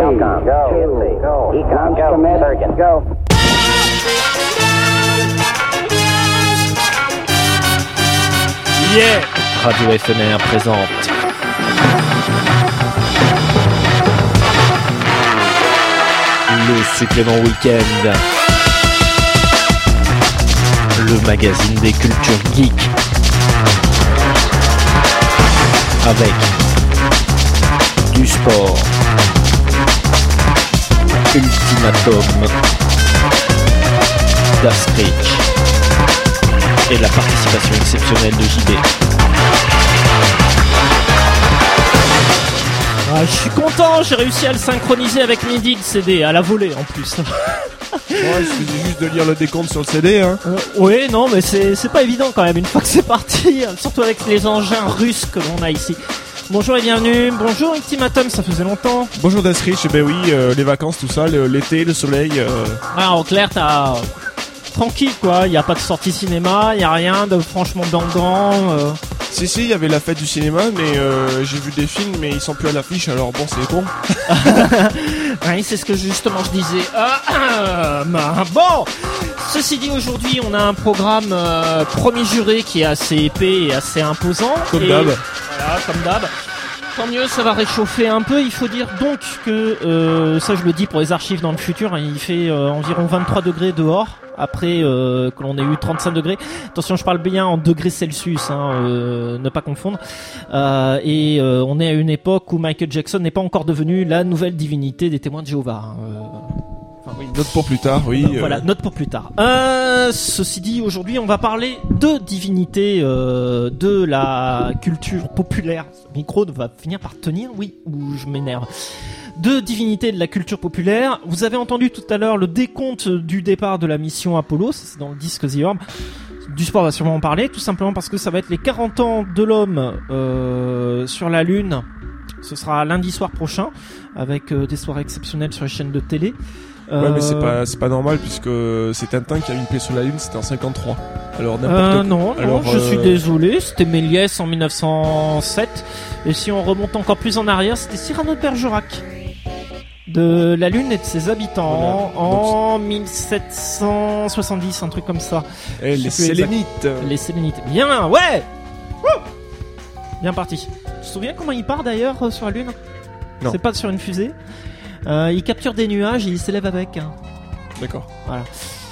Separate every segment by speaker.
Speaker 1: Capcom, go. Econ, go. Surgeon, go.
Speaker 2: Yeah! Radio FMR présente le supplément week-end, le magazine des cultures geeks, avec du sport, Ultimatum, d'Astrich et la participation exceptionnelle de JB. Ah, je suis content, j'ai réussi à le synchroniser avec MIDI le CD, à la volée en plus.
Speaker 3: Ouais, il suffit juste de lire le décompte sur le CD, hein.
Speaker 2: Oui, non, mais c'est pas évident quand même, une fois que c'est parti, surtout avec les engins russes que l'on a ici. Bonjour et bienvenue, bonjour Ultimatum, ça faisait longtemps.
Speaker 3: Bonjour Dasrich, ben oui, les vacances, tout ça, l'été, le soleil.
Speaker 2: Ah, en clair, t'as... tranquille quoi, il y a pas de sortie cinéma, il y a rien de franchement dangan.
Speaker 3: Si, il y avait la fête du cinéma, mais j'ai vu des films, mais ils sont plus à l'affiche, alors bon, c'est con.
Speaker 2: Oui, c'est ce que justement je disais. Bon, ceci dit, aujourd'hui, on a un programme premier juré qui est assez épais et assez imposant.
Speaker 3: Comme d'hab.
Speaker 2: Voilà, comme d'hab. Tant mieux, ça va réchauffer un peu. Il faut dire donc que, ça je le dis pour les archives dans le futur, hein, il fait environ 23 degrés dehors. Après que l'on ait eu 35 degrés. Attention, je parle bien en degrés Celsius, hein, ne pas confondre. Et on est à une époque où Michael Jackson n'est pas encore devenu la nouvelle divinité des témoins de Jéhovah.
Speaker 3: Enfin, oui, note pour plus tard, oui.
Speaker 2: Voilà, note pour plus tard. Ceci dit, aujourd'hui, on va parler de divinités de la culture populaire. Ce micro va finir par tenir, oui, ou je m'énerve. De divinités de la culture populaire. Vous avez entendu tout à l'heure le décompte du départ de la mission Apollo, c'est dans le disque The Orb. Du sport, on va sûrement en parler, tout simplement parce que ça va être les 40 ans de l'homme sur la Lune. Ce sera lundi soir prochain, avec des soirées exceptionnelles sur les chaînes de télé.
Speaker 3: Ouais, mais c'est pas normal, puisque c'est Tintin qui a mis une pied sur la Lune, c'était en 53. Alors n'importe
Speaker 2: non, je suis désolé, c'était Méliès en 1907. Et si on remonte encore plus en arrière, c'était Cyrano de Bergerac. De la Lune et de ses habitants, voilà. En 1770, un truc comme ça.
Speaker 3: Et les Sélénites.
Speaker 2: Les Sélénites. Bien, ouais. Bien parti. Tu te souviens comment il part d'ailleurs sur la Lune?
Speaker 3: Non.
Speaker 2: C'est pas sur une fusée. Il capture des nuages et il s'élève avec.
Speaker 3: D'accord.
Speaker 2: Voilà.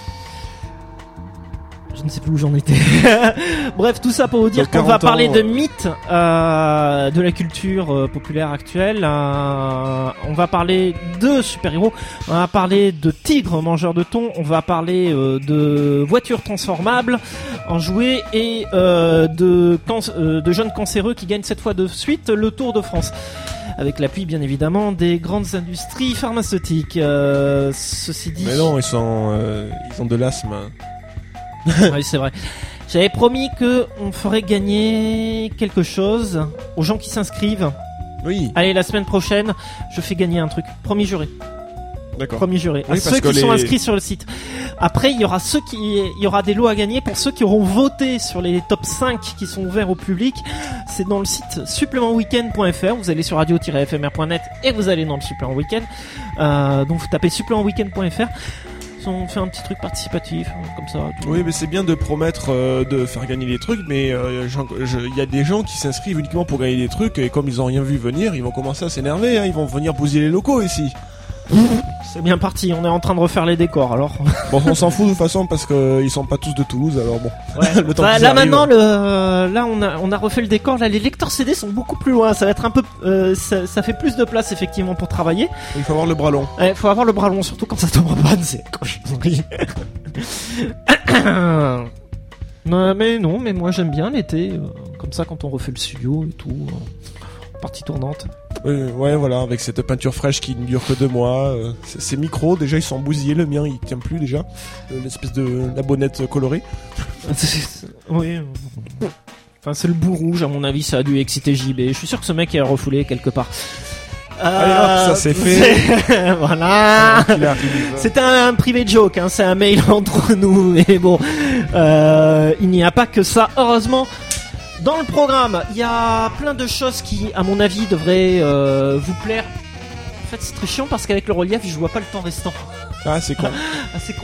Speaker 2: Je ne sais plus où j'en étais. Bref, tout ça pour vous dire qu'on va parler de mythes de la culture populaire actuelle. On va parler de super-héros. On va parler de tigres mangeurs de thon. On va parler de voitures transformables en jouets et de jeunes cancéreux qui gagnent cette fois de suite le Tour de France. Avec l'appui, bien évidemment, des grandes industries pharmaceutiques. Ceci dit...
Speaker 3: Mais non, ils ont de l'asthme.
Speaker 2: Oui, c'est vrai. J'avais promis que on ferait gagner quelque chose aux gens qui s'inscrivent.
Speaker 3: Oui.
Speaker 2: Allez, la semaine prochaine, je fais gagner un truc. Promis juré.
Speaker 3: D'accord.
Speaker 2: Promis juré.
Speaker 3: Oui,
Speaker 2: à ceux qui sont inscrits sur le site. Après, il y aura des lots à gagner pour ceux qui auront voté sur les top 5 qui sont ouverts au public. C'est dans le site supplémentweekend.fr. Vous allez sur radio-fmr.net et vous allez dans le supplément weekend. Donc vous tapez supplémentweekend.fr. On fait un petit truc participatif comme ça.
Speaker 3: Oui, mais c'est bien de promettre de faire gagner des trucs, mais il y a des gens qui s'inscrivent uniquement pour gagner des trucs, et comme ils ont rien vu venir, ils vont commencer à s'énerver, hein, ils vont venir bousiller les locaux ici.
Speaker 2: C'est bien parti, on est en train de refaire les décors alors.
Speaker 3: Bon, on s'en fout de toute façon parce qu'ils sont pas tous de Toulouse, alors bon.
Speaker 2: Ouais.
Speaker 3: Le temps
Speaker 2: là maintenant, là on a refait le décor. Là, les lecteurs CD sont beaucoup plus loin. Ça va être un peu, ça fait plus de place effectivement pour travailler.
Speaker 3: Il faut avoir le bras long.
Speaker 2: Il faut avoir le bras long, surtout quand ça tombe en panne. C'est cochonnerie. Non, mais moi j'aime bien l'été, comme ça quand on refait le studio et tout. Partie tournante.
Speaker 3: Ouais, voilà, avec cette peinture fraîche qui ne dure que 2 mois. Ces micros, déjà, ils sont bousillés. Le mien, il tient plus déjà. L'espèce de la bonnette colorée.
Speaker 2: Oui. Enfin, c'est le bout rouge, à mon avis, ça a dû exciter JB. Je suis sûr que ce mec est refoulé quelque part.
Speaker 3: Allez hop, ça c'est fait.
Speaker 2: Voilà. C'était un privé joke, hein. C'est un mail entre nous. Mais bon, il n'y a pas que ça, heureusement. Dans le programme, il y a plein de choses qui, à mon avis, devraient vous plaire fait, c'est très chiant parce qu'avec le relief, je vois pas le temps restant.
Speaker 3: Ah, c'est con.
Speaker 2: Ah, c'est con.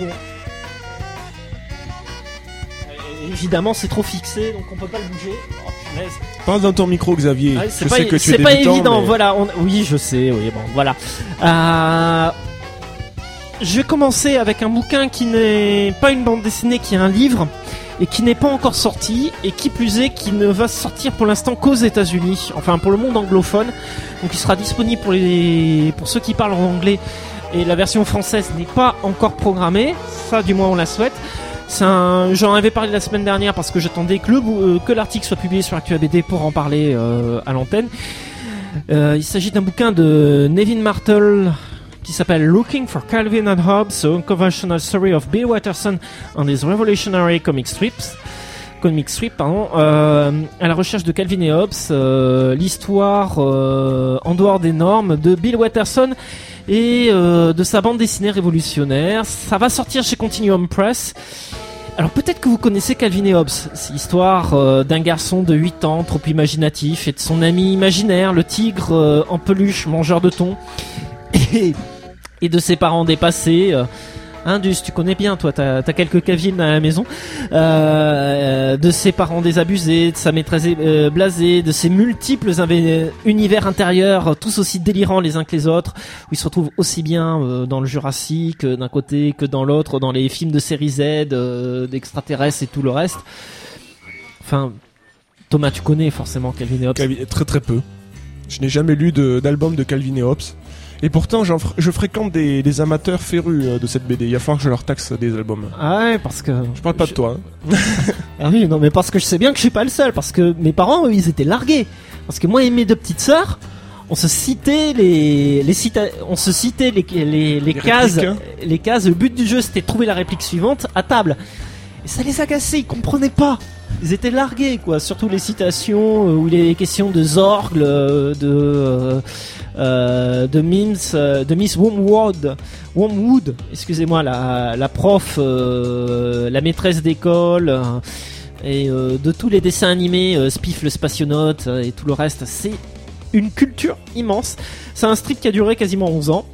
Speaker 2: Évidemment, c'est trop fixé, donc on peut pas le bouger. Oh, punaise.
Speaker 3: Parle dans ton micro, Xavier.
Speaker 2: Ah,
Speaker 3: je sais que tu es débutant.
Speaker 2: C'est pas évident,
Speaker 3: mais...
Speaker 2: voilà. Oui, je sais, oui, bon, voilà. Je vais commencer avec un bouquin qui n'est pas une bande dessinée, qui est un livre, et qui n'est pas encore sorti, et qui plus est, qui ne va sortir pour l'instant qu'aux États-Unis, enfin pour le monde anglophone. Donc il sera disponible pour ceux qui parlent en anglais, et la version française n'est pas encore programmée, ça du moins on la souhaite. J'en avais parlé la semaine dernière parce que j'attendais que l'article soit publié sur ActuABD pour en parler à l'antenne. Il s'agit d'un bouquin de Nevin Martel qui s'appelle Looking for Calvin and Hobbes, a unconventional story of Bill Watterson and his revolutionary comic strip, à la recherche de Calvin et Hobbes, l'histoire en dehors des normes de Bill Watterson et de sa bande dessinée révolutionnaire. Ça va sortir chez Continuum Press. Alors peut-être que vous connaissez Calvin et Hobbes, c'est l'histoire d'un garçon de 8 ans trop imaginatif et de son ami imaginaire, le tigre en peluche mangeur de thon, et de ses parents dépassés. Indus, tu connais bien, toi, t'as quelques Calvin à la maison, de ses parents désabusés, de sa maîtresse blasée, de ses multiples univers intérieurs, tous aussi délirants les uns que les autres, où ils se retrouvent aussi bien dans le Jurassique d'un côté que dans l'autre, dans les films de série Z, d'extraterrestres et tout le reste. Enfin, Thomas, tu connais forcément Calvin et Hobbes.
Speaker 3: Très très peu. Je n'ai jamais lu d'album de Calvin et Hobbes. Et pourtant, je fréquente des amateurs férus de cette BD. Il va falloir que je leur taxe des albums.
Speaker 2: Ah ouais, parce que...
Speaker 3: Je parle pas de toi. Hein.
Speaker 2: Ah oui, non, mais parce que je sais bien que je suis pas le seul. Parce que mes parents, eux, ils étaient largués. Parce que moi et mes deux petites sœurs, on se citait les cases.
Speaker 3: Répliques, hein.
Speaker 2: Les cases, le but du jeu, c'était de trouver la réplique suivante à table. Et ça les agaçait, ils comprenaient pas. Ils étaient largués, quoi. Surtout les citations où il est question de Zorg, de Miss Wormwood, excusez-moi, la prof, la maîtresse d'école, et de tous les dessins animés, Spiff le spationaute et tout le reste. C'est une culture immense. C'est un strip qui a duré quasiment 11 ans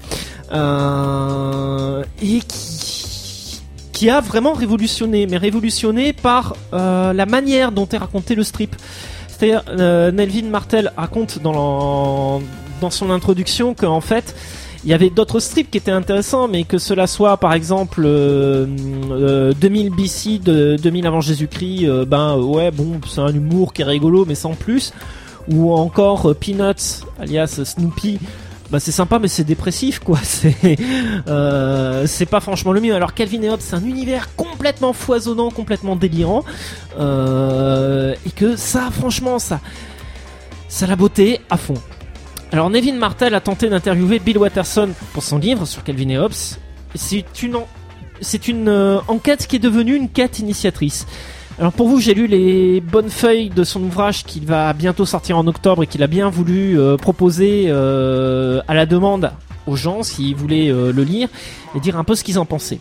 Speaker 2: et qui a vraiment révolutionné, mais révolutionné par la manière dont est raconté le strip. C'est-à-dire, Nevin Martel raconte dans son introduction qu'en fait, il y avait d'autres strips qui étaient intéressants, mais que cela soit par exemple 2000 BC, 2000 avant Jésus-Christ, ouais, bon, c'est un humour qui est rigolo, mais sans plus. Ou encore Peanuts, alias Snoopy. Bah c'est sympa mais c'est dépressif quoi, c'est pas franchement le mieux. Alors Calvin et Hobbes c'est un univers complètement foisonnant, complètement délirant, et que ça franchement ça la beauté à fond. Alors Nevin Martel a tenté d'interviewer Bill Watterson pour son livre sur Calvin et Hobbes. C'est une enquête qui est devenue une quête initiatrice. Alors pour vous, j'ai lu les bonnes feuilles de son ouvrage qu'il va bientôt sortir en octobre et qu'il a bien voulu proposer à la demande aux gens s'ils voulaient le lire et dire un peu ce qu'ils en pensaient.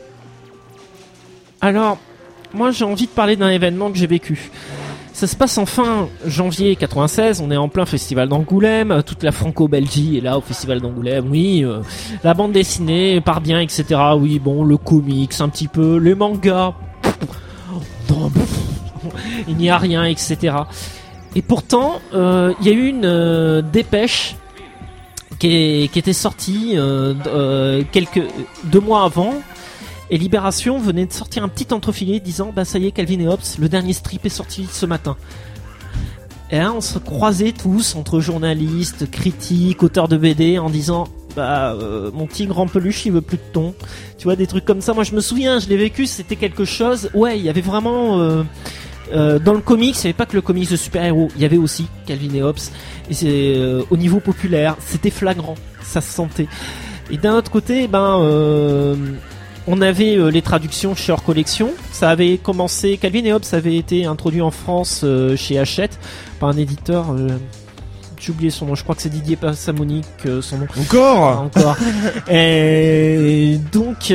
Speaker 2: Alors, moi j'ai envie de parler d'un événement que j'ai vécu. Ça se passe en fin janvier 96, on est en plein festival d'Angoulême, toute la Franco-Belgie est là au festival d'Angoulême, oui, la bande dessinée part bien, etc. Oui, bon, le comics un petit peu, les mangas... Non, il n'y a rien, etc. Et pourtant, il y a eu une dépêche qui était sortie 2 mois avant, et Libération venait de sortir un petit entrefilet disant bah ça y est, Calvin et Hobbes, le dernier strip est sorti ce matin. Et là, on se croisait tous entre journalistes, critiques, auteurs de BD en disant mon tigre en peluche il veut plus de thon, tu vois, des trucs comme ça. Moi je me souviens, je l'ai vécu, c'était quelque chose. Ouais, il y avait vraiment dans le comics, il n'y avait pas que le comics de super-héros, il y avait aussi Calvin et Hobbes, et c'est au niveau populaire, c'était flagrant, ça se sentait. Et d'un autre côté, on avait les traductions chez Hors Collection. Ça avait commencé, Calvin et Hobbes avait été introduit en France chez Hachette par un éditeur. J'ai oublié son nom, je crois que c'est Didier Passamonique, son nom.
Speaker 3: Encore.
Speaker 2: Et donc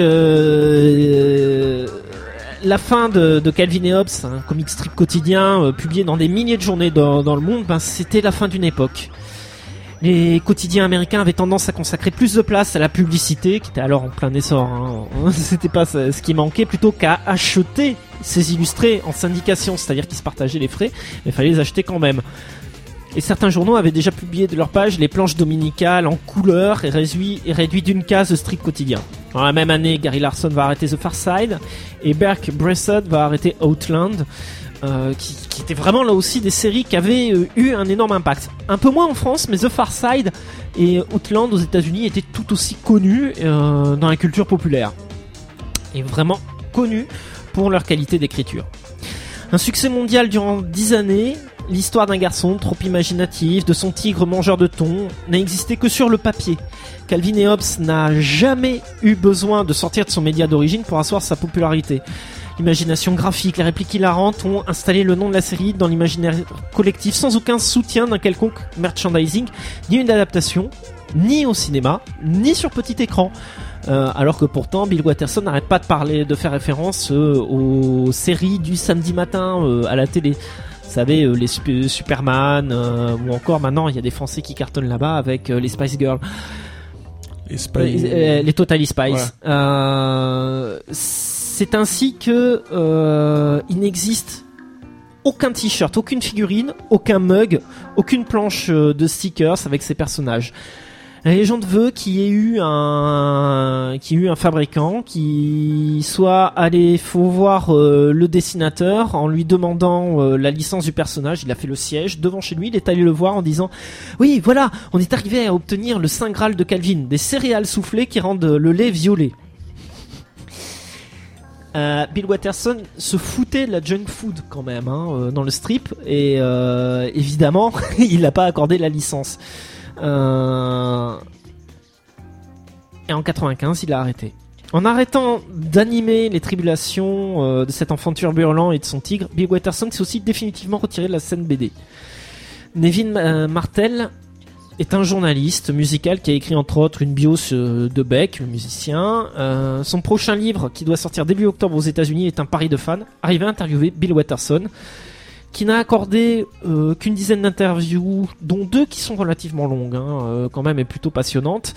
Speaker 2: la fin de Calvin et Hobbes, un comic strip quotidien publié dans des milliers de journées dans le monde, c'était la fin d'une époque. Les quotidiens américains avaient tendance à consacrer plus de place à la publicité, qui était alors en plein essor, hein. C'était pas ce qui manquait, plutôt qu'à acheter ces illustrés en syndication, c'est-à-dire qu'ils se partageaient les frais, mais il fallait les acheter quand même. Et certains journaux avaient déjà publié de leur page les planches dominicales en couleur et réduit d'une case de strip quotidien. Dans la même année, Gary Larson va arrêter The Far Side et Burke Bressard va arrêter Outland, qui étaient vraiment là aussi des séries qui avaient eu un énorme impact. Un peu moins en France, mais The Far Side et Outland aux États-Unis étaient tout aussi connus dans la culture populaire. Et vraiment connus pour leur qualité d'écriture. Un succès mondial durant 10 années, l'histoire d'un garçon trop imaginatif, de son tigre mangeur de thon, n'a existé que sur le papier. Calvin et Hobbes n'a jamais eu besoin de sortir de son média d'origine pour asseoir sa popularité. L'imagination graphique, les répliques hilarantes ont installé le nom de la série dans l'imaginaire collectif sans aucun soutien d'un quelconque merchandising, ni une adaptation, ni au cinéma, ni sur petit écran. Alors que pourtant Bill Watterson n'arrête pas de faire référence aux séries du samedi matin à la télé. Vous savez, les Superman, ou encore maintenant il y a des Français qui cartonnent là-bas avec les Spice Girls. Les Totally Spice. Ouais. C'est ainsi que il n'existe aucun t-shirt, aucune figurine, aucun mug, aucune planche de stickers avec ces personnages. La légende veut qu'il y ait eu un fabricant qui soit allé voir le dessinateur en lui demandant la licence du personnage. Il a fait le siège devant chez lui, il est allé le voir en disant « Oui, voilà, on est arrivé à obtenir le Saint Graal de Calvin, des céréales soufflées qui rendent le lait violet. » Bill Watterson se foutait de la junk food quand même dans le strip et évidemment il n'a pas accordé la licence. Et en 95 il a arrêté. En arrêtant d'animer les tribulations de cet enfant turbulent et de son tigre, Bill Watterson s'est aussi définitivement retiré de la scène BD. Nevin Martel est un journaliste musical qui a écrit entre autres une bio de Beck, le musicien. Son prochain livre, qui doit sortir début octobre aux États-Unis, est un pari de fan. Arrivé à interviewer Bill Watterson, qui n'a accordé qu'une dizaine d'interviews, dont 2 qui sont relativement longues, quand même, et plutôt passionnantes.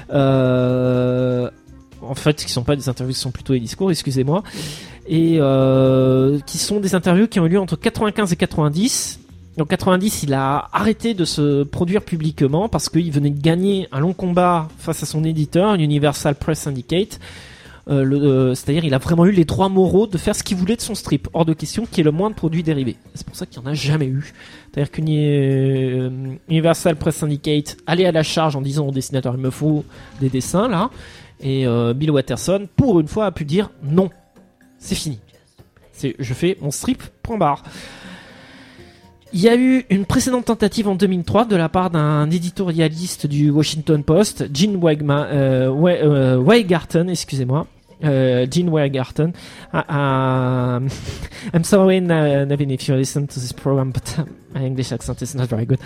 Speaker 2: En fait, qui sont pas des interviews, qui sont plutôt des discours, excusez-moi, et qui sont des interviews qui ont eu lieu entre 95 et 90. En 90, il a arrêté de se produire publiquement parce qu'il venait de gagner un long combat face à son éditeur, Universal Press Syndicate. C'est-à-dire, il a vraiment eu les droits moraux de faire ce qu'il voulait de son strip. Hors de question qu'il y ait le moins de produits dérivés. C'est pour ça qu'il n'y en a jamais eu. C'est-à-dire qu'Universal Press Syndicate allait à la charge en disant au dessinateur, il me faut des dessins là. Et Bill Watterson, pour une fois, a pu dire non. C'est fini. Je fais mon strip, point barre. Il y a eu une précédente tentative en 2003 de la part d'un éditorialiste du Washington Post, Gene Weingarten, excusez-moi. Gene Weingarten. I'm sorry, Nevin, if you listen to this program, but my English accent is not very good.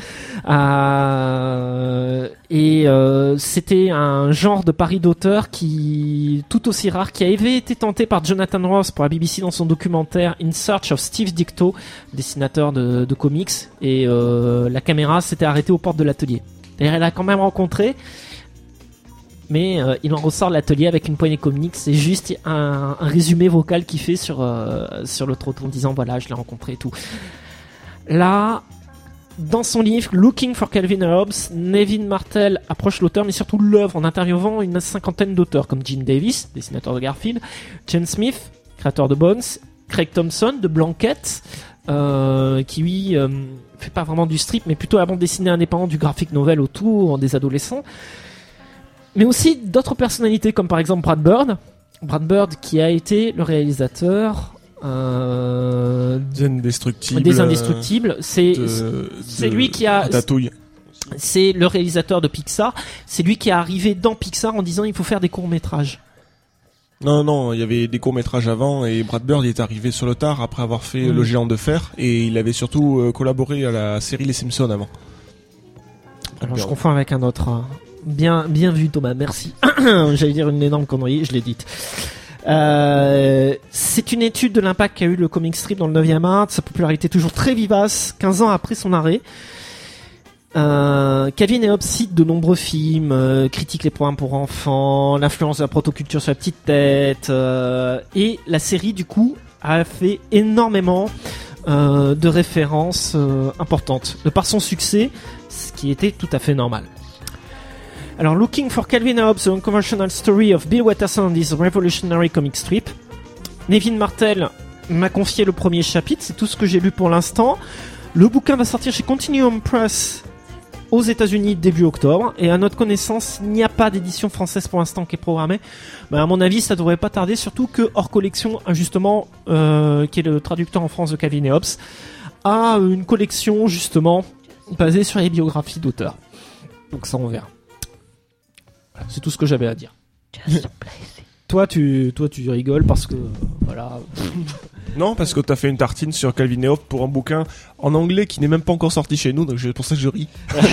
Speaker 2: C'était un genre de pari d'auteur qui, tout aussi rare, qui avait été tenté par Jonathan Ross pour la BBC dans son documentaire In Search of Steve Ditko, dessinateur de comics, et la caméra s'était arrêtée aux portes de l'atelier. D'ailleurs, elle a quand même rencontré, mais il en ressort de l'atelier avec une poignée comics. C'est juste un résumé vocal qu'il fait sur le trottoir en disant voilà, je l'ai rencontré et tout. Là, dans son livre Looking for Calvin and Hobbes, Nevin Martel approche l'auteur, mais surtout l'œuvre, en interviewant une 50aine d'auteurs comme Gene Davis, dessinateur de Garfield, Jen Smith, créateur de Bones, Craig Thompson de Blanket, qui lui fait pas vraiment du strip, mais plutôt la bande dessinée indépendante, du graphic novel autour des adolescents. Mais aussi d'autres personnalités comme par exemple Brad Bird qui a été le réalisateur des Indestructibles. C'est lui qui a
Speaker 3: Ratatouille.
Speaker 2: C'est le réalisateur de Pixar. C'est lui qui est arrivé dans Pixar en disant il faut faire des courts-métrages.
Speaker 3: Non, il y avait des courts-métrages avant et Brad Bird est arrivé sur le tard après avoir fait Le Géant de Fer et il avait surtout collaboré à la série Les Simpsons avant.
Speaker 2: Alors je confonds avec un autre. Bien vu Thomas, merci. J'allais dire une énorme connerie, je l'ai dite. C'est une étude de l'impact qu'a eu le comic strip dans le 9e art, sa popularité toujours très vivace, 15 ans après son arrêt. Calvin et Hobbes cite de nombreux films, critique les programmes pour enfants, l'influence de la protoculture sur la petite tête, et la série du coup a fait énormément de références importantes, de par son succès, ce qui était tout à fait normal. Alors, Looking for Calvin and Hobbes, The Unconventional Story of Bill Watterson and His Revolutionary Comic Strip. Nevin Martel m'a confié le premier chapitre, c'est tout ce que j'ai lu pour l'instant. Le bouquin va sortir chez Continuum Press aux États-Unis début octobre, et à notre connaissance, il n'y a pas d'édition française pour l'instant qui est programmée. Mais à mon avis, ça devrait pas tarder, surtout que Hors Collection, justement, qui est le traducteur en France de Calvin et Hobbes, a une collection justement basée sur les biographies d'auteurs. Donc ça, on verra. Voilà, c'est tout ce que j'avais à dire. Toi, tu rigoles parce que voilà.
Speaker 3: Non, parce que t'as fait une tartine sur Calvin et Hobbes pour un bouquin en anglais qui n'est même pas encore sorti chez nous, donc c'est pour ça que je ris.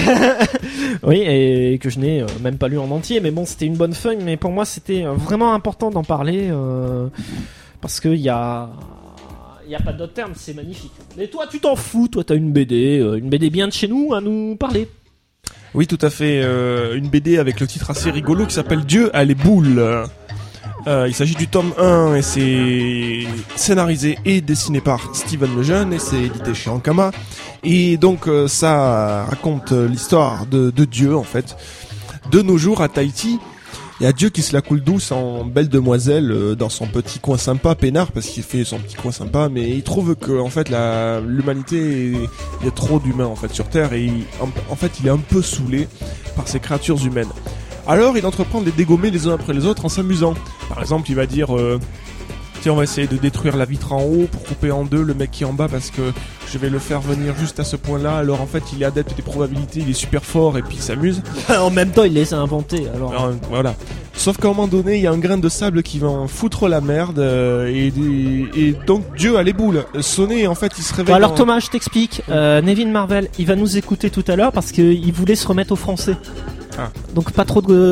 Speaker 2: Oui, et que je n'ai même pas lu en entier, mais bon, c'était une bonne feuille, mais pour moi, c'était vraiment important d'en parler, parce que il y a pas d'autre terme, c'est magnifique. Mais toi, tu t'en fous, toi, t'as une BD bien de chez nous à nous parler.
Speaker 3: Oui, tout à fait, une BD avec le titre assez rigolo qui s'appelle Dieu a les boules. Il s'agit du tome 1 et c'est scénarisé et dessiné par Steven Lejeune et c'est édité chez Ankama. Et donc ça raconte l'histoire de Dieu en fait. De nos jours à Tahiti, il y a Dieu qui se la coule douce en belle demoiselle dans son petit coin sympa, peinard parce qu'il fait son petit coin sympa, mais il trouve que en fait l'humanité, il y a trop d'humains en fait sur Terre et en fait il est un peu saoulé par ces créatures humaines. Alors il entreprend de les dégommer les uns après les autres en s'amusant. Par exemple, il va dire tiens, on va essayer de détruire la vitre en haut pour couper en deux le mec qui est en bas parce que je vais le faire venir juste à ce point-là. Alors en fait, il est adepte des probabilités, il est super fort et puis il s'amuse.
Speaker 2: En même temps, il les a inventés. Alors
Speaker 3: voilà. Sauf qu'à un moment donné, il y a un grain de sable qui va en foutre la merde et donc Dieu a les boules. Sonné, en fait, il se réveille.
Speaker 2: Alors Thomas, je t'explique. Nevin Marvel, il va nous écouter tout à l'heure parce qu'il voulait se remettre au français. Ah. Donc pas trop de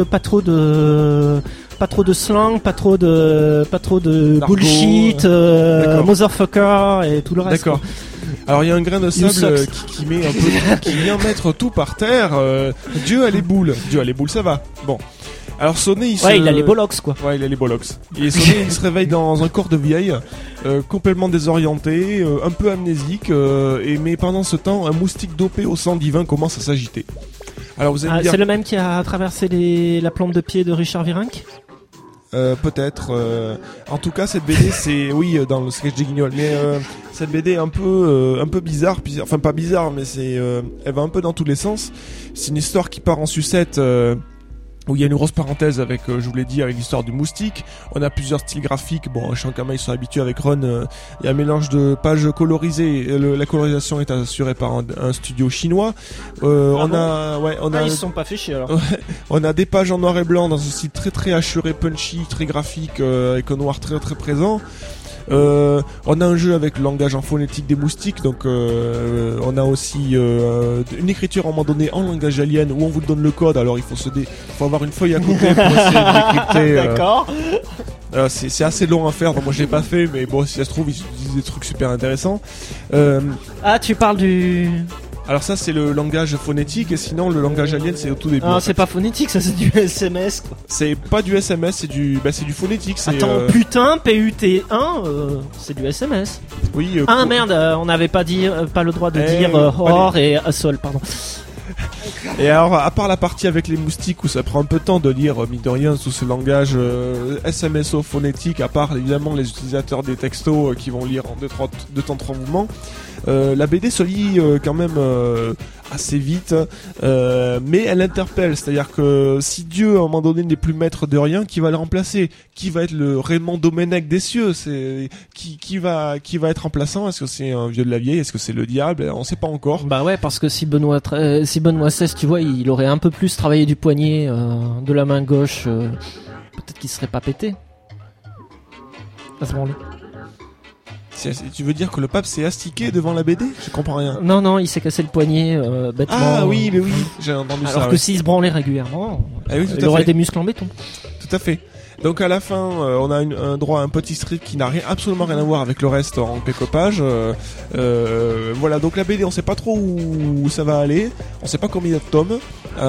Speaker 2: slang, pas trop de bullshit, motherfucker et tout le reste.
Speaker 3: D'accord. Quoi. Alors il y a un grain de sable qui met un peu, qui vient mettre tout par terre. Dieu a les boules, ça va. Bon. Alors Sonné,
Speaker 2: il a les bollocks quoi.
Speaker 3: Ouais, il a les bollocks. Et Sonné, il se réveille dans un corps de vieille, complètement désorienté, un peu amnésique, mais pendant ce temps, un moustique dopé au sang divin commence à s'agiter. Alors vous allez me dire...
Speaker 2: C'est le même qui a traversé la plante de pied de Richard Virenque ?
Speaker 3: Peut-être. En tout cas, cette BD, c'est dans le sketch des Guignols, mais cette BD est un peu bizarre, enfin pas bizarre, mais elle va un peu dans tous les sens. C'est une histoire qui part en sucette. Où il y a une grosse parenthèse avec, je vous l'ai dit, avec l'histoire du moustique. On a plusieurs styles graphiques. Bon, chez Ankama, ils sont habitués avec Ron. Il y a un mélange de pages colorisées. La colorisation est assurée par un studio chinois.
Speaker 2: Ils se sont pas fait chier alors.
Speaker 3: On a des pages en noir et blanc dans un style très très hachuré, punchy, très graphique, avec un noir très très présent. On a un jeu avec le langage en phonétique des moustiques, donc on a aussi une écriture à un moment donné en langage alien où on vous donne le code, alors il faut avoir une feuille à côté pour essayer de décrypter.
Speaker 2: D'accord.
Speaker 3: C'est assez long à faire, donc moi je l'ai pas fait, mais bon, si ça se trouve, ils utilisent des trucs super intéressants.
Speaker 2: Tu parles du...
Speaker 3: Alors ça c'est le langage phonétique et sinon le langage alien c'est au tout début.
Speaker 2: Ah c'est pas phonétique, ça c'est du SMS quoi.
Speaker 3: C'est pas du SMS, c'est du phonétique.
Speaker 2: Attends, putain, PUT1, c'est du SMS.
Speaker 3: Oui.
Speaker 2: Merde, on n'avait pas le droit de dire or et sol, pardon.
Speaker 3: Et alors, à part la partie avec les moustiques où ça prend un peu de temps de lire, mine de rien, sous ce langage SMSO phonétique, à part évidemment les utilisateurs des textos qui vont lire en 2-3 mouvements, la BD se lit quand même assez vite, mais elle interpelle, c'est-à-dire que si Dieu à un moment donné n'est plus maître de rien, qui va le remplacer? Qui va être le Raymond Domenech des cieux? C'est qui va être remplaçant? Est-ce que c'est un vieux de la vieille? Est-ce que c'est le diable? On sait pas encore.
Speaker 2: Bah ouais, parce que si Benoît XVI, tu vois, il aurait un peu plus travaillé du poignet de la main gauche, peut-être qu'il serait pas pété à ce moment-là.
Speaker 3: Tu veux dire que le pape s'est astiqué devant la BD? Je comprends rien.
Speaker 2: Non, il s'est cassé le poignet bêtement.
Speaker 3: Ah oui, mais oui, j'ai entendu ça.
Speaker 2: Alors que s'il se branlait régulièrement,
Speaker 3: oui,
Speaker 2: il aurait des muscles en béton.
Speaker 3: Tout à fait. Donc à la fin, on a un droit à un petit strip qui n'a absolument rien à voir avec le reste en quelques pages. Voilà, donc la BD, on sait pas trop où ça va aller. On sait pas combien il y a de tomes.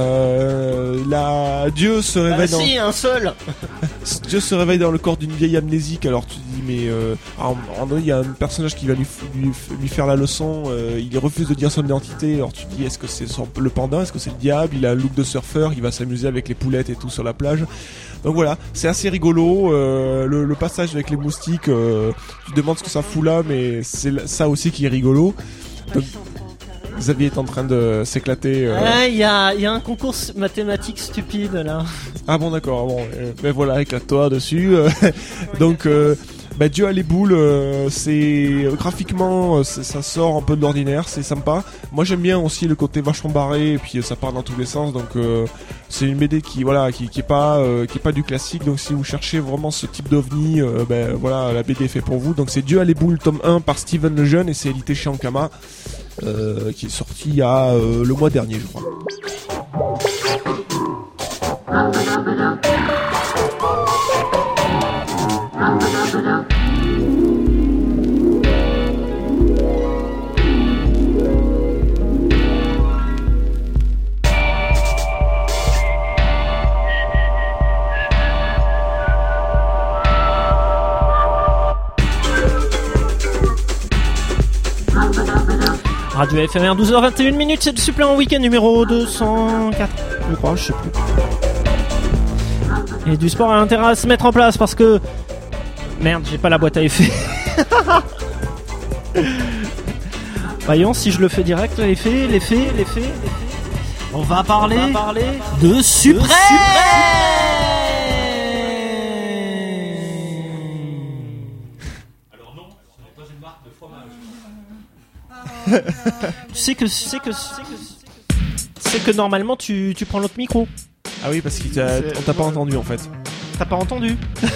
Speaker 3: Dieu se réveille
Speaker 2: si, un seul.
Speaker 3: Dieu se réveille dans le corps d'une vieille amnésique. Alors tu te dis, mais il y a un personnage qui va lui faire la leçon. Il refuse de dire son identité. Alors tu te dis, est-ce que c'est le panda, est-ce que c'est le diable? Il a un look de surfeur, il va s'amuser avec les poulettes et tout sur la plage. Donc voilà, c'est assez rigolo. Le passage avec les moustiques, tu te demandes ce que ça fout là, mais c'est ça aussi qui est rigolo. Donc, Xavier est en train de s'éclater.
Speaker 2: Il y a un concours mathématique stupide là.
Speaker 3: Ah bon, d'accord. Bon, mais voilà, éclate-toi dessus. Donc, Dieu a les boules. C'est graphiquement, ça sort un peu de l'ordinaire. C'est sympa. Moi, j'aime bien aussi le côté vachement barré et puis ça part dans tous les sens. Donc, c'est une BD qui est pas du classique. Donc, si vous cherchez vraiment ce type d'ovni, voilà, la BD est fait pour vous. Donc, c'est Dieu a les boules, tome 1 par Steven Lejeune et c'est édité chez Ankama. Qui est sorti il y a le mois dernier, je crois.
Speaker 2: Radio FMR 12h21, c'est le supplément week-end numéro 204, je crois, je sais plus. Et du sport a intérêt à se mettre en place parce que... Merde, j'ai pas la boîte à effets. Voyons si je le fais direct, l'effet. On va parler de Suprême. Tu sais que normalement tu prends l'autre micro.
Speaker 3: Ah oui, parce qu'on t'a pas entendu en fait.
Speaker 2: T'as pas entendu?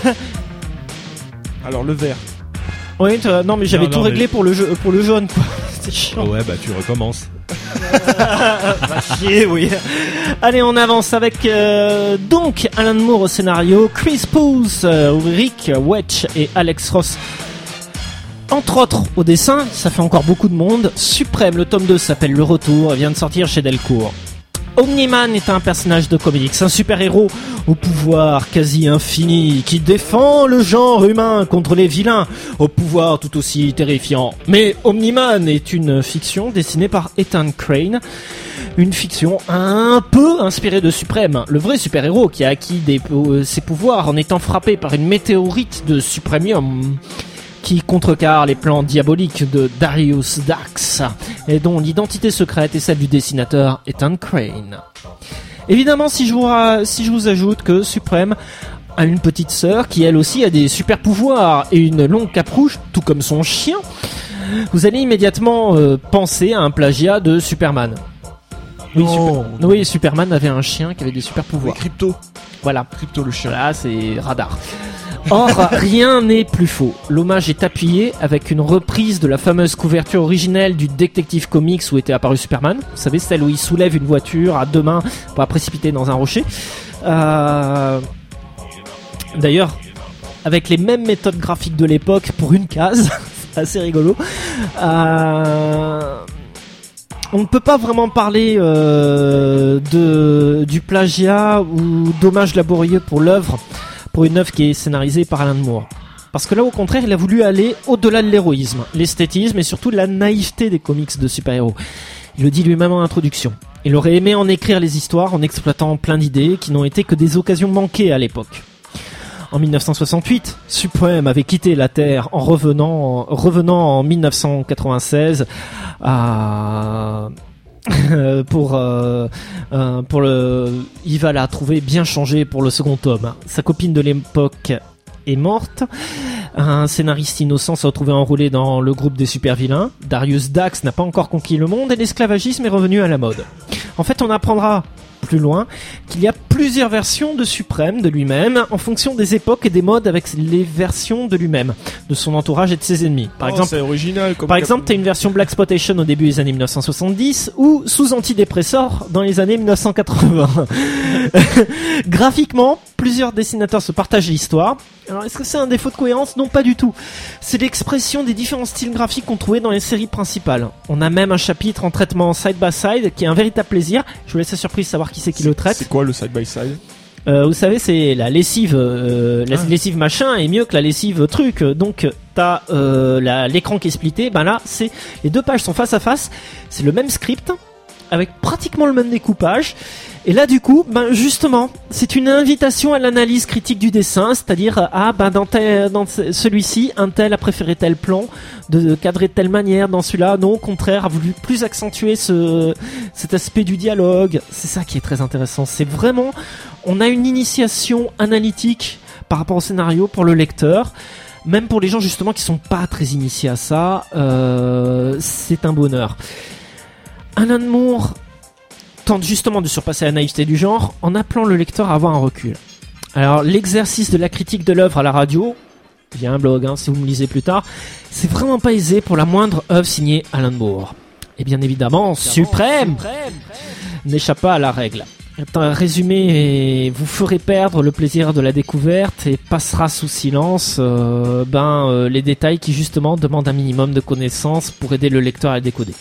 Speaker 3: Alors le vert.
Speaker 2: Oui, non mais j'avais tout réglé pour le jaune quoi. C'est chiant.
Speaker 4: Ouais, tu recommences.
Speaker 2: Va chier, oui. Allez, on avance avec donc Alan Moore au scénario, Chris Pouce, Rick Wedge et Alex Ross. Entre autres, au dessin, ça fait encore beaucoup de monde. Suprême, le tome 2 s'appelle Le Retour et vient de sortir chez Delcourt. Omni-Man est un personnage de comics, un super-héros au pouvoir quasi infini qui défend le genre humain contre les vilains, au pouvoir tout aussi terrifiant. Mais Omni-Man est une fiction dessinée par Ethan Crane, une fiction un peu inspirée de Suprême, le vrai super-héros qui a acquis ses pouvoirs en étant frappé par une météorite de Supremium qui contrecarre les plans diaboliques de Darius Dax et dont l'identité secrète est celle du dessinateur Ethan Crane. Évidemment, si je vous ajoute que Suprême a une petite sœur qui elle aussi a des super pouvoirs et une longue cape rouge, tout comme son chien, vous allez immédiatement penser à un plagiat de Superman. Oui, Superman avait un chien qui avait des super pouvoirs.
Speaker 3: Oui, Crypto.
Speaker 2: Voilà.
Speaker 3: Crypto le chien.
Speaker 2: Là, c'est radar. Or, rien n'est plus faux. L'hommage est appuyé avec une reprise de la fameuse couverture originelle du Detective Comics où était apparu Superman. Vous savez, celle où il soulève une voiture à deux mains pour la précipiter dans un rocher. D'ailleurs, avec les mêmes méthodes graphiques de l'époque pour une case. C'est assez rigolo. On ne peut pas vraiment parler du plagiat ou d'hommage laborieux pour une œuvre qui est scénarisée par Alan Moore. Parce que là, au contraire, il a voulu aller au-delà de l'héroïsme, l'esthétisme et surtout la naïveté des comics de super-héros. Il le dit lui-même en introduction. Il aurait aimé en écrire les histoires en exploitant plein d'idées qui n'ont été que des occasions manquées à l'époque. En 1968, Suprême avait quitté la Terre en revenant en 1996 il va la trouver bien changée pour le second tome. Sa copine de l'époque est morte. Un scénariste innocent s'est retrouvé enroulé dans le groupe des super vilains. Darius Dax n'a pas encore conquis le monde et l'esclavagisme est revenu à la mode. En fait, on apprendra plus loin qu'il y a plusieurs versions de Suprême de lui-même en fonction des époques et des modes avec les versions de lui-même, de son entourage et de ses ennemis. Par exemple,
Speaker 3: c'est original.
Speaker 2: Par exemple, t'as une version Blaxploitation au début des années 1970 ou sous antidépresseur dans les années 1980. Graphiquement, plusieurs dessinateurs se partagent l'histoire. Alors, est-ce que c'est un défaut de cohérence ? Non, pas du tout. C'est l'expression des différents styles graphiques qu'on trouvait dans les séries principales. On a même un chapitre en traitement side by side qui est un véritable plaisir. Je vous laisse la surprise de savoir qui c'est qui le traite.
Speaker 3: C'est quoi le side by side ?
Speaker 2: Vous savez, c'est la lessive, lessive machin est mieux que la lessive truc. Donc t'as l'écran qui est splitté. Ben là, c'est les deux pages sont face à face. C'est le même script avec pratiquement le même découpage. Et là, du coup, ben justement, c'est une invitation à l'analyse critique du dessin, c'est-à-dire dans celui-ci, un tel a préféré tel plan, de cadrer de telle manière. Dans celui-là, non, au contraire, a voulu plus accentuer cet aspect du dialogue. C'est ça qui est très intéressant. C'est vraiment, on a une initiation analytique par rapport au scénario pour le lecteur. Même pour les gens justement qui sont pas très initiés à ça, c'est un bonheur. Alan Moore tente justement de surpasser la naïveté du genre en appelant le lecteur à avoir un recul. Alors l'exercice de la critique de l'œuvre à la radio, il y a un blog si vous me lisez plus tard, c'est vraiment pas aisé pour la moindre œuvre signée Alan Moore. Et bien évidemment, Suprême n'échappe pas à la règle. Un résumé vous ferait perdre le plaisir de la découverte et passera sous silence les détails qui justement demandent un minimum de connaissances pour aider le lecteur à le décoder.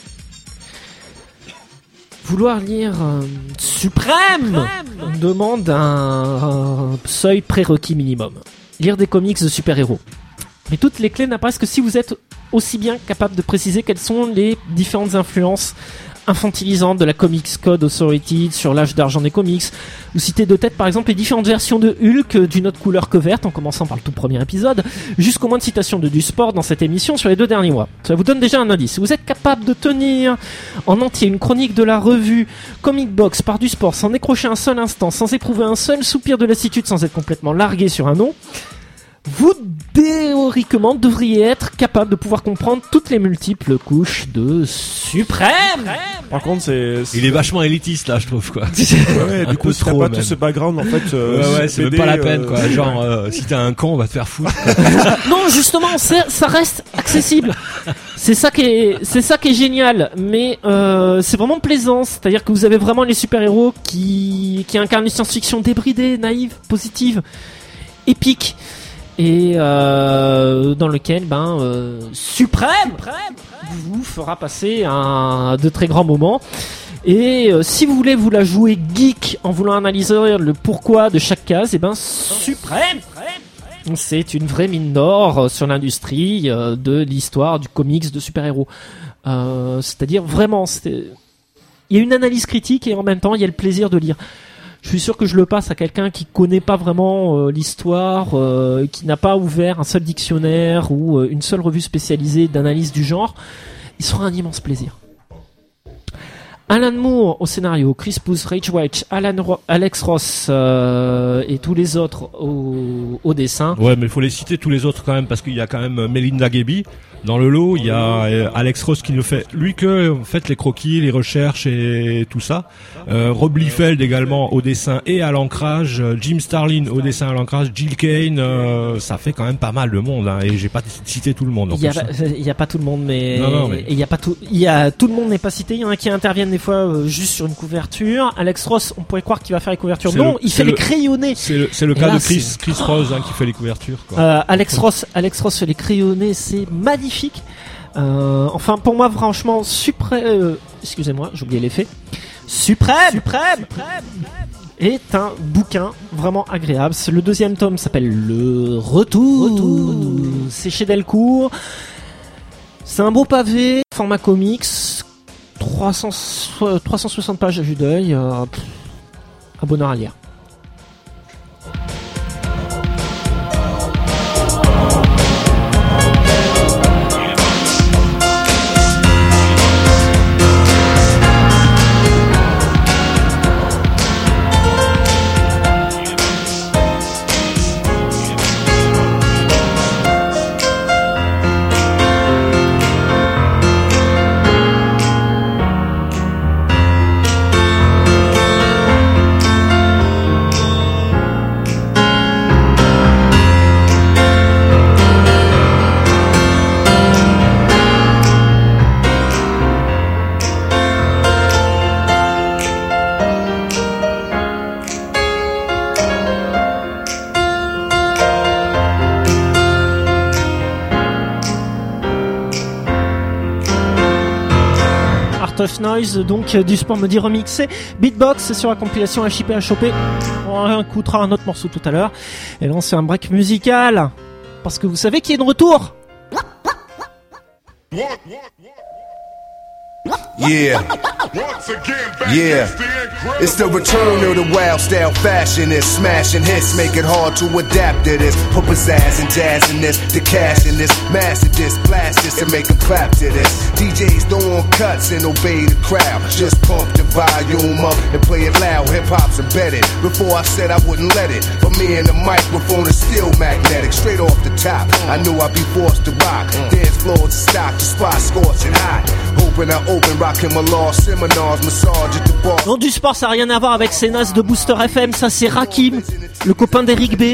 Speaker 2: Vouloir lire Suprême demande un seuil prérequis minimum. Lire des comics de super-héros. Mais toutes les clés n'apparaissent que si vous êtes aussi bien capable de préciser quelles sont les différentes influences infantilisantes de la Comics Code Authority sur l'âge d'argent des comics, ou citer de tête par exemple les différentes versions de Hulk d'une autre couleur que verte, en commençant par le tout premier épisode, jusqu'au moins de citations de du sport dans cette émission sur les 2 derniers mois. Ça vous donne déjà un indice. Si vous êtes capable de tenir en entier une chronique de la revue Comic Box par du sport sans décrocher un seul instant, sans éprouver un seul soupir de lassitude, sans être complètement largué sur un nom, vous, théoriquement, devriez être capable de pouvoir comprendre toutes les multiples couches de Suprême.
Speaker 3: Par contre,
Speaker 4: il est vachement élitiste, là, je trouve, quoi.
Speaker 3: Ouais, du coup, si t'as pas tout ce background, en fait,
Speaker 4: ouais, c'est même pas la peine, quoi. Genre, si t'es un con, on va te faire foutre.
Speaker 2: Non, justement, ça reste accessible. C'est ça qui est génial. Mais, c'est vraiment plaisant. C'est-à-dire que vous avez vraiment les super-héros qui incarnent une science-fiction débridée, naïve, positive, épique. Et dans lequel Suprême vous fera passer de très grands moments. Et si vous voulez vous la jouer geek en voulant analyser le pourquoi de chaque case, Suprême c'est une vraie mine d'or sur l'industrie de l'histoire du comics de super-héros. C'est-à-dire vraiment, il y a une analyse critique et en même temps il y a le plaisir de lire. Je suis sûr que je le passe à quelqu'un qui connaît pas vraiment l'histoire, qui n'a pas ouvert un seul dictionnaire ou une seule revue spécialisée d'analyse du genre. Il sera un immense plaisir. Alan Moore au scénario, Chris Booth, Rage White, Alex Ross et tous les autres au dessin.
Speaker 4: Ouais, mais il faut les citer tous les autres quand même parce qu'il y a quand même Melinda Gaby dans le lot. Il y a Alex Ross qui ne fait lui que en fait les croquis, les recherches et tout ça. Rob Liefeld également au dessin et à l'ancrage. Jim Starlin au dessin et à l'ancrage. Jill Kane, ça fait quand même pas mal de monde. Hein, et j'ai pas cité tout le monde.
Speaker 2: Il y a pas tout le monde, mais
Speaker 4: mais
Speaker 2: il y a pas tout. Il y a tout le monde n'est pas cité. Il y en a qui interviennent des fois juste sur une couverture. Alex Ross, on pourrait croire qu'il va faire les couvertures. Non, il fait les crayonnés.
Speaker 4: C'est le cas de Chris Rose qui fait les couvertures. Quoi.
Speaker 2: Alex Ross fait les crayonnés, c'est magnifique. Enfin, pour moi, franchement, excusez-moi, j'ai oublié l'effet. Suprême est un bouquin vraiment agréable. Le 2e tome s'appelle Le Retour. C'est chez Delcourt. C'est un beau pavé, format comics, 360 pages à vue d'œil, un bonheur à lire. of Noise, donc du Sport Maudit remixé. Beatbox sur la compilation HIP HOP. On écoutera un autre morceau tout à l'heure. Et là, c'est un break musical. Parce que vous savez qui est de retour.
Speaker 5: Yeah, yeah, it's the return of the wild style fashionist, smashing hits, make it hard to adapt to this. Put pizzazz and jazz in this, the cash in this, master this, blast this and make them clap to this. DJs don't want cuts and obey the crowd, just pump the volume up and play it loud. Hip hop's embedded. Before I said I wouldn't let it, but me and the microphone is still magnetic. Straight off the top, I knew I'd be forced to rock. Dance floors to stock, the spot scorching hot. Hoping I open, rocking my law seminars, massage at the bar.
Speaker 2: Non, du sport, ça n'a rien à voir avec ces nazes de Booster FM. Ça, c'est Rakim, le copain d'Eric B.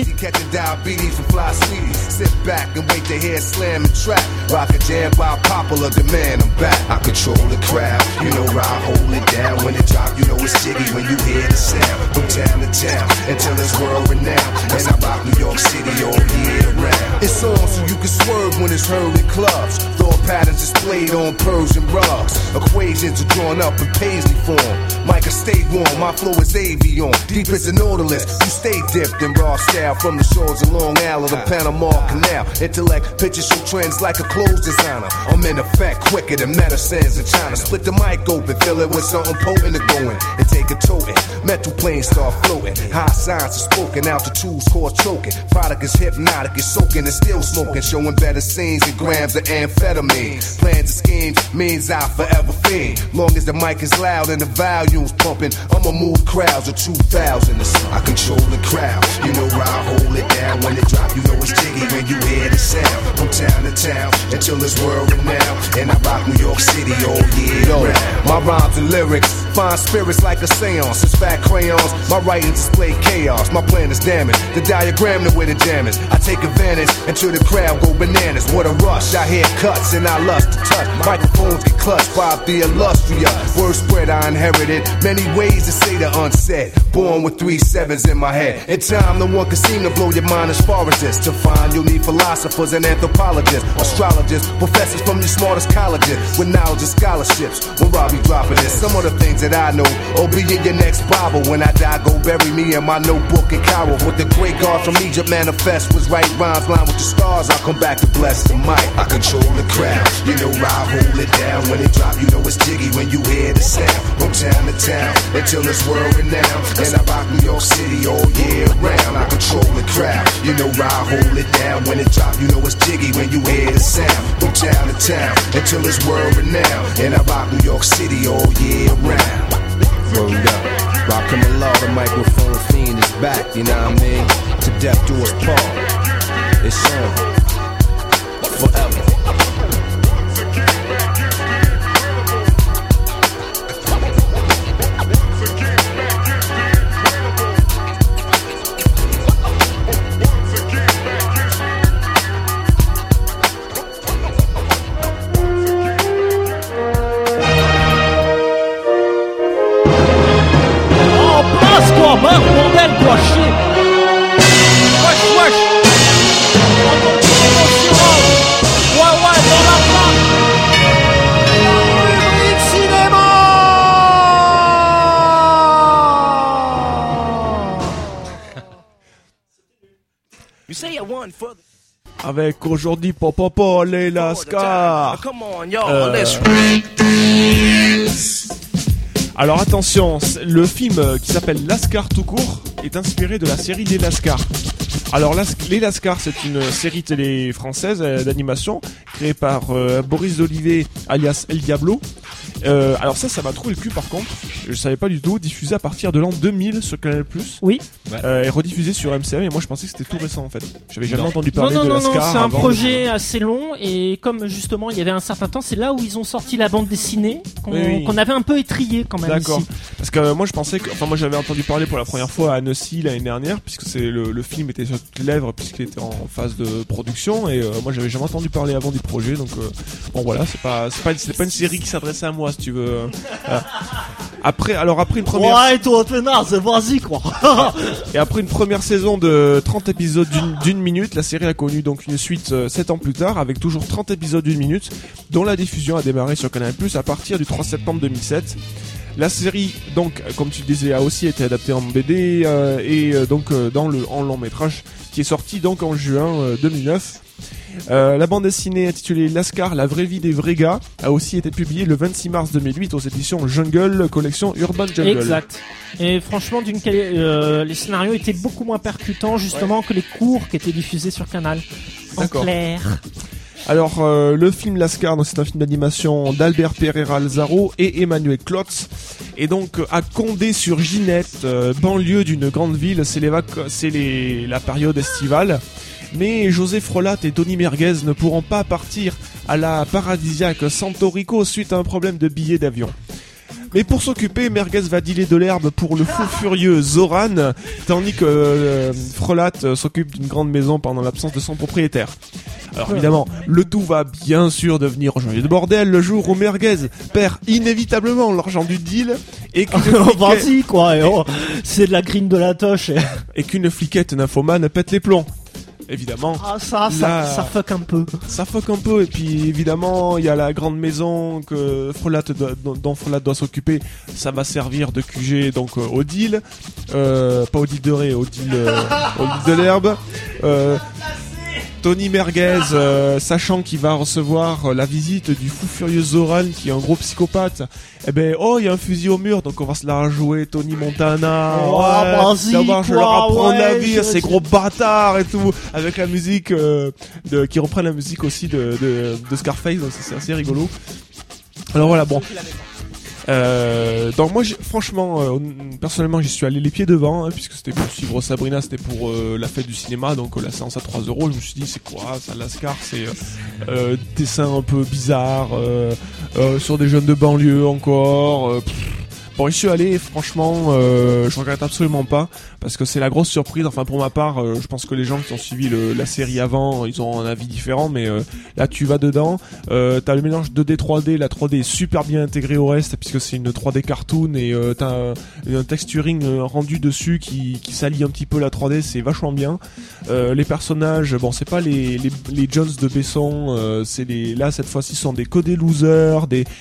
Speaker 5: Sit back and wait to hear slam and trap. Rock a jam by popular demand. I'm back. I control the crowd. You know I hold it down when it drop. You know it's jiggy when you hear the sound. From town to town until it's world renowned. And I rock New York City all year round. It's on so you can swerve when it's heard in clubs. Thought patterns displayed on Persian rugs. Equations are drawn up in paisley form. Micah stay warm. My flow is avion. Deep as an Nautilus. You stay dipped in raw style from the shores of Long Island to Panama Canal. Intellect pictures show trends like a clothes designer. I'm in effect quicker than medicines in China. Split the mic open, fill it with something potent to go in and take a toting. Metal planes start floating. High science is spoken, altitudes caught choking. Product is hypnotic, it's soaking and still smoking. Showing better scenes and grams of amphetamine. Plans and schemes means I forever fiend. Long as the mic is loud and the volume's pumping, I'ma move crowds of 2,000 or so. I control the crowd. You know I hold it down when it drop. You know it's jiggy when you hear the sound. From town to town until it's world renowned. And I rock New York City all year round. My rhymes and lyrics find spirits like a seance. It's fat crayons. My writings display chaos. My plan is damaged. The diagram the way the jam is. I take advantage until the crowd go bananas. What a rush. I hear cuts and I lust to touch. Microphones get clutched by the illustrious. Word spread I inherited. Many ways to say the unsaid. Born with 3 sevens in my head. In time no one can seem to blow your mind as far as this. To find you'll need philosophers and anthropologists, astrologists, professors from the smartest colleges with knowledge and scholarships. When I'll be dropping this, some of the things that I know will be in your next Bible. When I die, go bury me in my notebook in Cairo. What the great God from Egypt manifest was right rhymes line with the stars. I'll come back to bless the mic. I control the crowd. You know I hold it down when it drop. You know it's jiggy when you hear the sound. From town to town until it's world renowned. And I rock New York City all year round. I control the crowd. You know I hold it down when it drop. You know it's jiggy when you hear the sound. From town to town until it's world renowned. And I rock New York City all year round. Word up. Rockin' the law, the microphone fiend is back, you know what I mean? To death do us part. It's on. Forever.
Speaker 2: Bordel, quoi, chier. Wesh, wesh. Ouais, dans la part. Rubrique cinéma.
Speaker 6: You say you want for the...
Speaker 3: Avec aujourd'hui Popopo, les Lascars.
Speaker 6: Come on, y'all, let's
Speaker 3: Alors attention, le film qui s'appelle Lascar tout court est inspiré de la série des Lascars. Alors les Lascars, c'est une série télé française d'animation créée par Boris Olivier alias El Diablo. Alors ça m'a trouvé le cul par contre. Je savais pas du tout. Diffusé à partir de l'an 2000 sur Canal+.
Speaker 2: Oui.
Speaker 3: Et rediffusé sur MCM. Et moi je pensais que c'était tout récent en fait. J'avais jamais entendu parler de Lascar.
Speaker 2: Non, c'est un projet assez long. Et comme justement il y avait un certain temps, c'est là où ils ont sorti la bande dessinée qu'on avait un peu étrié quand même.
Speaker 3: D'accord.
Speaker 2: Ici.
Speaker 3: Parce que moi je pensais que, moi j'avais entendu parler pour la première fois à Annecy l'année dernière, puisque c'est le film était sur toutes les lèvres puisqu'il était en phase de production. Et moi j'avais jamais entendu parler avant du projet. Donc bon voilà, c'est pas une série qui s'adressait à moi si tu veux. Après une première...
Speaker 2: Ouais, toi, t'es naze, vas-y, quoi.
Speaker 3: Et après une première saison de 30 épisodes d'une minute, la série a connu donc une suite 7 ans plus tard, avec toujours 30 épisodes d'une minute, dont la diffusion a démarré sur Canal+ à partir du 3 septembre 2007. La série, donc, comme tu le disais, a aussi été adaptée en BD en long métrage, qui est sorti donc en juin 2009. La bande dessinée intitulée Lascar, la vraie vie des vrais gars, a aussi été publiée le 26 mars 2008 aux éditions Jungle, collection Urban Jungle.
Speaker 2: Exact. Et franchement, les scénarios étaient beaucoup moins percutants, justement, que les cours qui étaient diffusés sur Canal.
Speaker 3: D'accord.
Speaker 2: En clair.
Speaker 3: Alors, le film Lascar, donc c'est un film d'animation d'Albert Pereira Alzaro et Emmanuel Klotz. Et donc, à Condé-sur-Ginette, banlieue d'une grande ville, c'est la période estivale. Mais José Frolat et Tony Merguez ne pourront pas partir à la paradisiaque Santo Rico suite à un problème de billets d'avion. Mais pour s'occuper, Merguez va dealer de l'herbe pour le fou furieux Zoran, tandis que Frolat s'occupe d'une grande maison pendant l'absence de son propriétaire. Alors évidemment, le tout va bien sûr devenir un joyeux de bordel le jour où Merguez perd inévitablement l'argent du deal et qu'une
Speaker 2: Vas-y, quoi. C'est de la green de la toche.
Speaker 3: et qu'une fliquette nymphomane pète les plombs. Évidemment.
Speaker 2: Ah, ça fuck un peu.
Speaker 3: Ça fuck un peu, et puis évidemment, il y a la grande maison dont Frolat doit s'occuper. Ça va servir de QG donc au deal. Pas au deal de Ré, au deal de l'herbe. Tony Merguez, sachant qu'il va recevoir la visite du fou furieux Zoran, qui est un gros psychopathe, il y a un fusil au mur, donc on va se la jouer Tony Montana. Je leur apprends la vie à ces gros bâtards et tout, avec la musique qui reprend la musique aussi de Scarface, donc c'est assez rigolo. Alors voilà, bon. Donc moi franchement personnellement j'y suis allé les pieds devant, hein, puisque c'était pour suivre Sabrina, c'était pour la fête du cinéma, donc la séance à 3€. Je me suis dit c'est quoi ça, Lascar, c'est dessin un peu bizarre sur des jeunes de banlieue encore. Bon, j'y suis allé, franchement, je regrette absolument pas, parce que c'est la grosse surprise. Enfin, pour ma part, je pense que les gens qui ont suivi la série avant, ils ont un avis différent, mais là, tu vas dedans, t'as le mélange 2D, 3D, la 3D est super bien intégrée au reste, puisque c'est une 3D cartoon, et t'as un texturing rendu dessus qui s'allie un petit peu la 3D, c'est vachement bien. Les personnages, bon, c'est pas les Jones de Besson, là, cette fois-ci, sont que des losers,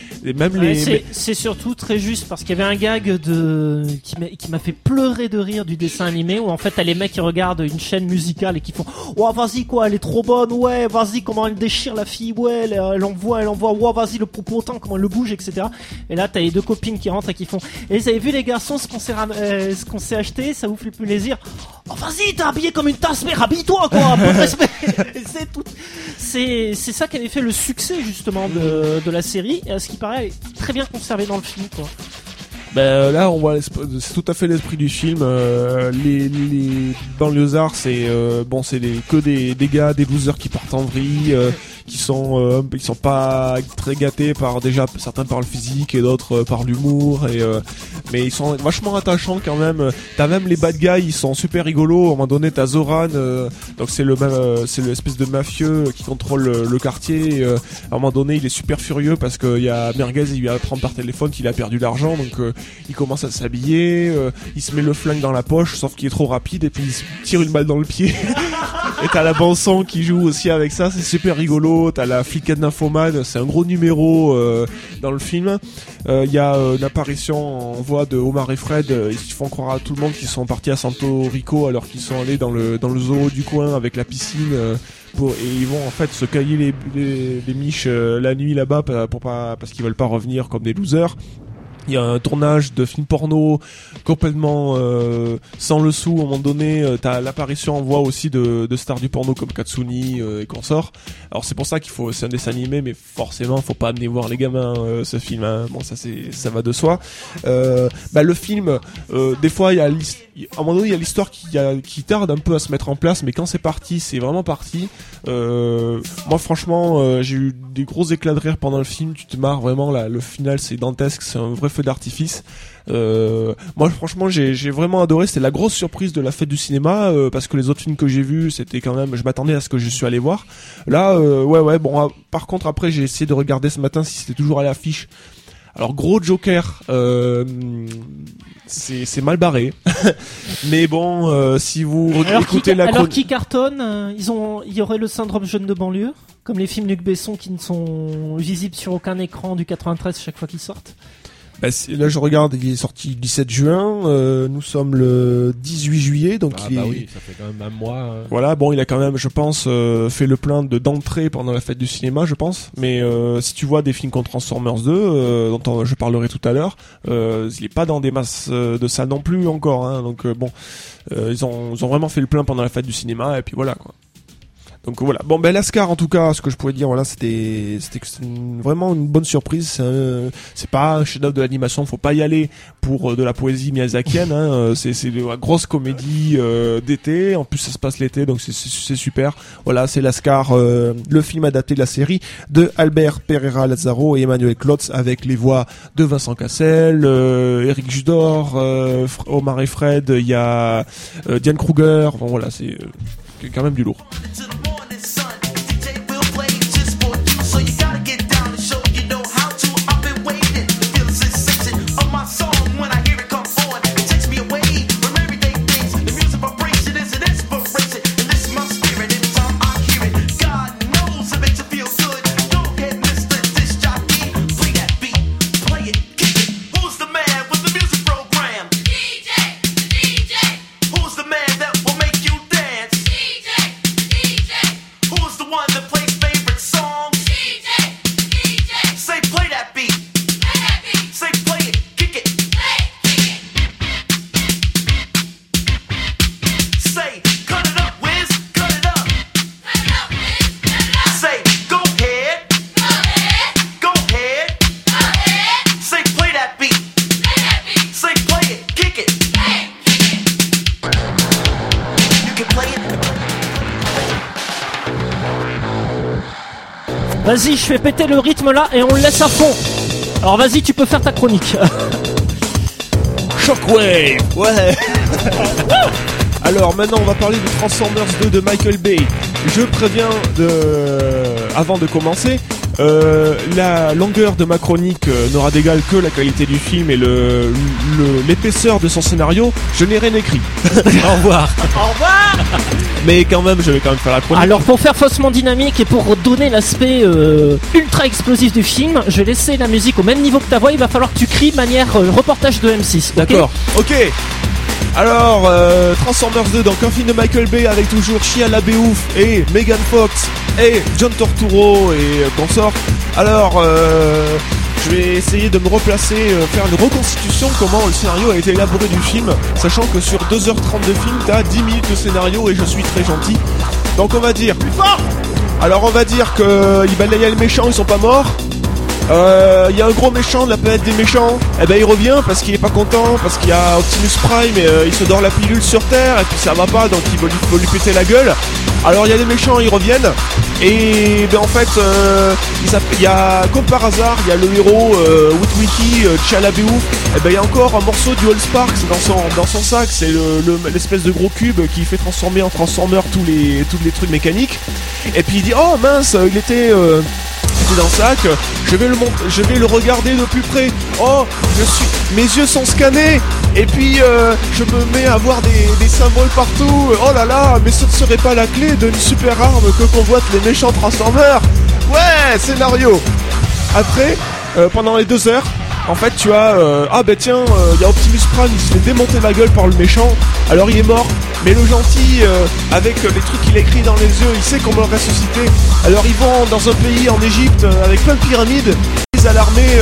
Speaker 2: c'est surtout très juste, parce qu'il y avait un gag qui m'a fait pleurer de rire du dessin animé, où en fait t'as les mecs qui regardent une chaîne musicale et qui font ouais vas-y quoi, elle est trop bonne, ouais vas-y comment elle déchire la fille, ouais elle envoie ouais vas-y le popotin comment elle le bouge, etc. Et là t'as les deux copines qui rentrent et qui font et vous avez vu les garçons ce qu'on s'est acheté, ça vous fait plaisir? Oh vas-y t'es habillé comme une tasse, mais habille-toi quoi, peu de respect. C'est tout. C'est ça qui avait fait le succès justement de la série, et à ce qui paraît elle est très bien conservée dans le film quoi.
Speaker 3: Là on voit c'est tout à fait l'esprit du film. Les banlieusards c'est que des gars, des losers qui partent en vrille, qui sont pas très gâtés certains par le physique et d'autres par l'humour, mais ils sont vachement attachants quand même. T'as même les bad guys, ils sont super rigolos. À un moment donné t'as Zoran, donc c'est l'espèce de mafieux qui contrôle le quartier. À un moment donné il est super furieux parce que y a Merguez, il lui apprend par téléphone qu'il a perdu l'argent, donc il commence à s'habiller, il se met le flingue dans la poche, sauf qu'il est trop rapide, et puis il se tire une balle dans le pied. Et t'as la bande-son qui joue aussi avec ça, c'est super rigolo. T'as la fliquette nymphomane, c'est un gros numéro dans le film. Il y a une apparition en voix de Omar et Fred, ils font croire à tout le monde qu'ils sont partis à Santo Rico alors qu'ils sont allés dans le zoo du coin avec la piscine, et ils vont en fait se cailler les miches la nuit là-bas parce qu'ils veulent pas revenir comme des losers. Il y a un tournage de film porno complètement sans le sou. À un moment donné, t'as l'apparition en voix aussi de stars du porno comme Katsuni et consorts. Alors c'est pour ça c'est un dessin animé, mais forcément faut pas amener voir les gamins ce film, hein. Bon ça va de soi. Le film, des fois à un moment donné il y a l'histoire qui tarde un peu à se mettre en place, mais quand c'est parti, c'est vraiment parti. Moi franchement, j'ai eu des gros éclats de rire pendant le film. Tu te marres vraiment, le final c'est dantesque, c'est un vrai feu d'artifice. Moi franchement j'ai vraiment adoré, c'était la grosse surprise de la fête du cinéma, parce que les autres films que j'ai vus c'était quand même, je m'attendais à ce que je suis allé voir. Là par contre après j'ai essayé de regarder ce matin si c'était toujours à l'affiche. Alors gros Joker, c'est mal barré. Mais bon, si vous écoutez la
Speaker 2: alors qui cartonne, il y aurait le syndrome jeune de banlieue, comme les films Luc Besson qui ne sont visibles sur aucun écran du 93 chaque fois qu'ils sortent.
Speaker 3: Bah, là je regarde, il est sorti le 17 juin, nous sommes le 18 juillet, donc
Speaker 4: oui, ça fait quand même un mois.
Speaker 3: Voilà, bon, il a quand même, je pense, fait le plein d'entrées pendant la fête du cinéma, je pense. Mais si tu vois des films comme Transformers 2, dont je parlerai tout à l'heure, il est pas dans des masses de ça non plus encore, hein. Donc bon, ils ont vraiment fait le plein pendant la fête du cinéma, et puis voilà, quoi. Donc voilà. Bon, ben Lascar, en tout cas, ce que je pouvais dire, voilà, c'était vraiment une bonne surprise. C'est pas un chef-d'œuvre de l'animation, faut pas y aller pour de la poésie miyazakienne. Hein. C'est de la grosse comédie d'été. En plus, ça se passe l'été, donc c'est super. Voilà, c'est Lascar, le film adapté de la série de Albert Pereira Lazaro et Emmanuel Klotz, avec les voix de Vincent Cassel, Eric Judor, Omar et Fred. Il y a Diane Kruger. Bon, voilà, c'est quand même du lourd.
Speaker 2: Vas-y, je fais péter le rythme là et on le laisse à fond. Alors vas-y, tu peux faire ta chronique.
Speaker 3: Shockwave. Ouais. Alors maintenant, on va parler de Transformers 2 de Michael Bay. Je préviens avant de commencer, la longueur de ma chronique n'aura d'égal que la qualité du film et l'épaisseur de son scénario. Je n'ai rien écrit.
Speaker 4: Au revoir.
Speaker 2: Au revoir.
Speaker 3: Mais quand même, je vais quand même faire la chronique.
Speaker 2: Alors pour faire faussement dynamique et pour donner l'aspect ultra explosif du film, je vais laisser la musique au même niveau que ta voix. Il va falloir que tu cries manière reportage de M6.
Speaker 3: D'accord. Ok. Alors, Transformers 2, donc un film de Michael Bay avec toujours Shia LaBeouf et Megan Fox et John Turturro et consorts. Alors, je vais essayer de me replacer, faire une reconstitution comment le scénario a été élaboré du film, sachant que sur 2h30 de film, t'as 10 minutes de scénario et je suis très gentil. Donc on va dire... Plus fort. Alors on va dire que il y a les méchants, ils sont pas morts. Il y a un gros méchant de la planète des méchants, et ben il revient parce qu'il est pas content, parce qu'il y a Optimus Prime et il se dort la pilule sur Terre et puis ça va pas, donc il veut lui péter la gueule. Alors il y a des méchants, ils reviennent et ben en fait il y a, comme par hasard, il y a le héros Witwicky, Shia LaBeouf, et ben il y a encore un morceau du All Sparks dans son sac, c'est l'espèce de gros cube qui fait transformer en transformer tous les trucs mécaniques. Et puis il dit oh mince, il était dans le sac, je vais le regarder de plus près. Oh, mes yeux sont scannés. Et puis je me mets à voir des symboles partout. Oh là là, mais ce ne serait pas la clé d'une super arme que convoitent les méchants Transformers. Ouais, scénario. Après, pendant les 2 heures, en fait tu as il y a Optimus Prime, il se fait démonter la gueule par le méchant. Alors il est mort, mais le gentil avec les trucs qu'il a écrit dans les yeux, il sait comment le ressusciter. Alors ils vont dans un pays en Égypte avec plein de pyramides. Ils disent à l'armée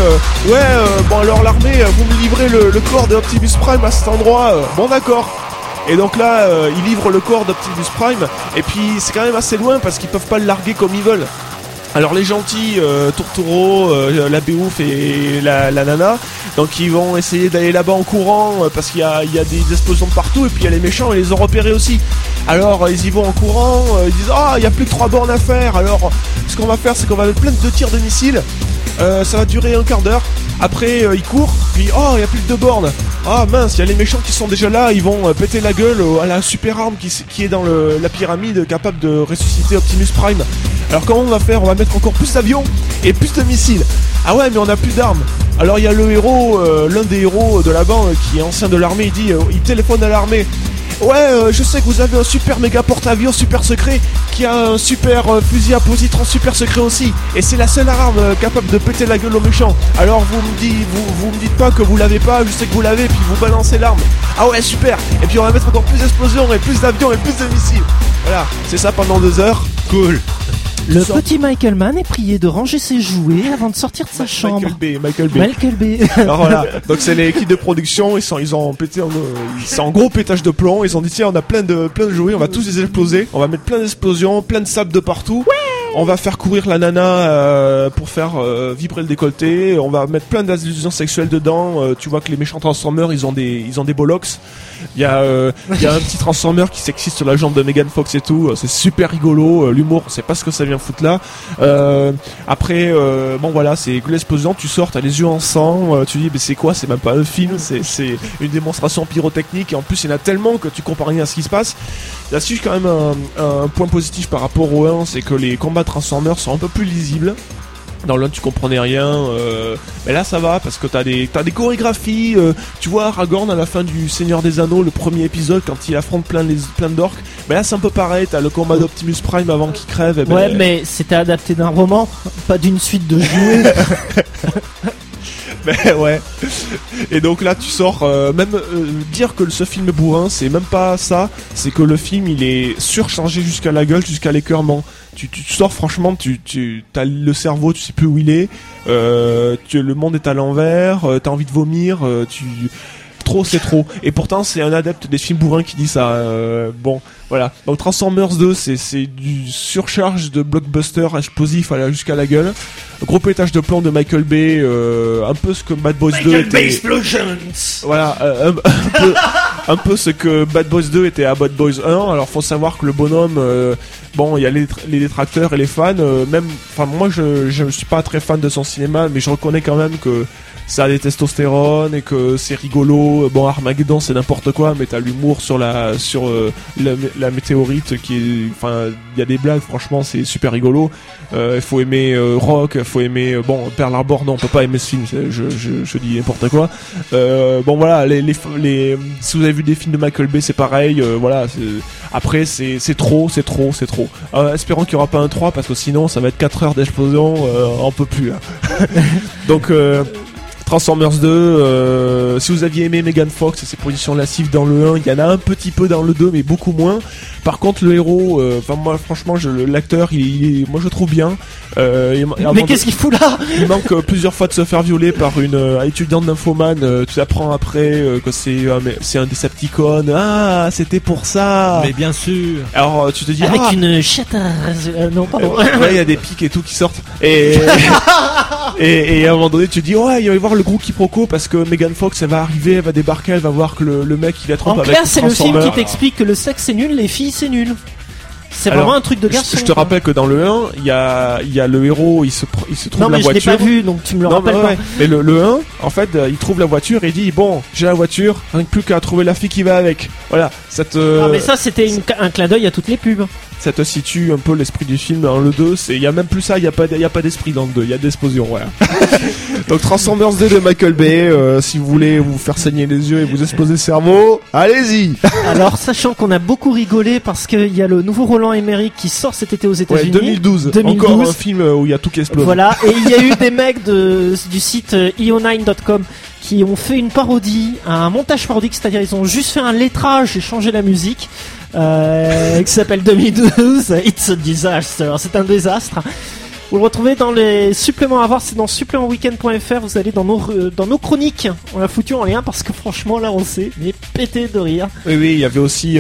Speaker 3: alors l'armée, vous me livrez le corps de Optimus Prime à cet endroit. Bon d'accord. Et donc là ils livrent le corps d'Optimus Prime. Et puis c'est quand même assez loin parce qu'ils peuvent pas le larguer comme ils veulent. Alors les gentils, Turturro, LaBeouf et la nana, donc ils vont essayer d'aller là-bas en courant parce qu'il y a des explosions de partout, et puis il y a les méchants, ils les ont repérés aussi. Alors ils y vont en courant, ils disent il y a plus que 3 bornes à faire. Alors ce qu'on va faire, c'est qu'on va mettre plein de tirs de missiles. Ça va durer un quart d'heure. Après ils courent, puis il y a plus que 2 bornes. Ah mince, il y a les méchants qui sont déjà là, ils vont péter la gueule à la super arme qui est dans la pyramide, capable de ressusciter Optimus Prime. Alors comment on va faire? On va mettre encore plus d'avions et plus de missiles. Ah ouais, mais on a plus d'armes. Alors il y a le héros, l'un des héros de la bande qui est ancien de l'armée, il dit, il téléphone à l'armée. Ouais, je sais que vous avez un super méga porte-avions super secret qui a un super fusil à positron super secret aussi. Et c'est la seule arme capable de péter la gueule aux méchants. Alors vous me dites pas que vous l'avez pas, je sais que vous l'avez, puis vous balancez l'arme. Ah ouais, super. Et puis on va mettre encore plus d'explosions et plus d'avions et plus de missiles. Voilà, c'est ça pendant 2 heures. Cool.
Speaker 2: Le petit Michael Mann est prié de ranger ses jouets avant de sortir de sa chambre.
Speaker 3: Michael Bay.
Speaker 2: B.
Speaker 3: Alors voilà, donc c'est l'équipe de production, ils ont pété, c'est en gros pétage de plomb, ils ont dit tiens on a plein de jouets, on va tous les exploser, on va mettre plein d'explosions, plein de sable de partout. Ouais. On va faire courir la nana pour faire vibrer le décolleté, on va mettre plein d'allusions sexuelles dedans, tu vois que les méchants Transformers ils ont des bollocks. Il y a un petit Transformer qui s'excite sur la jambe de Megan Fox et tout, c'est super rigolo, l'humour, on sait pas ce que ça vient foutre là. Après bon voilà, c'est l'explosion, tu sors, t'as les yeux en sang, tu dis mais c'est quoi, c'est même pas un film, c'est une démonstration pyrotechnique et en plus il y en a tellement que tu comprends rien à ce qui se passe. Là-dessus quand même un point positif par rapport au 1, c'est que les combats Transformers sont un peu plus lisibles. Dans l'un tu comprenais rien, mais là ça va parce que t'as des chorégraphies, tu vois Aragorn à la fin du Seigneur des Anneaux, le premier épisode quand il affronte plein d'orques, mais là c'est un peu pareil, t'as le combat d'Optimus Prime avant qu'il crève. Et
Speaker 2: ouais mais c'était adapté d'un roman, pas d'une suite de jouets.
Speaker 3: Mais ouais. Et donc là tu sors dire que ce film est bourrin, c'est même pas ça, c'est que le film il est surchargé jusqu'à la gueule, jusqu'à l'écœurement. Tu sors franchement, tu t'as le cerveau, tu sais plus où il est, le monde est à l'envers, t'as envie de vomir, trop c'est trop. Et pourtant c'est un adepte des films bourrins qui dit ça. Bon, voilà. Donc Transformers 2, c'est du surcharge de blockbuster explosif jusqu'à la gueule. Gros pétage de plomb de Michael Bay, un peu ce que Bad Boys 2 était.
Speaker 6: Explosions.
Speaker 3: Voilà, un peu ce que Bad Boys 2 était à Bad Boys 1. Alors faut savoir que le bonhomme, bon, il y a les détracteurs et les fans. Enfin moi je suis pas très fan de son cinéma, mais je reconnais quand même que ça a des testostérone et que c'est rigolo. Bon, Armageddon c'est n'importe quoi, mais t'as l'humour sur la météorite qui est, enfin, il y a des blagues, franchement c'est super rigolo. Il faut aimer Rock, faut aimer bon Pearl Harbor, non on peut pas aimer ce film, je dis n'importe quoi. Bon voilà, si vous avez vu des films de Michael Bay c'est pareil, voilà. Après c'est trop. Espérons qu'il y aura pas un 3 parce que sinon ça va être 4 heures d'explosion, on peut plus. Hein. Donc Transformers 2, si vous aviez aimé Megan Fox et ses positions lascives dans le 1, il y en a un petit peu dans le 2 mais beaucoup moins. Par contre le héros, moi franchement l'acteur moi je le trouve bien.
Speaker 2: Mais qu'est-ce qu'il fout là?
Speaker 3: Il manque plusieurs fois de se faire violer par une étudiante nymphomane. Tu apprends après que c'est un Decepticon. Ah, c'était pour ça.
Speaker 4: Mais bien sûr.
Speaker 3: Alors tu te dis
Speaker 2: avec une chatte non pardon.
Speaker 3: Ouais, il y a des pics et tout qui sortent. Et à un moment donné tu te dis ouais, il va y avoir le gros quiproquo parce que Megan Fox elle va arriver, elle va débarquer, elle va voir que le mec il va tromper avec
Speaker 2: Transformer. En clair, c'est le film qui t'explique que le sexe c'est nul, les filles c'est nul. C'est vraiment un truc de garçon.
Speaker 3: Je te rappelle que dans le 1, il y a le héros, il se trouve la voiture.
Speaker 2: Non mais je l'ai pas vu, donc tu me le rappelles pas.
Speaker 3: Mais le 1, en fait, il trouve la voiture et il dit bon, j'ai la voiture, rien que plus qu'à trouver la fille qui va avec. Voilà,
Speaker 2: Non mais ça c'était un clin d'œil à toutes les pubs.
Speaker 3: Ça te situe un peu l'esprit du film. Dans le 2, il y a même plus ça, il y a pas d'esprit dans le 2, il y a d'explosion, voilà. Donc Transformers 2 de Michael Bay, si vous voulez vous faire saigner les yeux et vous exploser le cerveau, allez-y.
Speaker 2: Alors sachant qu'on a beaucoup rigolé parce qu'il y a le nouveau Roland Emmerich qui sort cet été aux États-Unis.
Speaker 3: Ouais, 2012. Encore un film où il y a tout qui explose.
Speaker 2: Voilà, et il y a eu des mecs du site io9.com qui ont fait une parodie, un montage parodique, c'est-à-dire ils ont juste fait un lettrage et changé la musique. Qui s'appelle 2012 It's a Disaster, c'est un désastre. Vous le retrouvez dans les suppléments à voir, c'est dans supplémentweekend.fr. Vous allez dans nos chroniques, on l'a foutu en lien parce que franchement là on s'est pété de rire.
Speaker 3: Oui, il y avait aussi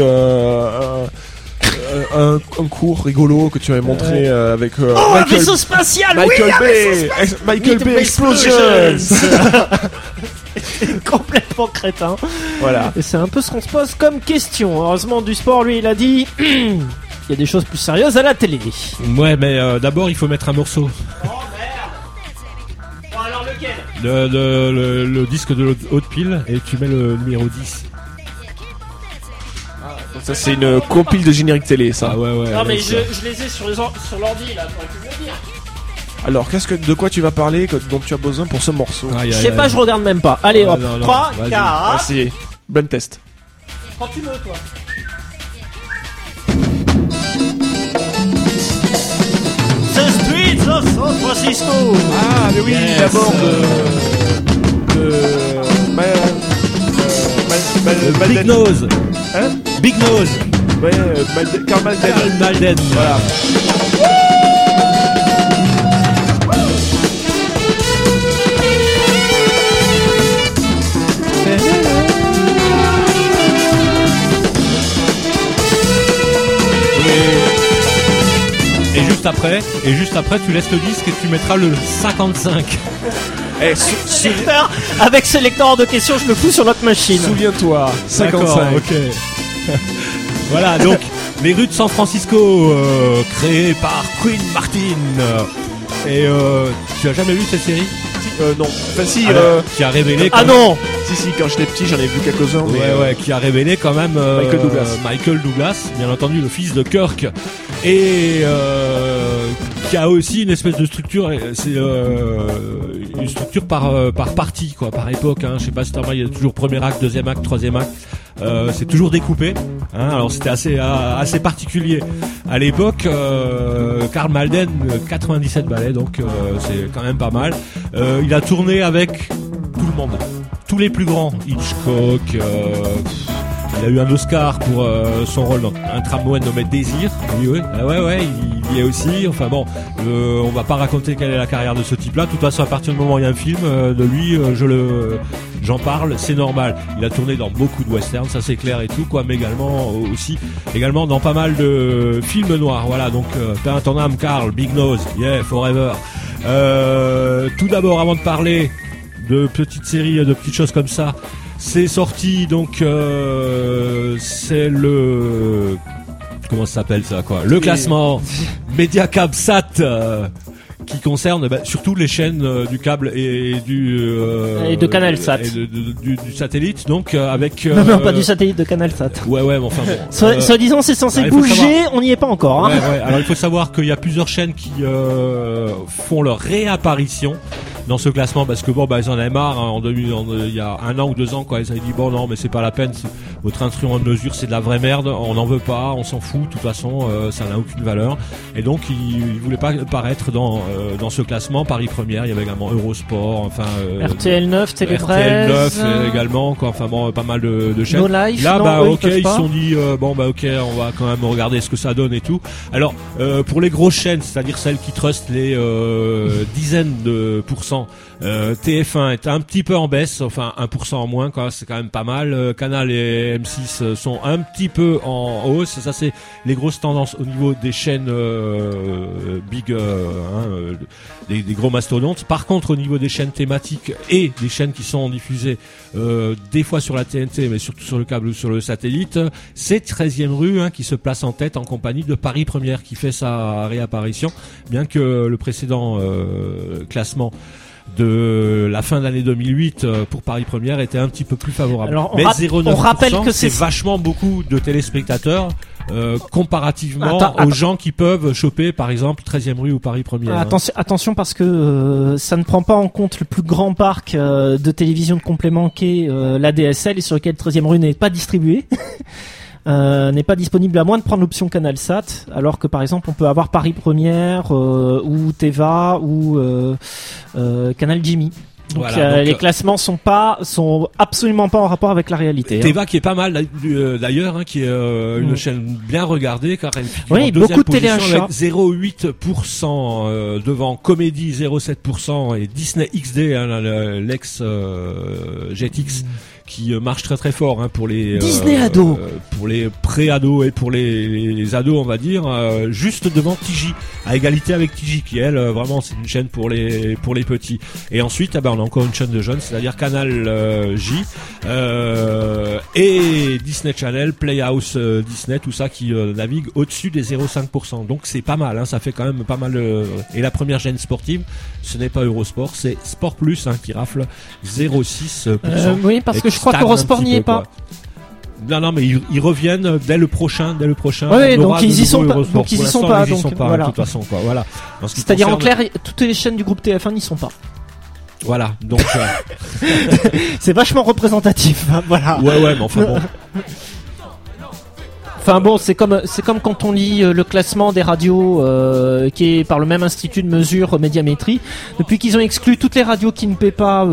Speaker 3: un cours rigolo que tu avais montré avec
Speaker 2: un vaisseau spatial.
Speaker 3: Michael Bay Explosions.
Speaker 2: C'est complètement crétin.
Speaker 3: Voilà.
Speaker 2: Et c'est un peu ce qu'on se pose comme question. Heureusement du sport, lui il a dit il y a des choses plus sérieuses à la télé.
Speaker 4: Ouais, mais d'abord il faut mettre un morceau.
Speaker 2: Oh merde. Bon alors lequel?
Speaker 4: Le disque de haute pile et tu mets le numéro 10.
Speaker 3: Ça c'est une compile de générique télé, ça.
Speaker 4: Ah ouais.
Speaker 2: Non mais je les ai sur l'ordi là, faudrait que je le dire.
Speaker 3: Alors, de quoi tu vas parler, dont tu as besoin pour ce morceau?
Speaker 2: Je sais pas, je regarde même pas. Allez, hop. 3, 4.
Speaker 3: C'est bon test.
Speaker 2: Quand tu veux, toi. The Streets of San Francisco.
Speaker 3: Ah, mais oui,
Speaker 4: Yes.
Speaker 3: d'abord
Speaker 4: Big Nose.
Speaker 3: Hein?
Speaker 4: Big Nose.
Speaker 3: Ouais, Karl Malden.
Speaker 4: Karl Malden.
Speaker 3: Voilà.
Speaker 4: Et juste après, tu laisses le disque et tu mettras le 55.
Speaker 2: Sélecteur, avec sélecteur de questions, je le fous sur notre machine.
Speaker 3: Souviens-toi, 55.
Speaker 4: D'accord, ok. Voilà, donc les rues de San Francisco, créées par Queen Martin. Et tu as jamais vu cette série?
Speaker 3: Non. Enfin si,
Speaker 4: qui a révélé.
Speaker 2: Ah non.
Speaker 3: Si, quand j'étais petit, j'en ai vu quelques-uns.
Speaker 4: Ouais, qui a révélé quand même Michael Douglas, bien entendu, le fils de Kirk, et qui a aussi une espèce de structure. C'est une structure par partie, quoi, par époque. Hein. Je sais pas si il y a toujours premier acte, deuxième acte, troisième acte. C'est toujours découpé. Hein. Alors c'était assez particulier à l'époque. Karl Malden, 97 ballets, donc c'est quand même pas mal. Il a tourné avec tout le monde, tous les plus grands. Hitchcock. Il a eu un Oscar pour son rôle dans un tramway nommé Désir. Oui. Il y est aussi. Enfin bon, on va pas raconter quelle est la carrière de ce type-là. De toute façon, à partir du moment où il y a un film de lui, j'en parle, c'est normal. Il a tourné dans beaucoup de westerns, ça c'est clair et tout, quoi, mais également dans pas mal de films noirs. Voilà, donc t'as ton âme, Karl, Big Nose, yeah, forever. Tout d'abord, avant de parler de petites séries, de petites choses comme ça, c'est sorti, donc c'est le... Comment ça s'appelle ça, quoi? Le classement Mediacabsat qui concerne surtout les chaînes du câble et
Speaker 2: et de Canalsat
Speaker 4: et du satellite, donc avec
Speaker 2: non, pas du satellite, de Canalsat.
Speaker 4: Ouais, mais enfin bon.
Speaker 2: Soi-disant c'est censé bouger, on n'y est pas encore. Hein.
Speaker 4: Ouais. Alors il faut savoir qu'il y a plusieurs chaînes qui font leur réapparition dans ce classement, parce que bon, ils en avaient marre, hein, il y a 1 an ou 2 ans, quoi. Ils avaient dit bon, non, mais c'est pas la peine, votre instrument de mesure c'est de la vraie merde, on n'en veut pas, on s'en fout, de toute façon, ça n'a aucune valeur. Et donc ils voulaient pas paraître dans ce classement. Paris Première, il y avait également Eurosport, enfin
Speaker 2: RTL 9, Télé 13,
Speaker 4: RTL 9 également, quoi. Enfin bon, pas mal de chaînes.
Speaker 2: No Life,
Speaker 4: là,
Speaker 2: non,
Speaker 4: ok, ils se sont dit ok, on va quand même regarder ce que ça donne et tout. Alors pour les grosses chaînes, c'est-à-dire celles qui trustent les dizaines de pourcents, TF1 est un petit peu en baisse, enfin 1% en moins, quoi, c'est quand même pas mal. Canal et M6 sont un petit peu en hausse. Ça c'est les grosses tendances au niveau des chaînes big, des gros mastodontes. Par contre, au niveau des chaînes thématiques et des chaînes qui sont diffusées des fois sur la TNT, mais surtout sur le câble ou sur le satellite, c'est 13e rue qui se place en tête en compagnie de Paris Première qui fait sa réapparition, bien que le précédent classement de la fin de l'année 2008 pour Paris Première était un petit peu plus favorable.
Speaker 2: Alors,
Speaker 4: mais 0,9%,
Speaker 2: on rappelle que
Speaker 4: c'est vachement beaucoup de téléspectateurs comparativement aux gens qui peuvent choper par exemple 13e rue ou Paris Première.
Speaker 2: Attention parce que ça ne prend pas en compte le plus grand parc de télévision de complément qu'est la DSL, et sur lequel 13e rue n'est pas distribuée. N'est pas disponible à moins de prendre l'option CanalSat, alors que par exemple on peut avoir Paris Première ou Teva ou Canal Jimmy. Donc,
Speaker 4: voilà, donc
Speaker 2: les classements sont absolument pas en rapport avec la réalité.
Speaker 4: Teva qui est pas mal d'ailleurs, qui est une chaîne bien regardée, car elle figure en
Speaker 2: beaucoup de
Speaker 4: deuxième position
Speaker 2: téléachats.
Speaker 4: avec 0,8% devant Comédie 0,7% et Disney XD, l'ex Jetix, qui marche très très fort pour les
Speaker 2: Disney ados,
Speaker 4: pour les pré-ados et pour les ados, on va dire, juste devant TJ, à égalité avec TJ, qui elle vraiment c'est une chaîne pour les petits. Et ensuite on a encore une chaîne de jeunes, c'est-à-dire Canal J et Disney Channel, Playhouse Disney, tout ça qui navigue au-dessus des 0,5%. Donc c'est pas mal, ça fait quand même pas mal. Et la première chaîne sportive, ce n'est pas Eurosport, c'est Sport Plus qui rafle 0,6%.
Speaker 2: Oui, parce que je crois qu'Eurosport n'y est pas.
Speaker 4: Non, mais ils reviennent dès le prochain.
Speaker 2: Ouais,
Speaker 4: On
Speaker 2: donc
Speaker 4: aura
Speaker 2: ils
Speaker 4: de
Speaker 2: y sont
Speaker 4: nouveau
Speaker 2: pas.
Speaker 4: Eurosport.
Speaker 2: Donc ils y
Speaker 4: Pour
Speaker 2: sont
Speaker 4: l'instant,
Speaker 2: pas.
Speaker 4: ils y sont
Speaker 2: Donc
Speaker 4: pas,
Speaker 2: voilà.
Speaker 4: de toute façon, quoi. Voilà. En ce qui
Speaker 2: C'est-à-dire en
Speaker 4: concerne-
Speaker 2: clair, toutes les chaînes du groupe TF1 n'y sont pas.
Speaker 4: Voilà. Donc.
Speaker 2: C'est vachement représentatif. Hein, voilà.
Speaker 4: Ouais, mais enfin bon.
Speaker 2: Enfin bon, c'est comme quand on lit le classement des radios qui est par le même institut de mesure Médiamétrie. Depuis qu'ils ont exclu toutes les radios qui ne paient pas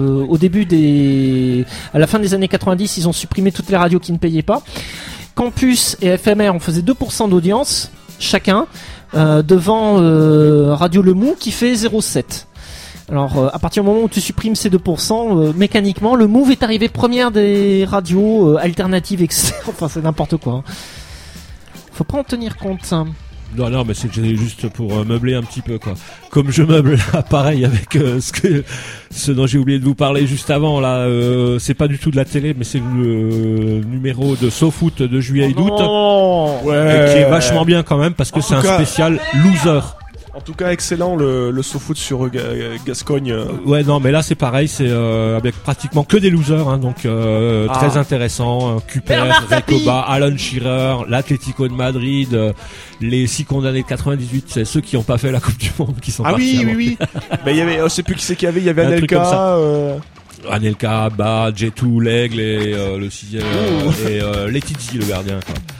Speaker 2: à la fin des années 90, ils ont supprimé toutes les radios qui ne payaient pas. Campus et FMR on faisait 2% d'audience chacun devant Radio Le Mou qui fait 0,7. Alors, à partir du moment où tu supprimes ces 2%, mécaniquement, le Move est arrivé première des radios alternatives, etc. Enfin, c'est n'importe quoi. Hein. Faut pas en tenir compte. Hein.
Speaker 4: Non, mais c'est juste pour meubler un petit peu, quoi. Comme je meuble là, pareil avec ce dont j'ai oublié de vous parler juste avant là. C'est pas du tout de la télé, mais c'est le numéro de SoFoot de juillet et d'août,
Speaker 3: Ouais.
Speaker 4: qui est vachement bien quand même parce que c'est un
Speaker 3: cas-
Speaker 4: spécial loser.
Speaker 3: En tout cas, excellent le SoFoot sur Gascogne.
Speaker 4: Ouais, non, mais là c'est pareil, c'est avec pratiquement que des losers, hein, donc très intéressant. Kuper,
Speaker 2: Bernard Tapie.
Speaker 4: Recoba, Alan Shearer, l'Atlético de Madrid, les 6 condamnés de 98, c'est ceux qui n'ont pas fait la Coupe du Monde qui sont
Speaker 3: Ah
Speaker 4: partis avant.
Speaker 3: oui. Mais il y avait, je sais plus qui c'est qu'il y avait. Il y avait
Speaker 4: Un truc
Speaker 3: Anelka.
Speaker 4: comme ça. Anelka, Abba, Jetou, l'Aigle et le 6e et Letizzi, le gardien.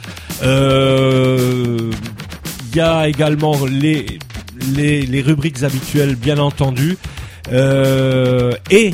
Speaker 4: Il y a également les rubriques habituelles, bien entendu, et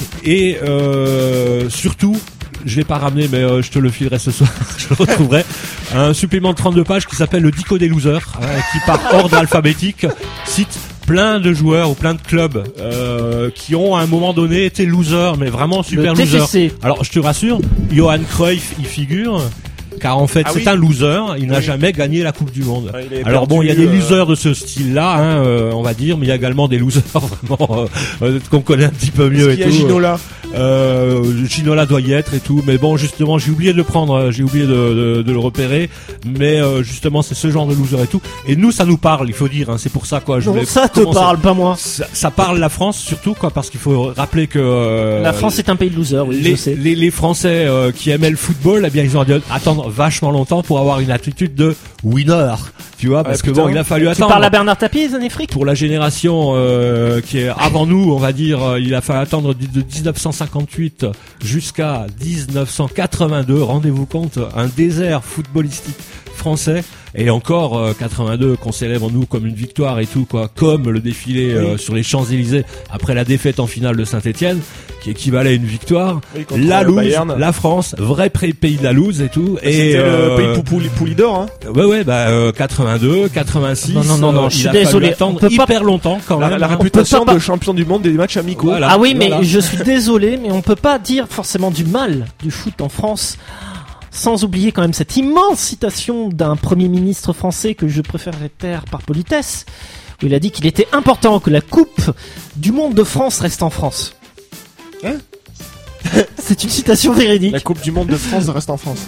Speaker 4: surtout, je l'ai pas ramené, mais je te le filerai ce soir, je le retrouverai, un supplément de 32 pages qui s'appelle le Dico des losers, qui par ordre alphabétique cite plein de joueurs ou plein de clubs qui ont à un moment donné été losers, mais vraiment super
Speaker 2: Le
Speaker 4: losers.
Speaker 2: TFC.
Speaker 4: Alors je te rassure, Johan Cruyff y figure. Car en fait,
Speaker 3: Ah
Speaker 4: c'est
Speaker 3: oui.
Speaker 4: un loser. Il n'a
Speaker 3: Oui.
Speaker 4: jamais gagné la Coupe du Monde.
Speaker 3: Ouais, il avait
Speaker 4: Alors bon, il y a
Speaker 3: perdu,
Speaker 4: des losers de ce style-là, hein, on va dire, mais il y a également des losers vraiment qu'on connaît un petit peu mieux et
Speaker 3: Il y a
Speaker 4: tout.
Speaker 3: Ginola.
Speaker 4: Ginola doit y être et tout, mais bon, justement, j'ai oublié de le prendre, j'ai oublié de le repérer, mais justement, c'est ce genre de loser et tout. Et nous, ça nous parle, il faut dire. Hein, c'est pour ça quoi. Je
Speaker 2: Non,
Speaker 4: voulais
Speaker 2: ça te
Speaker 4: commencer.
Speaker 2: parle, pas moi.
Speaker 4: Ça parle la France surtout quoi, parce qu'il faut rappeler que
Speaker 2: La France est un pays de losers, oui, je sais.
Speaker 4: les Français qui aimaient le football, eh bien ils ont dû attendre vachement longtemps pour avoir une attitude de winner, tu vois, parce
Speaker 3: Ouais,
Speaker 4: que
Speaker 3: putain.
Speaker 4: bon, il a fallu
Speaker 2: Tu
Speaker 4: attendre.
Speaker 2: parles à Bernard Tapie, les années fric?
Speaker 4: Pour la génération qui est avant nous, on va dire, il a fallu attendre de 1958 jusqu'à 1982. Rendez-vous compte, un désert footballistique français. Et encore 82 qu'on célèbre nous comme une victoire et tout quoi, comme le défilé sur les Champs-Élysées après la défaite en finale de Saint-Étienne, qui équivalait à une victoire.
Speaker 3: Oui, contre
Speaker 4: La loose,
Speaker 3: Bayern.
Speaker 4: la France, vrai pays de la loose et tout. Et
Speaker 3: C'était le pays Poulidor, hein.
Speaker 4: ouais, 82, 86.
Speaker 2: Non, je
Speaker 4: il
Speaker 2: suis
Speaker 4: a fallu
Speaker 2: désolé, on
Speaker 4: attendre
Speaker 2: peut pas-
Speaker 4: hyper longtemps quand même.
Speaker 3: La
Speaker 4: hein.
Speaker 3: réputation
Speaker 2: pas-
Speaker 3: de champion du monde des matchs amicaux.
Speaker 4: Voilà.
Speaker 2: Ah oui, mais
Speaker 4: voilà.
Speaker 2: je suis désolé, mais on peut pas dire forcément du mal du foot en France, sans oublier quand même cette immense citation d'un Premier ministre français que je préférerais taire par politesse, où il a dit qu'il était important que la Coupe du Monde de France reste en France.
Speaker 3: Hein
Speaker 2: C'est une citation véridique.
Speaker 3: La Coupe du Monde de France reste en France.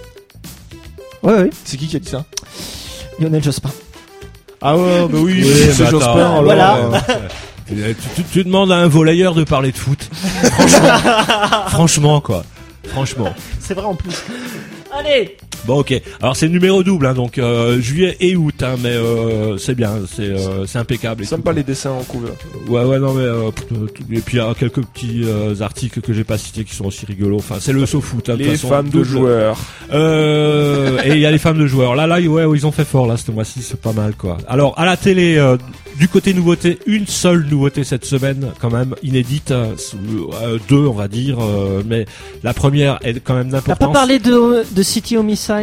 Speaker 2: Ouais.
Speaker 3: C'est qui a dit ça?
Speaker 2: Lionel Jospin.
Speaker 3: Ah ouais, bah oui,
Speaker 4: Oui,
Speaker 3: c'est
Speaker 4: mais
Speaker 3: Jospin.
Speaker 4: attends,
Speaker 3: alors,
Speaker 2: voilà.
Speaker 4: Tu demandes à un volleyeur de parler de foot. Franchement quoi. Franchement.
Speaker 2: C'est vrai en plus. Allez.
Speaker 4: Bon ok. Alors c'est numéro double, hein, donc juillet et août, hein, mais c'est bien, c'est impeccable. Et
Speaker 3: J'aime
Speaker 4: tout,
Speaker 3: pas
Speaker 4: quoi.
Speaker 3: les dessins en couleur.
Speaker 4: Ouais non mais et puis il y a quelques petits articles que j'ai pas cités qui sont aussi rigolos. Enfin c'est le SoFoot. Hein, de toute
Speaker 3: Les
Speaker 4: façon,
Speaker 3: femmes de
Speaker 4: double.
Speaker 3: joueurs.
Speaker 4: Et il y a les femmes de joueurs. Là, ouais, ils ont fait fort là ce mois-ci, c'est pas mal quoi. Alors à la télé, du côté nouveauté, une seule nouveauté cette semaine, quand même inédite, deux on va dire, mais la première est quand même
Speaker 2: T'as
Speaker 4: d'importance.
Speaker 2: pas parlé de City Homicide?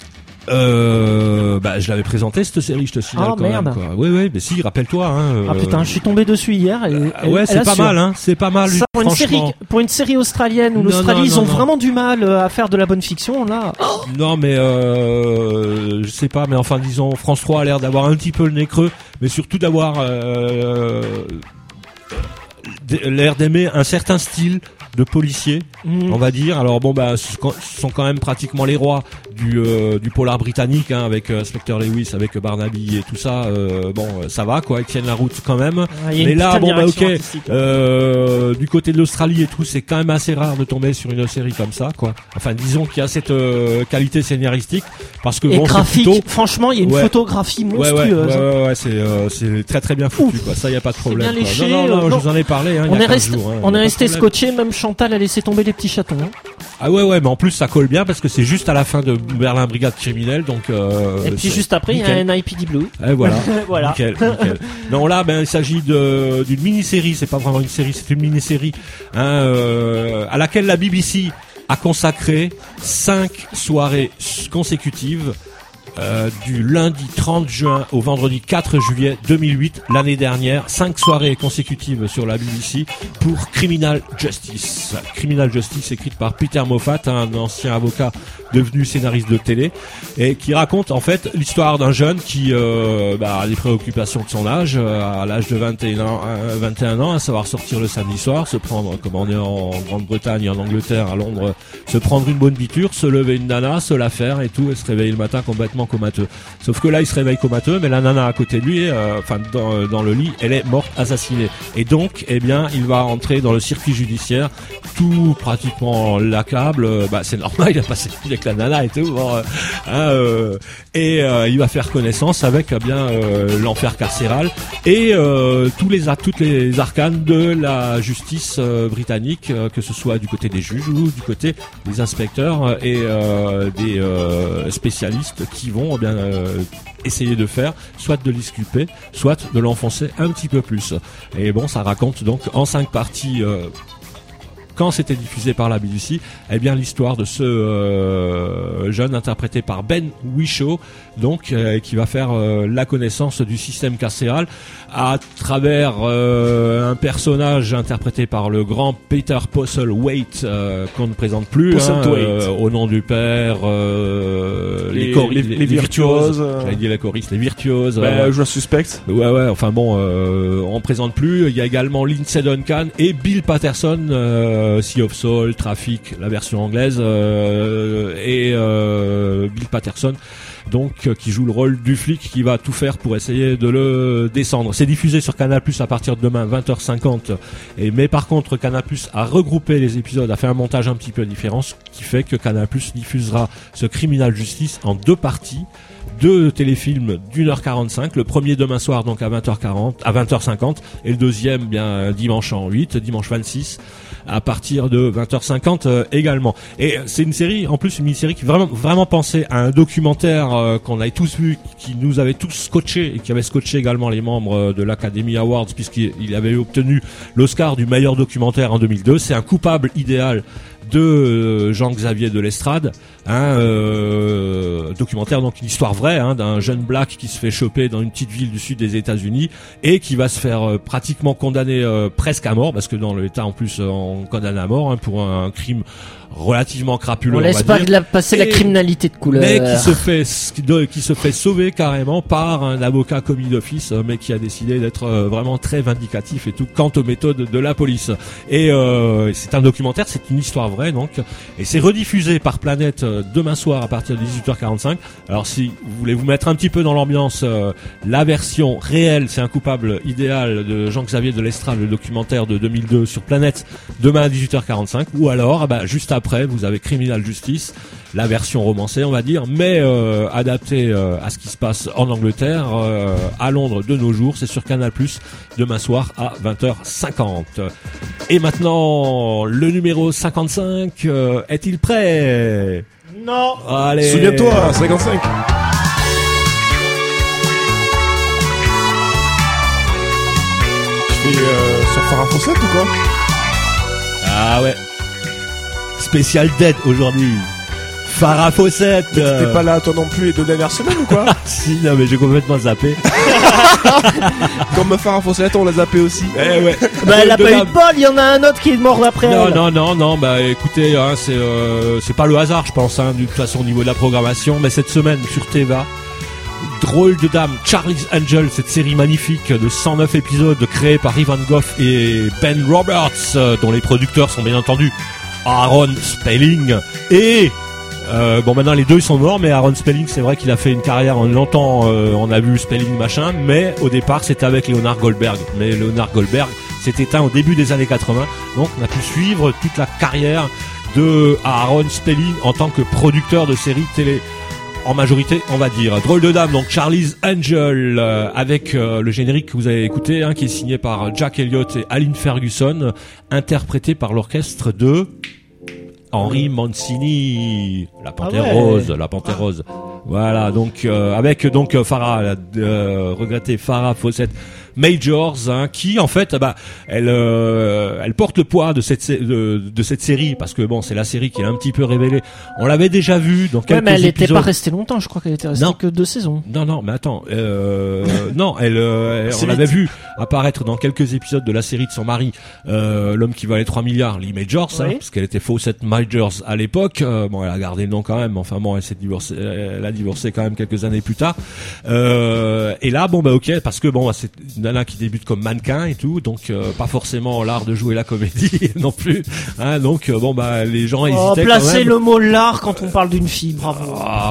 Speaker 4: Je l'avais présenté cette série, je te signale
Speaker 2: Ah,
Speaker 4: quand
Speaker 2: merde.
Speaker 4: même quoi. Oui, mais si, rappelle-toi. Hein,
Speaker 2: Ah putain, je suis tombé dessus hier. Et
Speaker 4: ouais, c'est pas mal, hein. C'est pas mal.
Speaker 2: Ça,
Speaker 4: franchement.
Speaker 2: pour une série australienne où
Speaker 4: Non,
Speaker 2: l'Australie
Speaker 4: non,
Speaker 2: ils ont
Speaker 4: non.
Speaker 2: vraiment du mal à faire de la bonne fiction là.
Speaker 4: Non mais je sais pas, mais enfin disons France 3 a l'air d'avoir un petit peu le nez creux, mais surtout d'avoir l'air d'aimer un certain style de policiers, on va dire. Alors bon, bah, ce sont quand même pratiquement les rois du polar britannique, hein, avec Inspector Lewis, avec Barnaby et tout ça. Bon, ça va, quoi, ils tiennent la route quand même. Mais là, bon, bah, ok, du côté de l'Australie et tout, c'est quand même assez rare de tomber sur une série comme ça, quoi. Enfin, disons qu'il y a cette qualité scénaristique, parce que
Speaker 2: et
Speaker 4: bon,
Speaker 2: graphique,
Speaker 4: plutôt...
Speaker 2: franchement, il y a une photographie monstrueuse.
Speaker 4: Ouais, c'est très très bien foutu, quoi. Ça, y a pas de problème.
Speaker 2: Bien léché,
Speaker 4: non, je vous en ai parlé, hein,
Speaker 2: on est resté scotché, même Chantal a laissé tomber les petits chatons. Hein.
Speaker 4: Ah ouais, mais en plus ça colle bien parce que c'est juste à la fin de Berlin Brigade Criminelle, donc.
Speaker 2: Et puis juste après, il y a un NYPD Blue.
Speaker 4: Et voilà.
Speaker 2: Voilà.
Speaker 4: Nickel. Non, là, ben, il s'agit d'une mini-série. C'est pas vraiment une série, c'est une mini-série, hein, à laquelle la BBC a consacré 5 soirées consécutives. Du lundi 30 juin au vendredi 4 juillet 2008, l'année dernière, 5 soirées consécutives sur la BBC pour Criminal Justice. Criminal Justice écrite par Peter Moffat, un ancien avocat devenu scénariste de télé, et qui raconte en fait l'histoire d'un jeune qui a des préoccupations de son âge, à l'âge de 21 ans, à savoir sortir le samedi soir, se prendre, comme on est en Grande-Bretagne, en Angleterre, à Londres, se prendre une bonne biture, se lever une nana, se la faire et tout, et se réveiller le matin complètement comateux. Sauf que là, il se réveille comateux, mais la nana à côté de lui, dans le lit, elle est morte, assassinée. Et donc, eh bien, il va entrer dans le circuit judiciaire, tout pratiquement l'accable. C'est normal, il a passé avec la nana et tout. Il va faire connaissance avec l'enfer carcéral et toutes les arcanes de la justice britannique, que ce soit du côté des juges ou du côté des inspecteurs et des spécialistes qui vont essayer de faire soit de l'exculper, soit de l'enfoncer un petit peu plus. Et bon, ça raconte donc en 5 parties, quand c'était diffusé par la BBC, eh bien l'histoire de ce jeune interprété par Ben Whishaw, donc qui va faire la connaissance du système carcéral à travers un personnage interprété par le grand Peter Postlethwaite, qu'on ne présente plus, au nom du père, les virtuoses, j'avais dit les choristes, les virtuoses,
Speaker 3: je la suspecte.
Speaker 4: Ouais, enfin bon, on présente plus. Il y a également Lindsay Duncan et Bill Patterson, Sea of Soul, Traffic, la version anglaise, et Bill Patterson, donc qui joue le rôle du flic qui va tout faire pour essayer de le descendre. C'est diffusé sur Canal+ à partir de demain 20h50, mais par contre Canal+ a regroupé les épisodes, a fait un montage un petit peu différent, ce qui fait que Canal+ diffusera ce Criminal Justice en 2 parties. 2 téléfilms d'1h45, le premier demain soir donc à 20h50 et le deuxième dimanche 26 à partir de 20h50 également. Et c'est une série, en plus une mini-série qui vraiment pensée à un documentaire qu'on avait tous vu, qui nous avait tous scotché et qui avait scotché également les membres de l'Academy Awards, puisqu'il avait obtenu l'Oscar du meilleur documentaire en 2002. C'est un coupable idéal de Jean-Xavier de Lestrade, documentaire, donc une histoire vraie, d'un jeune black qui se fait choper dans une petite ville du sud des États-Unis et qui va se faire pratiquement condamner presque à mort, parce que dans l'État en plus on condamne à mort pour un crime relativement crapuleux.
Speaker 2: On laisse pas passer la criminalité de couleur.
Speaker 4: Mais qui se fait sauver carrément par un avocat commis d'office, mais qui a décidé d'être vraiment très vindicatif et tout quant aux méthodes de la police. Et c'est un documentaire, c'est une histoire vraie donc, et c'est rediffusé par Planète demain soir à partir de 18h45. Alors si vous voulez vous mettre un petit peu dans l'ambiance, la version réelle, c'est un coupable idéal de Jean-Xavier de Lestrade, le documentaire de 2002 sur Planète demain à 18h45, ou alors juste après vous avez Criminal Justice, la version romancée on va dire, mais adaptée à ce qui se passe en Angleterre, à Londres de nos jours. C'est sur Canal+ demain soir à 20h50. Et maintenant le numéro 55, est-il prêt?
Speaker 2: Non.
Speaker 3: Allez. Souviens-toi, 55. Tu fais sur Farah Fawcett ou quoi?
Speaker 4: Ah ouais. Spécial Dead aujourd'hui. Farah Fawcett.
Speaker 3: T'étais pas là toi non plus les 2 dernières semaines ou quoi?
Speaker 4: Si, non mais j'ai complètement zappé.
Speaker 3: Comme Farah Fawcett, on l'a zappé aussi.
Speaker 4: Eh ouais.
Speaker 2: Elle a pas eu de bol, il y en a un autre qui est mort après.
Speaker 4: Non, écoutez, c'est pas le hasard je pense, de toute façon au niveau de la programmation, mais cette semaine sur TVA, Drôle de Dame, Charlie's Angel, cette série magnifique de 109 épisodes créée par Ivan Goff et Ben Roberts, dont les producteurs sont bien entendu Aaron Spelling et bon, maintenant les deux ils sont morts, mais Aaron Spelling, c'est vrai qu'il a fait une carrière longtemps, on a vu Spelling machin, mais au départ c'était avec Leonard Goldberg. Mais Leonard Goldberg s'est éteint au début des années 80, donc on a pu suivre toute la carrière de Aaron Spelling en tant que producteur de séries télé. En majorité, on va dire. Drôle de Dame, donc Charlie's Angel, avec le générique que vous avez écouté, qui est signé par Jack Elliott et Aline Ferguson, interprété par l'orchestre de Henry Mancini, la Panthère Rose. Voilà, donc avec donc Farrah, regretté Farrah Fawcett Majors, qui en fait, elle porte le poids de cette série, parce que bon, c'est la série qui est un petit peu révélée. On l'avait déjà vu dans quelques épisodes.
Speaker 2: Mais elle était pas restée longtemps, je crois qu'elle était restée que 2 saisons.
Speaker 4: Non, mais attends, non, on l'avait vu apparaître dans quelques épisodes de la série de son mari, l'homme qui valait 3 milliards, Lee Majors, parce qu'elle était Fawcett Majors à l'époque. Bon, elle a gardé le nom quand même. Enfin bon, elle a divorcé quand même quelques années plus tard. Et là, bon, ok, parce que bon, c'est nana qui débute comme mannequin et tout, donc pas forcément l'art de jouer la comédie non plus, donc bon, les gens hésitaient
Speaker 2: placer
Speaker 4: quand même.
Speaker 2: le mot l'art quand on parle d'une fille, bravo.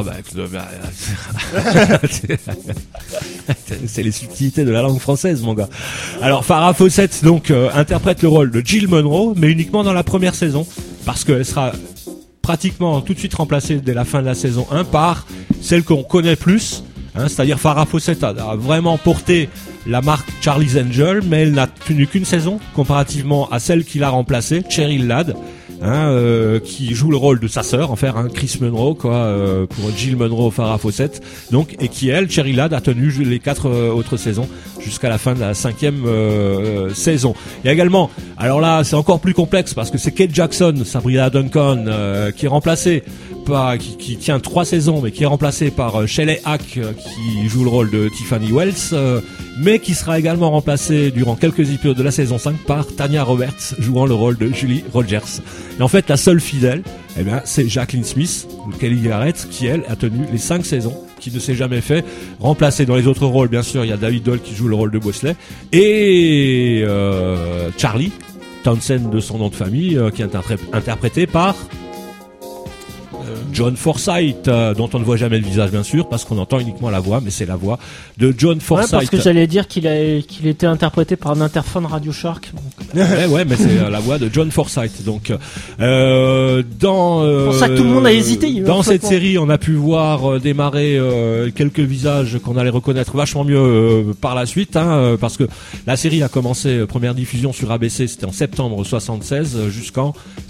Speaker 4: C'est les subtilités de la langue française, mon gars. Alors Farrah Fawcett donc interprète le rôle de Jill Munro, mais uniquement dans la première saison, parce qu'elle sera pratiquement tout de suite remplacée dès la fin de la saison 1 par celle qu'on connaît plus, c'est-à-dire Farrah Fawcett a vraiment porté la marque Charlie's Angel, mais elle n'a tenu qu'une saison comparativement à celle qui l'a remplacée, Cheryl Ladd, qui joue le rôle de sa sœur, Chris Munro, pour Jill Munro, Farrah Fawcett, donc, et qui elle, Cheryl Ladd, a tenu les 4 autres saisons jusqu'à la fin de la 5e saison. Il y a également, alors là, c'est encore plus complexe parce que c'est Kate Jackson, Sabrina Duncan, qui est remplacée qui tient 3 saisons, mais qui est remplacée par Shelley Hack, qui joue le rôle de Tiffany Wells, mais qui sera également remplacée durant quelques épisodes de la saison 5 par Tanya Roberts, jouant le rôle de Julie Rogers. Et en fait, la seule fidèle, c'est Jacqueline Smith, ou Kelly Garrett, qui elle a tenu les 5 saisons, qui ne s'est jamais fait remplacer. Dans les autres rôles, bien sûr, il y a David Doyle qui joue le rôle de Bosley, et Charlie Townsend de son nom de famille, qui est interprété par John Forsythe, dont on ne voit jamais le visage bien sûr, parce qu'on entend uniquement la voix, mais c'est la voix de John Forsythe.
Speaker 2: Parce que j'allais dire qu'il était interprété par un interphone Radio Shark.
Speaker 4: Ouais, mais c'est la voix de John Forsythe. Donc,
Speaker 2: pour ça que tout le monde a hésité.
Speaker 4: Dans cette série, on a pu voir démarrer quelques visages qu'on allait reconnaître vachement mieux par la suite, parce que la série a commencé première diffusion sur ABC, c'était en septembre 76 jusqu'en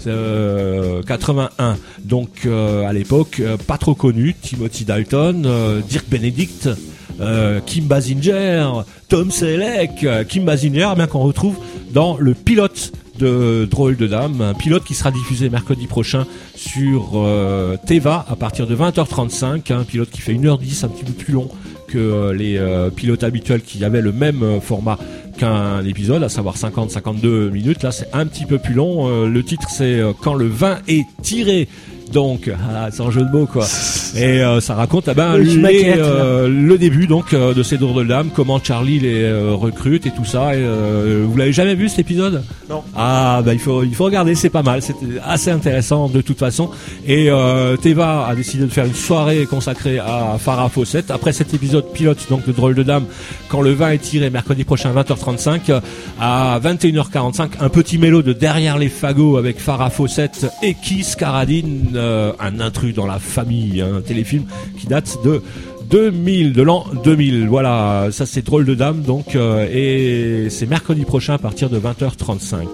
Speaker 4: 81. Donc à l'époque, pas trop connu, Timothy Dalton, Dirk Benedict, Kim Basinger, Tom Selleck, Kim Basinger, bien qu'on retrouve dans le pilote de Drôle de Dame, un pilote qui sera diffusé mercredi prochain sur Teva à partir de 20h35, un pilote qui fait 1h10, un petit peu plus long que les pilotes habituels qui avaient le même format qu'un épisode, à savoir 50-52 minutes. Là, c'est un petit peu plus long. Le titre, c'est Quand le vin est tiré. Donc, sans jeu de mots, quoi. Et ça raconte le début donc de ces Drôles de Dames, comment Charlie les recrute et tout ça. Et, vous l'avez jamais vu cet épisode?
Speaker 3: Non.
Speaker 4: Il faut regarder, c'est pas mal, c'était assez intéressant de toute façon. Et Teva a décidé de faire une soirée consacrée à Farrah Fawcett après cet épisode pilote donc de Drôles de Dames, Quand le vin est tiré, mercredi prochain 20h35 à 21h45, un petit mélo de Derrière les fagots avec Farrah Fawcett et Keith Carradine, un intrus dans la famille, un téléfilm qui date de 2000, de l'an 2000. Voilà, ça c'est Drôle de Dame donc, et c'est mercredi prochain à partir de 20h35.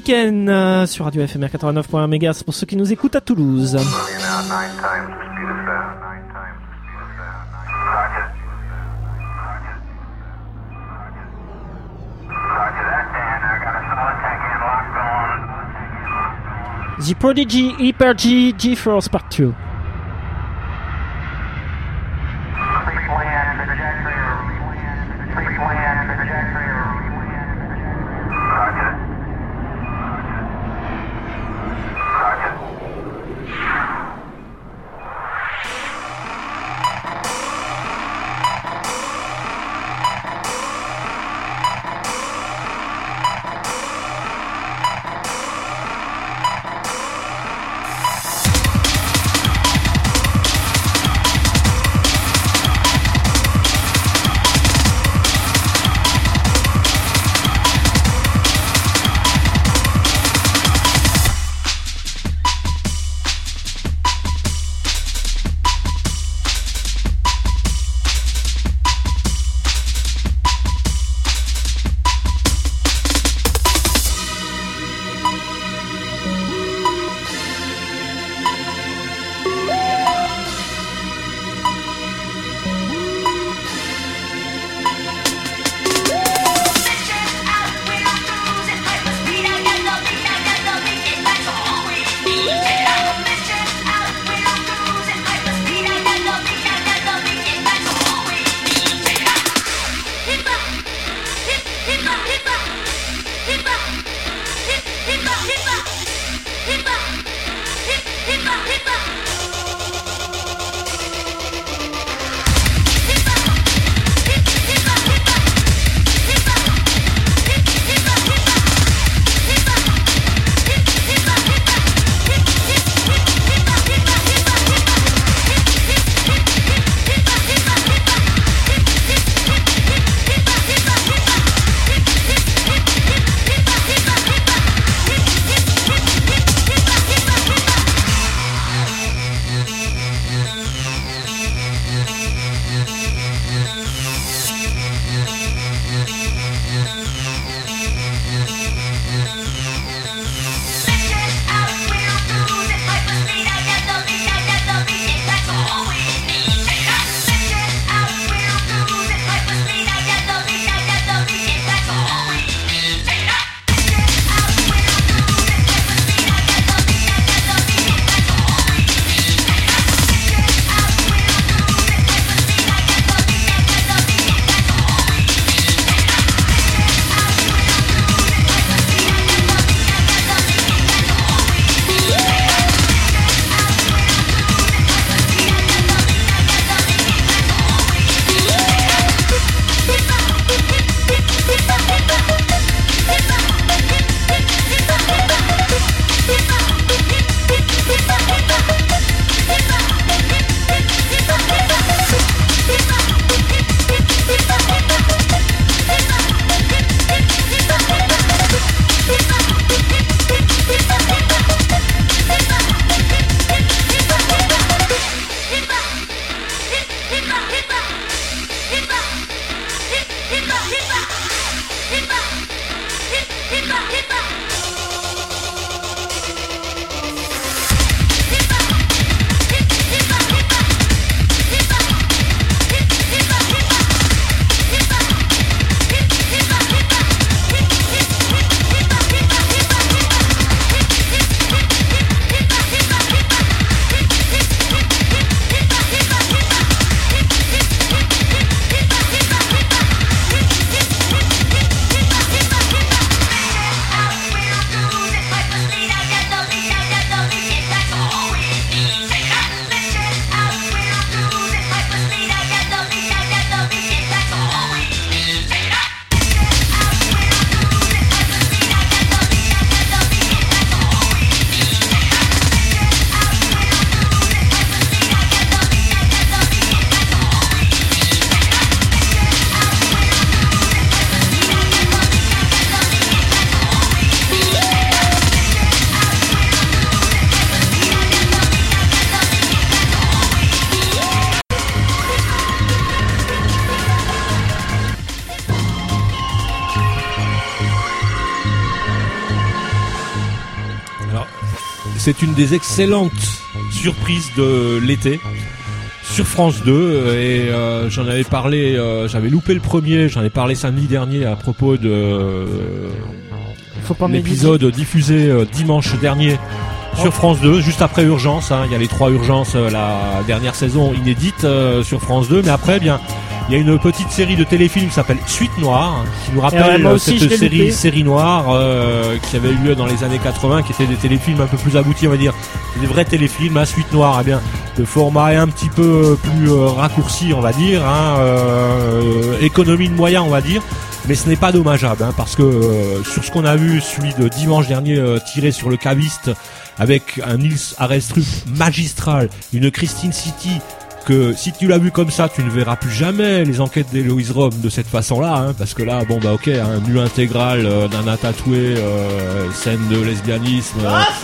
Speaker 2: Week-end sur Radio FMR 89.1 MHz pour ceux qui nous écoutent à Toulouse. The Prodigy Hyper G G-Force Part 2.
Speaker 4: c'est une des excellentes surprises de l'été sur France 2 et j'en avais parlé, j'avais loupé le premier, j'en ai parlé samedi dernier à propos de l'épisode diffusé dimanche dernier sur France 2, juste après Urgence, hein. Il y a les 3 Urgences, la dernière saison inédite sur France 2, mais après, bien, il y a une petite série de téléfilms qui s'appelle Suite Noire, qui nous rappelle cette série noire qui avait eu lieu dans les années 80, qui était des téléfilms un peu plus aboutis, on va dire, des vrais téléfilms. Hein. Suite Noire, eh bien, le format est un petit peu plus raccourci, on va dire, hein, économie de moyens, on va dire. Mais ce n'est pas dommageable, hein, parce que sur ce qu'on a vu, celui de dimanche dernier tiré sur le caviste, avec un Nils Arestrup magistral, une Christine City, que si tu l'as vu comme ça, tu ne verras plus jamais les enquêtes d'Héloïse Rome de cette façon-là, hein, parce que là, bon bah ok, un nu intégral, nana tatoué, scène de lesbianisme.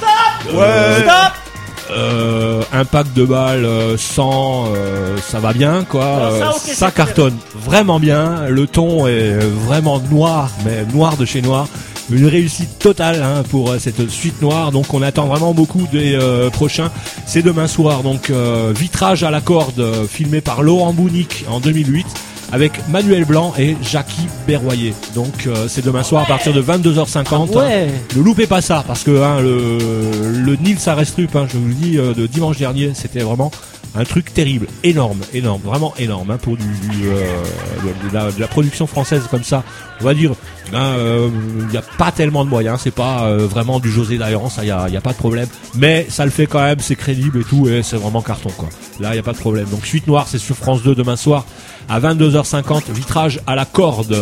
Speaker 4: Un pack de balles, sang, ça va bien quoi. Ça cartonne vraiment bien. Le ton est vraiment noir, mais noir de chez noir. Une réussite totale hein, pour cette Suite Noire. Donc on attend vraiment beaucoup des prochains. C'est demain soir. Donc Vitrage à la corde, filmé par Laurent Bounic en 2008. Avec Manuel Blanc et Jackie Berroyer. Donc c'est demain soir à partir de 22h50.
Speaker 2: Ouais.
Speaker 4: Hein. Ne loupez pas ça parce que hein, le Nils Arestrup, hein, je vous le dis, de dimanche dernier, c'était vraiment un truc terrible, énorme, vraiment énorme hein, pour de la production française comme ça. On va dire, il y a pas tellement de moyens, c'est pas vraiment du José Dayan, ça y a pas de problème. Mais ça le fait quand même, c'est crédible et tout, et c'est vraiment carton quoi. Là, il y a pas de problème. Donc Suite Noire, c'est sur France 2 demain soir. À 22h50, Vitrage à la corde.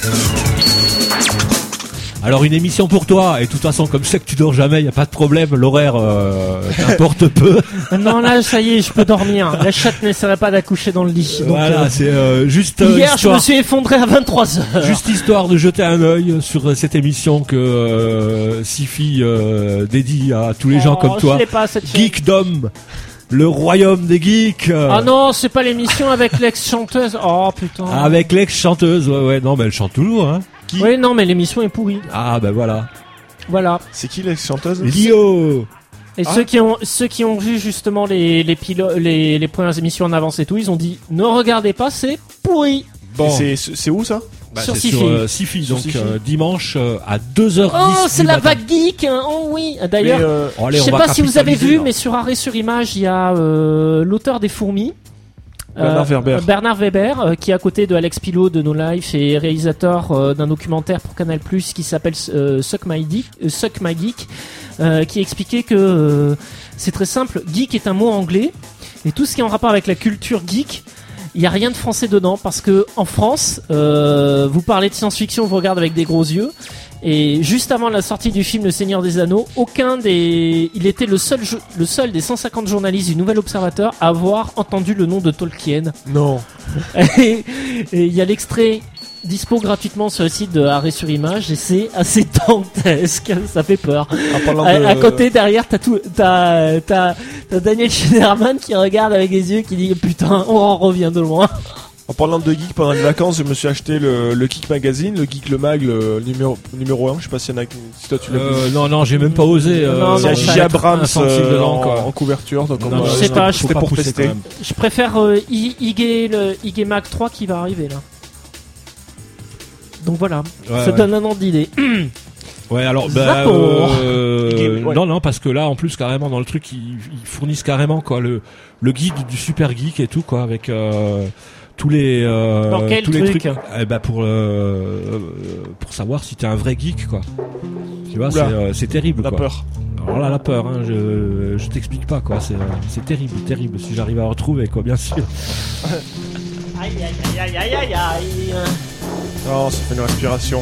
Speaker 4: Alors une émission pour toi, et de toute façon comme je sais que tu dors jamais, y a pas de problème, l'horaire t'importe peu.
Speaker 2: Non là ça y est, je peux dormir. La chatte n'essaierait pas d'accoucher dans le lit. Donc,
Speaker 4: voilà, c'est juste
Speaker 2: hier
Speaker 4: histoire,
Speaker 2: je me suis effondré à 23h.
Speaker 4: Juste histoire de jeter un œil sur cette émission que Sifi dédie à tous les gens comme toi.
Speaker 2: Je l'ai pas, cette chaîne.
Speaker 4: Geekdom. Le royaume des geeks.
Speaker 2: Ah non, c'est pas l'émission avec l'ex-chanteuse. Oh putain.
Speaker 4: Avec l'ex-chanteuse, ouais, non, mais elle chante toujours, hein.
Speaker 2: Qui? Oui, non, mais l'émission est pourrie.
Speaker 4: Ah, bah voilà.
Speaker 2: Voilà.
Speaker 3: C'est qui l'ex-chanteuse?
Speaker 4: Lio.
Speaker 2: Et ceux qui ont vu justement les premières émissions en avance et tout, ils ont dit ne regardez pas, c'est pourri.
Speaker 3: Bon. C'est où ça?
Speaker 4: Bah,
Speaker 2: sur
Speaker 4: c'est
Speaker 2: Sifi.
Speaker 4: sur Sifi, donc dimanche à 2h10.
Speaker 2: Oh, c'est la
Speaker 4: matin.
Speaker 2: vague geek. Hein. Oh oui. D'ailleurs,
Speaker 4: allez,
Speaker 2: je sais
Speaker 4: on va
Speaker 2: pas si vous avez vu,
Speaker 4: capitaliser,
Speaker 2: mais sur Arrêt sur Image, il y a l'auteur des Fourmis. Bernard Weber, qui est à côté de Alex Pilot de No Life et réalisateur d'un documentaire pour Canal+, qui s'appelle Suck My Geek, qui expliquait que c'est très simple, geek est un mot anglais, et tout ce qui est en rapport avec la culture geek, il n'y a rien de français dedans, parce que en France, vous parlez de science-fiction, vous regardez avec des gros yeux, et juste avant la sortie du film Le Seigneur des Anneaux, il était le seul des 150 journalistes du Nouvel Observateur à avoir entendu le nom de Tolkien.
Speaker 3: Non.
Speaker 2: Et il y a l'extrait dispo gratuitement sur le site de Arrêt sur Image, et c'est assez dantesque, ça fait peur. À côté, derrière, t'as Daniel Schneiderman qui regarde avec les yeux, qui dit putain, on en revient de loin.
Speaker 3: En parlant de geek, pendant les vacances, je me suis acheté le Geek Magazine, le Geek Le Mag, le numéro 1. Je sais pas s'il y en a, si toi tu l'as vu.
Speaker 4: Non, j'ai même pas osé.
Speaker 3: Il y a J. Abrams
Speaker 4: en
Speaker 3: en couverture. Donc
Speaker 2: non, je sais pas,
Speaker 3: c'était pour tester.
Speaker 2: Je préfère le IG Mag 3 qui va arriver là. Donc voilà, ça donne un ordre d'idée.
Speaker 4: Ouais, alors non, parce que là en plus carrément dans le truc ils fournissent carrément quoi le guide du super geek et tout quoi, avec tous les trucs pour savoir si t'es un vrai geek quoi. Tu vois, c'est terrible
Speaker 3: la
Speaker 4: quoi.
Speaker 3: Peur.
Speaker 4: Alors là la peur hein, je t'explique pas quoi, c'est terrible si j'arrive à retrouver quoi, bien sûr.
Speaker 2: Aïe aïe aïe aïe aïe aïe.
Speaker 3: Non, ça fait une respiration.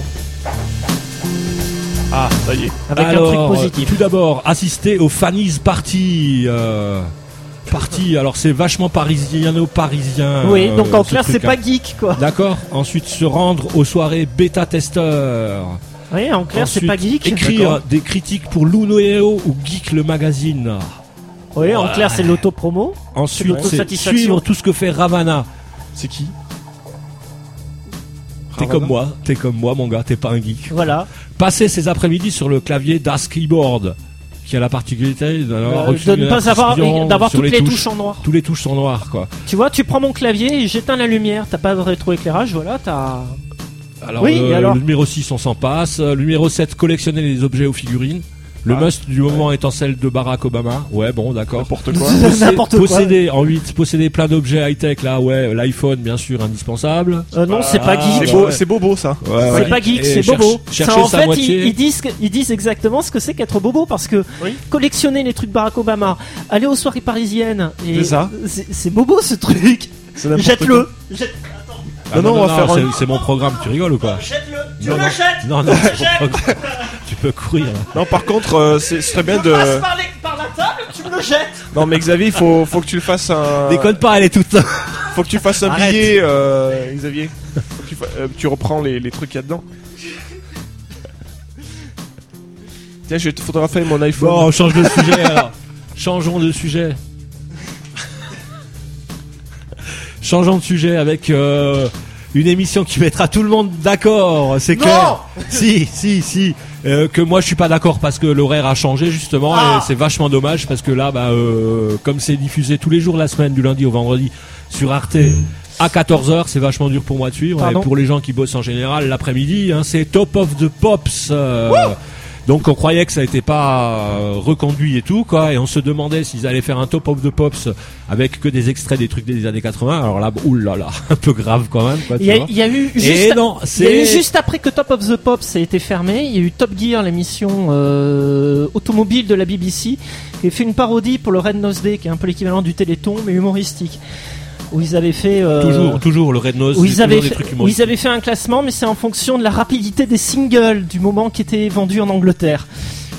Speaker 3: Ah, ça y est.
Speaker 2: Avec
Speaker 4: alors,
Speaker 2: un truc positif.
Speaker 4: Tout d'abord, assister au Fanny's Party. Alors c'est vachement parisien.
Speaker 2: Oui, donc en clair c'est pas geek quoi.
Speaker 4: D'accord. Ensuite se rendre aux soirées bêta-testeurs.
Speaker 2: Oui, en clair c'est pas geek.
Speaker 4: Écrire des critiques pour Luneo ou Geek le magazine.
Speaker 2: Oui, en clair c'est l'auto-promo.
Speaker 4: Ensuite c'est suivre tout ce que fait Ravana.
Speaker 3: C'est qui?
Speaker 4: T'es comme moi mon gars, t'es pas un geek.
Speaker 2: Voilà.
Speaker 4: Passer ses après-midi sur le clavier d'As Keyboard, qui a la particularité d'avoir
Speaker 2: de ne pas d'avoir toutes les touches en noir.
Speaker 4: Tous les touches sont noires, quoi.
Speaker 2: Tu vois, tu prends mon clavier et j'éteins la lumière. T'as pas de rétroéclairage, voilà, t'as.
Speaker 4: Alors,
Speaker 2: oui, alors
Speaker 4: le numéro 6, on s'en passe. Le numéro 7, collectionner les objets aux figurines. Le must du moment étant celle de Barack Obama. Ouais, bon, d'accord.
Speaker 3: N'importe quoi.
Speaker 2: N'importe quoi.
Speaker 4: Posséder, en 8, posséder plein d'objets high-tech, là, ouais, l'iPhone, bien sûr, indispensable.
Speaker 2: Non, c'est pas geek.
Speaker 3: C'est bobo, ça.
Speaker 4: Ouais,
Speaker 2: C'est pas geek, c'est bobo.
Speaker 4: Chercher
Speaker 2: en
Speaker 4: sa
Speaker 2: fait,
Speaker 4: moitié.
Speaker 2: ils disent exactement ce que c'est qu'être bobo parce que collectionner les trucs Barack Obama, aller aux soirées parisiennes, et
Speaker 3: C'est ça.
Speaker 2: C'est bobo ce truc.
Speaker 3: C'est n'importe
Speaker 2: Jette-le.
Speaker 3: Non, on va faire un-
Speaker 4: c'est mon programme, tu rigoles ou quoi?
Speaker 2: Jette-le. Tu
Speaker 4: Non,
Speaker 2: le
Speaker 4: non.
Speaker 2: jettes.
Speaker 4: Non, c'est mon programme. Tu peux courir.
Speaker 3: Non, par contre, ce serait bien de.
Speaker 2: Passe par la table, tu me le jettes.
Speaker 3: Non, mais Xavier, faut que tu le fasses un.
Speaker 4: Déconne pas, elle est toute.
Speaker 3: Faut que tu fasses un
Speaker 4: Arrête.
Speaker 3: billet, Xavier. Faut que tu reprends les trucs qu'il y a dedans. Tiens, je vais te photographier mon iPhone.
Speaker 4: Bon, on change de sujet alors. Changeons de sujet. Changeons de sujet avec une émission qui mettra tout le monde d'accord, c'est clair. Si. Que moi je suis pas d'accord parce que l'horaire a changé justement et c'est vachement dommage parce que là, comme c'est diffusé tous les jours de la semaine, du lundi au vendredi sur Arte à 14h, c'est vachement dur pour moi de suivre.
Speaker 2: Pardon.
Speaker 4: Et pour les gens qui bossent en général, l'après-midi, c'est Top of the Pops. Donc on croyait que ça n'était pas reconduit et tout, quoi, et on se demandait s'ils allaient faire un Top of the Pops avec que des extraits des trucs des années 80. Alors là, oulala, un peu grave quand même, quoi.
Speaker 2: Il y a eu juste après que Top of the Pops a été fermé, il y a eu Top Gear, l'émission automobile de la BBC, qui a fait une parodie pour le Red Nose Day, qui est un peu l'équivalent du Téléthon mais humoristique. Où ils avaient fait
Speaker 4: toujours le Red Nose,
Speaker 2: où ils avaient
Speaker 4: fait
Speaker 2: fait un classement, mais c'est en fonction de la rapidité des singles du moment qui étaient vendus en Angleterre.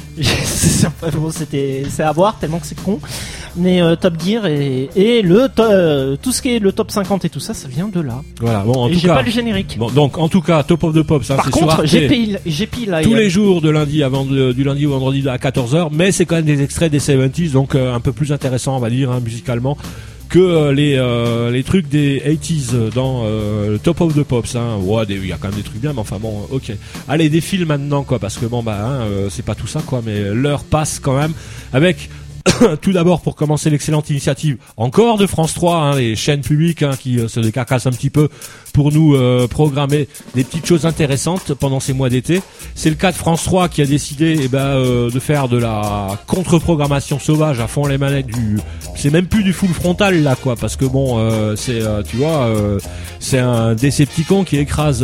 Speaker 2: C'est à voir tellement que c'est con. Mais Top Gear et tout ce qui est le top 50 et tout ça, ça vient de là.
Speaker 4: Voilà. Bon, en
Speaker 2: et
Speaker 4: tout
Speaker 2: j'ai
Speaker 4: cas,
Speaker 2: pas le générique.
Speaker 4: Bon, donc en tout cas, Top of the Pops,
Speaker 2: Par
Speaker 4: c'est sur
Speaker 2: contre,
Speaker 4: Arte,
Speaker 2: GP là.
Speaker 4: tous les jours de lundi du lundi au vendredi à 14h, mais c'est quand même des extraits des 70s, donc un peu plus intéressant, on va dire, musicalement, que les trucs des 80s dans le Top of the Pops. Ouais, il y a quand même des trucs bien, mais enfin bon, ok. Allez, des films maintenant, quoi, parce que bon, c'est pas tout ça, quoi, mais l'heure passe quand même avec. Tout d'abord, pour commencer, l'excellente initiative encore de France 3, les chaînes publiques qui se décarcassent un petit peu pour nous programmer des petites choses intéressantes pendant ces mois d'été. C'est le cas de France 3 qui a décidé de faire de la contre-programmation sauvage à fond les manettes c'est même plus du full frontal là, quoi, parce que bon, c'est tu vois, c'est un Décepticon qui écrase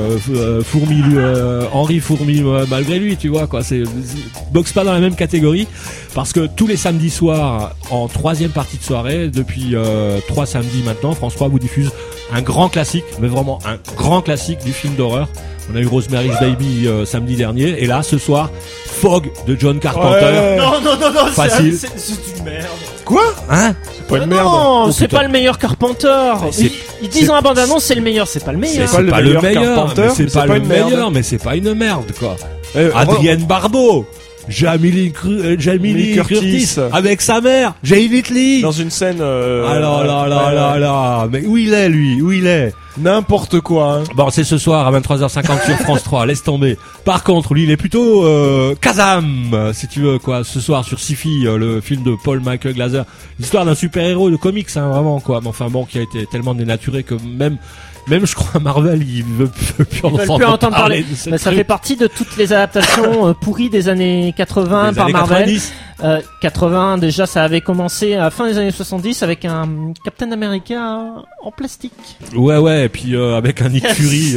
Speaker 4: Henri Fourmi malgré lui, tu vois, quoi. C'est boxe pas dans la même catégorie parce que tous les samedis soirs en troisième partie de soirée depuis 3 samedis maintenant, France 3 vous diffuse un grand classique, mais vraiment un grand classique du film d'horreur. On a eu Rosemary's Baby samedi dernier, et là ce soir Fog de John Carpenter.
Speaker 3: Ouais.
Speaker 2: Non,
Speaker 4: Facile.
Speaker 2: c'est du merde.
Speaker 3: Quoi?
Speaker 4: Hein?
Speaker 3: C'est pas une merde.
Speaker 2: Non,
Speaker 4: Oh,
Speaker 2: c'est
Speaker 4: putain.
Speaker 2: pas le meilleur Carpenter. Ils disent dans la bande annonce c'est le meilleur, c'est pas le meilleur.
Speaker 3: C'est pas le meilleur Carpenter,
Speaker 4: mais c'est
Speaker 3: mais
Speaker 4: pas le
Speaker 3: une merde.
Speaker 4: meilleur, mais c'est pas une merde, quoi.
Speaker 3: Eh,
Speaker 4: Adrienne Barbeau, Jamie Curtis
Speaker 3: Curtis
Speaker 4: avec sa mère, Jay Whitley.
Speaker 3: dans une scène.
Speaker 4: Alors là, mais où il est lui? Où il est?
Speaker 3: N'importe quoi.
Speaker 4: Bon, c'est ce soir à 23h50 sur France 3, laisse tomber. Par contre, lui, il est plutôt Kazam, si tu veux, quoi. Ce soir sur Sci-Fi, le film de Paul Michael Glaser, l'histoire d'un super-héros de comics, vraiment, quoi. Mais enfin bon, qui a été tellement dénaturé que même je crois Marvel, il veut plus
Speaker 2: entendre parler.
Speaker 4: de ce
Speaker 2: Ça
Speaker 4: truc.
Speaker 2: fait partie de toutes les adaptations pourries des années 80
Speaker 4: Des
Speaker 2: par
Speaker 4: années
Speaker 2: Marvel.
Speaker 4: 90.
Speaker 2: 80 déjà, ça avait commencé à la fin des années 70 avec un Captain America en plastique.
Speaker 4: Ouais, et puis avec un Nick Fury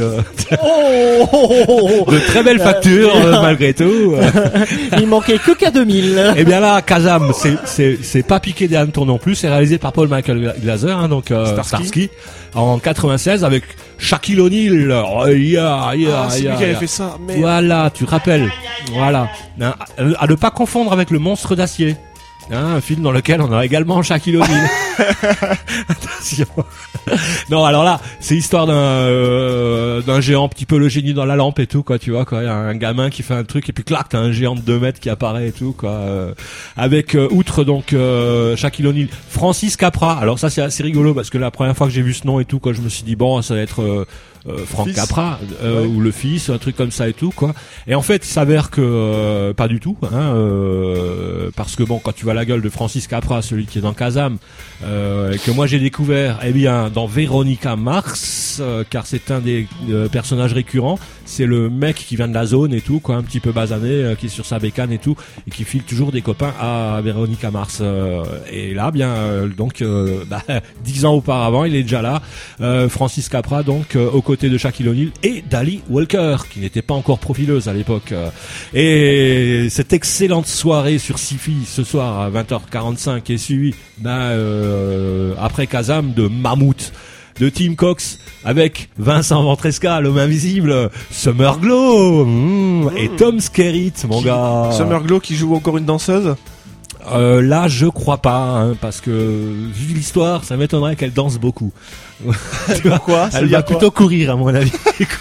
Speaker 2: Oh,
Speaker 4: de très belle facture malgré tout.
Speaker 2: Il manquait que K2000.
Speaker 4: Et bien là, Kazam, c'est pas piqué des hannetons non plus, c'est réalisé par Paul Michael Glaser, donc Starsky, en 96 avec Shaquille O'Neal.
Speaker 3: C'est lui qui avait fait ça. Merde.
Speaker 4: Voilà, tu te rappelles. Voilà. À ne pas confondre avec le monstre d'acier. Un film dans lequel on a également Shaquille O'Neal. Attention. Non, alors là, c'est l'histoire d'un géant, un petit peu le génie dans la lampe et tout, quoi, tu vois, quoi. Il y a un gamin qui fait un truc et puis clac, t'as un géant de 2 mètres qui apparaît et tout, quoi. Avec, outre donc, Shaquille O'Neal, Francis Capra. Alors ça, c'est assez rigolo parce que la première fois que j'ai vu ce nom et tout, quoi, je me suis dit, bon, ça va être, Frank
Speaker 3: Fils.
Speaker 4: Capra ou le fils, un truc comme ça et tout, quoi. Et en fait, il s'avère que pas du tout, hein, parce que bon, quand tu vois la gueule de Francis Capra, celui qui est dans Kazam, que moi j'ai découvert, eh bien, dans Veronica Mars, car c'est un des personnages récurrents. C'est le mec qui vient de la zone et tout, quoi, un petit peu basané, qui est sur sa bécane et tout, et qui file toujours des copains à Veronica Mars. Et là, bien, 10 ans auparavant, il est déjà là, Francis Capra, donc aux côtés de Shaquille O'Neal et d'Ali Walker, qui n'était pas encore profileuse à l'époque. Et cette excellente soirée sur Syfy ce soir à 20h45 est suivie après Kazam de Mammouth de Tim Cox avec Vincent Ventresca, l'homme invisible, Summer Glow et Tom Skerritt, mon gars.
Speaker 3: Summer Glow qui joue encore une danseuse.
Speaker 4: Là, je crois pas, hein, parce que vu l'histoire, ça m'étonnerait qu'elle danse beaucoup.
Speaker 3: Pourquoi?
Speaker 4: Elle va plutôt courir, à mon avis.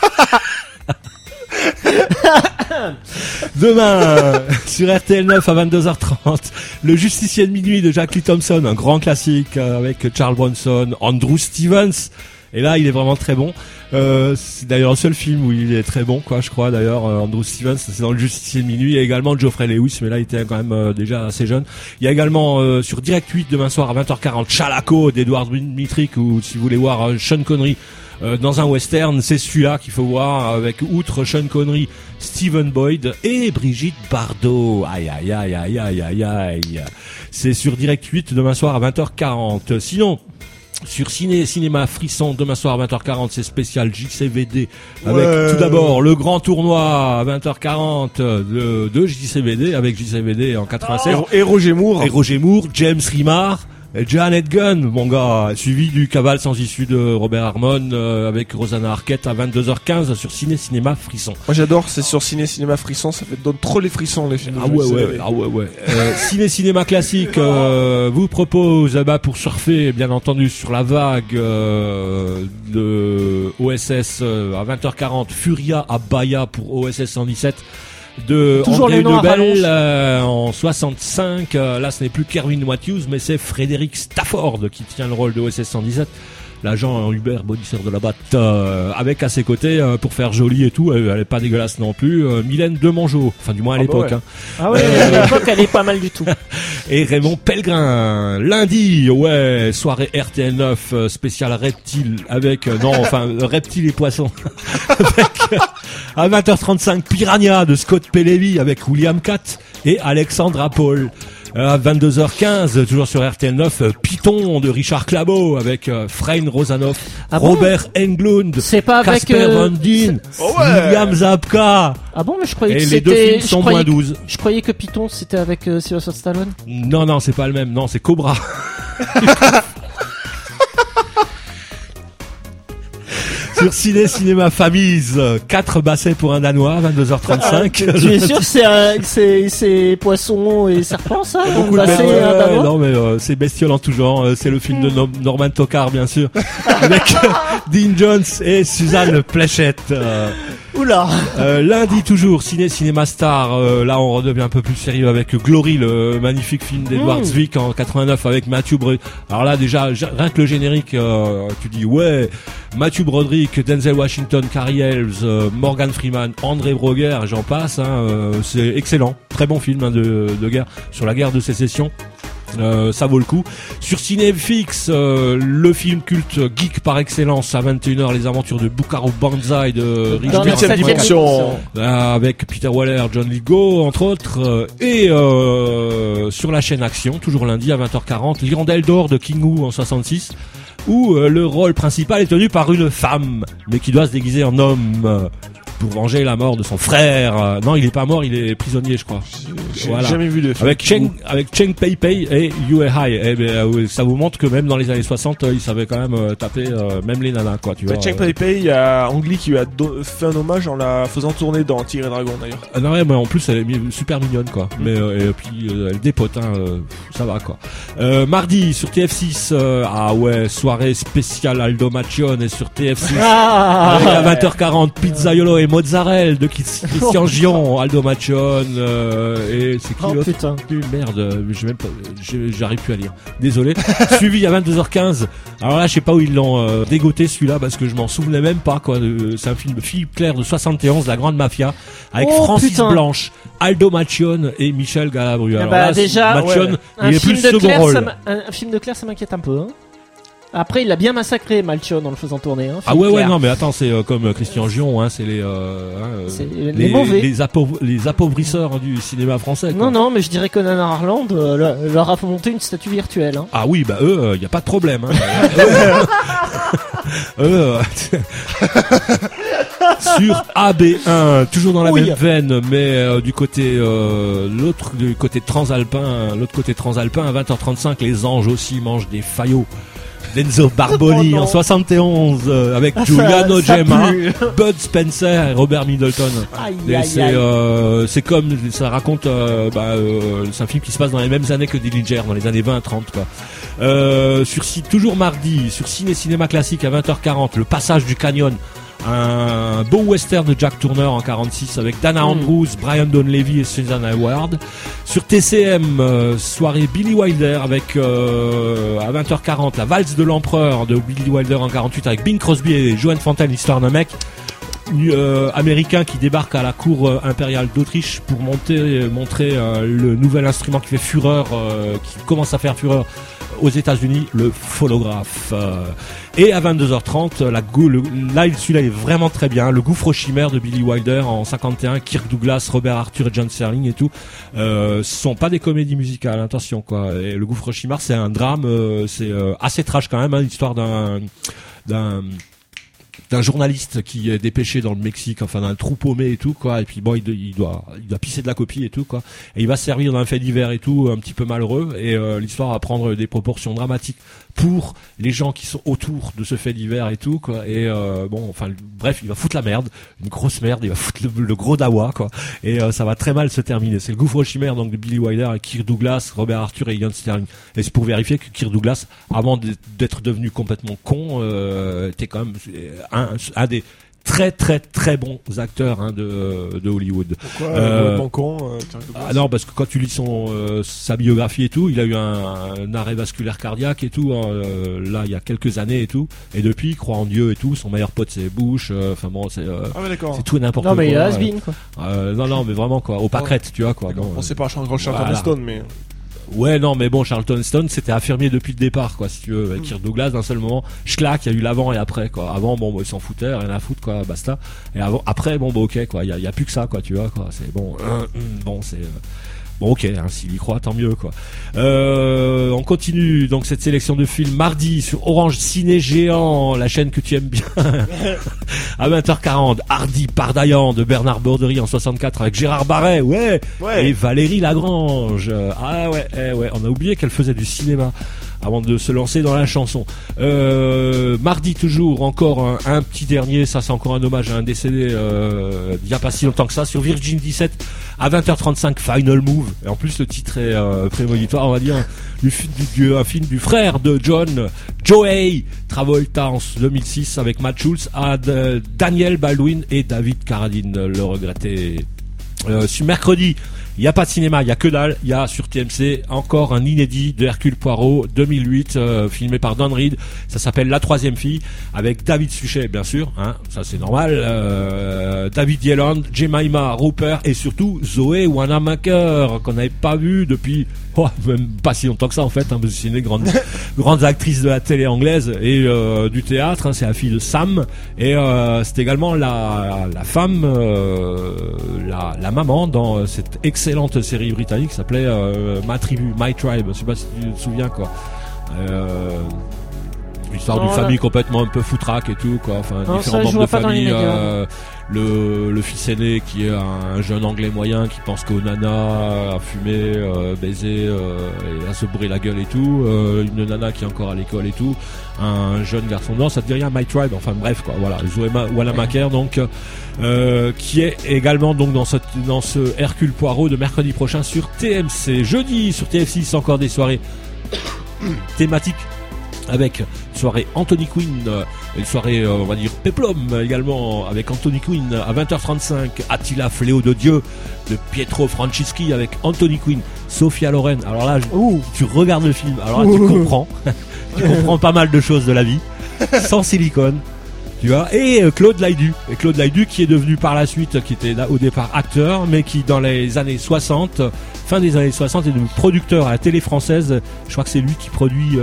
Speaker 4: Demain, sur RTL 9 à 22h30, Le Justicier de minuit de Jack Lee Thompson, un grand classique avec Charles Bronson, Andrew Stevens. Et là, il est vraiment très bon. C'est d'ailleurs le seul film où il est très bon, quoi, je crois. D'ailleurs, Andrew Stevens, c'est dans Le Justicier de minuit. Il y a également Geoffrey Lewis, mais là, il était quand même déjà assez jeune. Il y a également sur Direct 8 demain soir à 20h40, Chalaco d'Edward Dmytryk, ou si vous voulez voir Sean Connery dans un western, c'est celui-là qu'il faut voir, avec outre Sean Connery, Stephen Boyd et Brigitte Bardot. Aïe aïe aïe aïe aïe aïe aïe. C'est sur Direct 8 demain soir à 20h40. Sinon, sur Cinéma Frisson demain soir à 20h40, c'est spécial JCVD avec tout d'abord le grand tournoi à 20h40 de JCVD avec JCVD en 96
Speaker 3: Et Roger Moore.
Speaker 4: James Remar, Janet Gunn, mon gars, suivi du Cavale sans issue de Robert Harmon avec Rosanna Arquette à 22h15 sur Cinéma Frisson.
Speaker 3: Moi j'adore, c'est sur Cinéma Frisson, ça donne trop les frissons les films.
Speaker 4: Ah ouais. Cinéma classique vous propose pour surfer bien entendu sur la vague de OSS à 20h40 Furia à Bahia pour OSS 117 de
Speaker 2: toujours
Speaker 4: André
Speaker 2: les noirs
Speaker 4: Lebel en 65. Là ce n'est plus Kerwin Matthews mais c'est Frédéric Stafford qui tient le rôle de OSS 117, l'agent Hubert Bonisseur de la Batte, avec à ses côtés pour faire joli et tout, elle est pas dégueulasse non plus, Mylène Demangeot, enfin du moins à l'époque,
Speaker 3: ouais.
Speaker 4: hein.
Speaker 2: Ah ouais, à l'époque, elle est pas mal du tout.
Speaker 4: Et Raymond Pellegrin. Lundi, ouais, soirée RTL 9 spécial reptile avec reptiles et poissons avec à 20h35 Piranha de Scott Pellevi avec William Catt et Alexandra Paul. À 22h15, toujours sur RTL 9, Python de Richard Clabot avec Frein Rozanoff, Robert Englund,
Speaker 2: C'est pas avec
Speaker 4: Casper Van Dien, William Zabka.
Speaker 2: Ah bon, mais je croyais
Speaker 4: Et
Speaker 2: que
Speaker 4: les deux
Speaker 2: c'était.
Speaker 4: films sont moins 12.
Speaker 2: Je croyais que Python c'était avec Sylvester Stallone.
Speaker 4: Non, c'est pas le même. Non, c'est Cobra. Sur Cinéma Famille, 4 bassets pour un Danois, 22h35.
Speaker 2: Tu es sûr que c'est poisson et serpent ça?
Speaker 4: Beaucoup de
Speaker 2: Basset et un Danois.
Speaker 4: non mais c'est bestiole en tout genre. C'est le film de Norman Tocard bien sûr, avec Dean Jones et Suzanne Pleshette.
Speaker 2: Oula.
Speaker 4: Lundi toujours Cinéma Star. Là on redevient un peu plus sérieux avec Glory, le magnifique film d'Edward Zwick en 89 avec Matthew Broderick. Alors là déjà rien que le générique, tu dis ouais, Matthew Broderick, Denzel Washington, Cary Elves, Morgan Freeman, André Broguer, j'en passe. C'est excellent, très bon film de guerre sur la guerre de sécession. Ça vaut le coup. Sur Cinéfix, le film culte geek par excellence à 21h, les aventures de Buckaroo Banzai de
Speaker 2: Dans la
Speaker 4: Richard
Speaker 2: 7e dimension.
Speaker 4: avec Peter Weller, John Lithgow entre autres, et sur la chaîne Action, toujours lundi à 20h40, l'Hirondelle d'or de King Wu en 66, où le rôle principal est tenu par une femme, mais qui doit se déguiser en homme pour venger la mort de son frère. Non, il est pas mort, il est prisonnier, je crois.
Speaker 3: J'ai
Speaker 4: voilà.
Speaker 3: jamais vu de film.
Speaker 4: Avec Cheng Pei Pei et Yue Hai. Eh ben, ça vous montre que même dans les années 60, ils savaient quand même taper même les nanas, quoi, tu vois.
Speaker 3: Cheng Pei Pei, il y a Ang Lee qui lui a fait un hommage en la faisant tourner dans Tigre et Dragon, d'ailleurs.
Speaker 4: Non, ouais, mais en plus, elle est super mignonne, quoi. Mais, et puis, elle dépote, hein, ça va, quoi. Mardi, sur TF6, ah ouais, soirée spéciale Aldo Macione sur TF6. Avec à 20h40, Pizzaiolo et Mozzarella de Christian Gion, Aldo Macione, et c'est qui
Speaker 2: Oh
Speaker 4: l'autre?
Speaker 2: putain.
Speaker 4: Merde, j'arrive plus à lire. Désolé. Suivi à 22h15. Alors là, je sais pas où ils l'ont dégoté celui-là parce que je m'en souvenais même pas, quoi. C'est un film de Philippe Clair de 71, La Grande Mafia, avec Francis
Speaker 2: putain.
Speaker 4: Blanche, Aldo Macione et Michel Galabru. Alors
Speaker 2: bah,
Speaker 4: là,
Speaker 2: déjà,
Speaker 4: Macione,
Speaker 2: un
Speaker 4: il est
Speaker 2: film
Speaker 4: plus
Speaker 2: de
Speaker 4: second
Speaker 2: Claire,
Speaker 4: rôle.
Speaker 2: un film de Claire, ça m'inquiète un peu. Hein. Après, il a bien massacré Malchion en le faisant tourner. Hein,
Speaker 4: Ah
Speaker 2: Philippe
Speaker 4: ouais,
Speaker 2: Clair.
Speaker 4: non, mais attends, c'est comme Christian Gion, hein, c'est les
Speaker 2: C'est les mauvais.
Speaker 4: les appauvrisseurs du cinéma français, quoi.
Speaker 2: Non, mais je dirais que Nana Harland leur a monté une statue virtuelle. Hein.
Speaker 4: Ah oui, bah eux, y a pas de problème. Hein. Sur AB1, toujours dans la même veine, mais du côté du côté transalpin, l'autre côté transalpin, à 20h35, les anges aussi mangent des faillots. Denzo Barboni en 71 avec Giuliano Gemma, Bud Spencer et Robert Middleton. Et c'est comme ça raconte c'est un film qui se passe dans les mêmes années que Dillinger, dans les années 20-30, quoi. Toujours mardi, sur Cinéma Classique à 20h40, Le Passage du Canyon. Un beau western de Jack Turner en 46 avec Dana Andrews, Brian Donlevy et Susan Hayward. Sur TCM, soirée Billy Wilder avec à 20h40 La Valse de l'Empereur de Billy Wilder en 48 avec Bing Crosby et Joan Fontaine, l'histoire d'un mec américain qui débarque à la cour impériale d'Autriche pour montrer le nouvel instrument qui fait fureur, qui commence à faire fureur aux États-Unis, le phonographe. Et à 22h30, celui-là est vraiment très bien. Le Gouffre aux chimères de Billy Wilder en 51, Kirk Douglas, Robert Arthur et John Serling et tout. Ce sont pas des comédies musicales, attention, quoi. Et le Gouffre aux chimères, c'est un drame, c'est assez trash quand même, hein, l'histoire d'un journaliste qui est dépêché dans le Mexique, enfin d'un trou paumé et tout, quoi. Et puis bon, il doit pisser de la copie et tout, quoi. Et il va servir dans un fait divers et tout, un petit peu malheureux. Et l'histoire va prendre des proportions dramatiques pour les gens qui sont autour de ce fait divers et tout, quoi. Et bref, il va foutre la merde, une grosse merde. Il va foutre le gros dawa, quoi. Et ça va très mal se terminer. C'est le Gouffre aux chimères, donc de Billy Wilder avec Kirk Douglas, Robert Arthur et Ian Sterling. Et c'est pour vérifier que Kirk Douglas, avant d'être devenu complètement con, était quand même un des très très très bons acteurs, hein, de Hollywood.
Speaker 3: Pourquoi
Speaker 4: non, parce que quand tu lis sa biographie et tout, il a eu un arrêt vasculaire cardiaque et tout, là il y a quelques années et tout, et depuis il croit en Dieu et tout. Son meilleur pote c'est Bush, enfin bon, c'est tout et n'importe quoi.
Speaker 2: Non mais il est has-been, quoi.
Speaker 4: Non mais vraiment, quoi, au pâquerette, tu vois, quoi.
Speaker 3: On sait pas Charlton Heston, mais
Speaker 4: ouais, non, mais bon, Charlton Heston, c'était affirmé depuis le départ, quoi, si tu veux. Avec Kirk Douglas, d'un seul moment, schlag, il y a eu l'avant et après, quoi. Avant, bon, ils s'en foutaient, rien à foutre, quoi, basta. Et après, bon, ok, quoi, il y a plus que ça, quoi, tu vois, quoi. C'est bon, c'est bon, ok, hein, s'il y croit, tant mieux, quoi. On continue donc cette sélection de films mardi sur Orange Ciné Géant, la chaîne que tu aimes bien. À 20h40, Hardy Pardaillant de Bernard Borderie en 64 avec Gérard Barret, ouais. Et Valérie Lagrange. Ah ouais, on a oublié qu'elle faisait du cinéma avant de se lancer dans la chanson. Mardi toujours, encore un petit dernier, ça c'est encore un hommage à un décédé il y a pas si longtemps que ça, sur Virgin 17 à 20h35, Final Move. Et en plus le titre est prémonitoire, on va dire, un film du frère de John, Joey Travolta en 2006 avec Matt Schultz, à Daniel Baldwin et David Carradine, le regretté. Sur mercredi, il n'y a pas de cinéma, il n'y a que dalle. Il y a sur TMC encore un inédit de Hercule Poirot 2008, filmé par Don Reed. Ça s'appelle La Troisième Fille, avec David Suchet, bien sûr, hein, ça c'est normal. David Yelland, Jemima Rupert et surtout Zoé Wanamaker, qu'on n'avait pas vu depuis même pas si longtemps que ça en fait, hein, parce que c'est une grande actrice de la télé anglaise et du théâtre, hein, c'est la fille de Sam, et c'est également la femme, la maman dans cette excellente série britannique qui s'appelait Ma Tribu, My Tribe. Je sais pas si tu te souviens, quoi. l'histoire
Speaker 2: Non,
Speaker 4: d'une
Speaker 2: là.
Speaker 4: famille complètement un peu foutraque et tout, quoi. Enfin,
Speaker 2: Non,
Speaker 4: différents
Speaker 2: ça, je
Speaker 4: membres
Speaker 2: vois
Speaker 4: de
Speaker 2: pas dans les
Speaker 4: famille.
Speaker 2: médias.
Speaker 4: Le fils aîné qui est un jeune anglais moyen qui pense qu'au nana, à fumer, baiser et à se brûler la gueule et tout. Une nana qui est encore à l'école et tout. Un jeune garçon. Non, ça te dit rien, My Tribe. Enfin bref, quoi. Voilà, Zoé Wanamaker, donc qui est également donc dans ce Hercule Poirot de mercredi prochain sur TMC. Jeudi sur TF6 encore des soirées thématiques avec une soirée Anthony Quinn, une soirée on va dire Peplum également avec Anthony Quinn à 20h35, Attila Fléau de Dieu de Pietro Francischi avec Anthony Quinn, Sophia Loren. Alors là, tu regardes le film, alors là tu comprends tu comprends pas mal de choses de la vie sans silicone. Tu vois, et Claude Laïdu qui est devenu par la suite, qui était là au départ acteur, mais qui dans les années 60, fin des années 60, est devenu producteur à la télé française. Je crois que c'est lui qui produit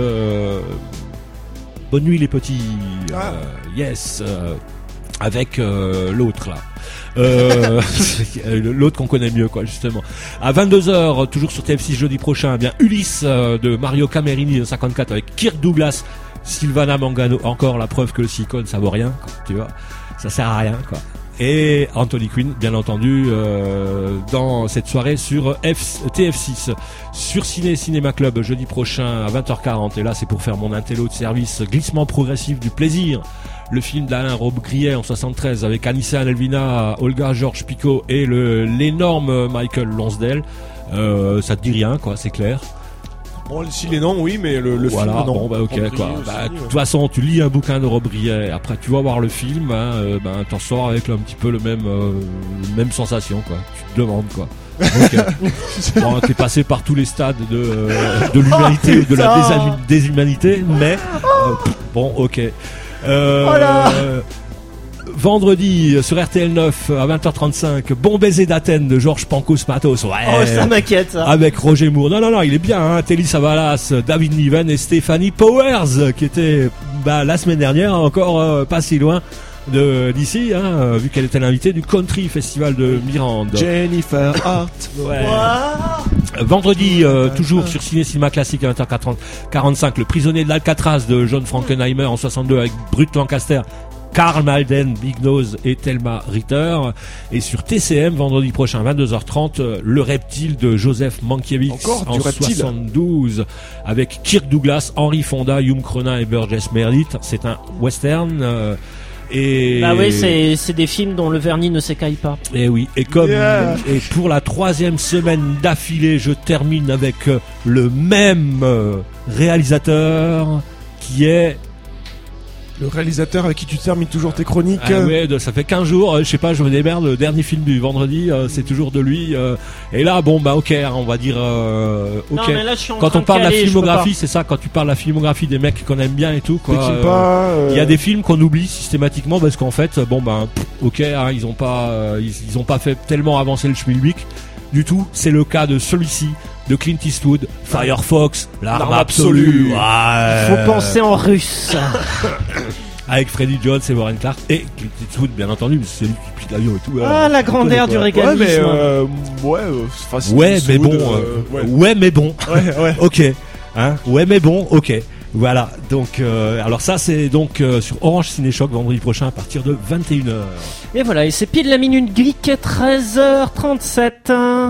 Speaker 4: Bonne nuit les petits, yes, avec l'autre là. L'autre qu'on connaît mieux, quoi, justement. À 22h, toujours sur TF6 jeudi prochain, eh bien Ulysse de Mario Camerini de 54 avec Kirk Douglas, Sylvana Mangano, encore la preuve que le silicone ça vaut rien, quoi, tu vois, ça sert à rien, quoi. Et Anthony Quinn, bien entendu, dans cette soirée sur TF6. Sur Cinéma Club, jeudi prochain à 20h40, et là c'est pour faire mon intello de service, Glissement progressif du plaisir, le film d'Alain Robbe-Grillet en 73 avec Anissa Nelvina, Olga Georges-Picot et l'énorme Michael Lonsdale. Ça te dit rien, quoi, c'est clair.
Speaker 3: Bon, si les noms, oui, mais le
Speaker 4: voilà,
Speaker 3: film, non.
Speaker 4: bon, bah, ok,
Speaker 3: Robbe-Grillet
Speaker 4: quoi.
Speaker 3: aussi,
Speaker 4: Bah, de toute façon, tu lis un bouquin de Robbe-Grillet, après tu vas voir le film, hein, t'en sors avec un petit peu le même sensation, quoi. Tu te demandes, quoi. Bon, t'es passé par tous les stades de l'humanité ou de la déshumanité, mais bon, ok. Vendredi sur RTL 9 à 20h35, Bon baiser d'Athènes de Georges Pancos Matos. Ouais.
Speaker 2: Oh, ça m'inquiète, ça.
Speaker 4: Avec Roger Moore. Non, il est bien, hein. Telly Savalas, David Niven et Stéphanie Powers, qui était, la semaine dernière, encore pas si loin d'ici, hein, vu qu'elle était l'invitée du Country Festival de Mirande.
Speaker 3: Jennifer Hart.
Speaker 4: Ouais. Vendredi, toujours sur Cinéma Classique à 20h45, Le prisonnier de l'Alcatraz de John Frankenheimer en 62 avec Brut Lancaster, Karl Malden, Big Nose et Thelma Ritter. Et sur TCM, vendredi prochain, 22h30, Le reptile de Joseph Mankiewicz en 72, avec Kirk Douglas, Henry Fonda, Hume Cronyn et Burgess Meredith. C'est un western. Et
Speaker 2: oui, c'est des films dont le vernis ne s'écaille pas.
Speaker 4: Et oui, et pour la 3e semaine d'affilée, je termine avec le même réalisateur qui est
Speaker 3: le réalisateur avec qui tu termines toujours tes chroniques.
Speaker 4: Ouais, ça fait 15 jours, je sais pas, je me démerde, le dernier film du vendredi, c'est toujours de lui. Et là, ok, on va dire, ok.
Speaker 2: Non, mais là, je suis en
Speaker 4: quand
Speaker 2: train
Speaker 4: on parle de
Speaker 2: de
Speaker 4: la
Speaker 2: caler,
Speaker 4: filmographie, c'est ça, quand tu parles de la filmographie des mecs qu'on aime bien et tout, quoi. Il y a des films qu'on oublie systématiquement parce qu'en fait, ok, hein, ils ont pas fait tellement avancer le schmilblick du tout. C'est le cas de celui-ci, de Clint Eastwood, Firefox, l'arme absolue.
Speaker 2: Il faut penser en russe.
Speaker 4: Avec Freddie Jones et Warren Clark et Clint Eastwood, bien entendu, c'est lui qui pique l'avion et tout.
Speaker 2: La grandeur du régalisme.
Speaker 4: Ouais, mais bon. Ouais. Ok. Hein? Ouais, mais bon. Ok. Voilà. Donc, alors ça, c'est donc sur Orange Ciné Choc vendredi prochain à partir de 21h.
Speaker 2: Et voilà, et c'est pile la minute geek, 13h37.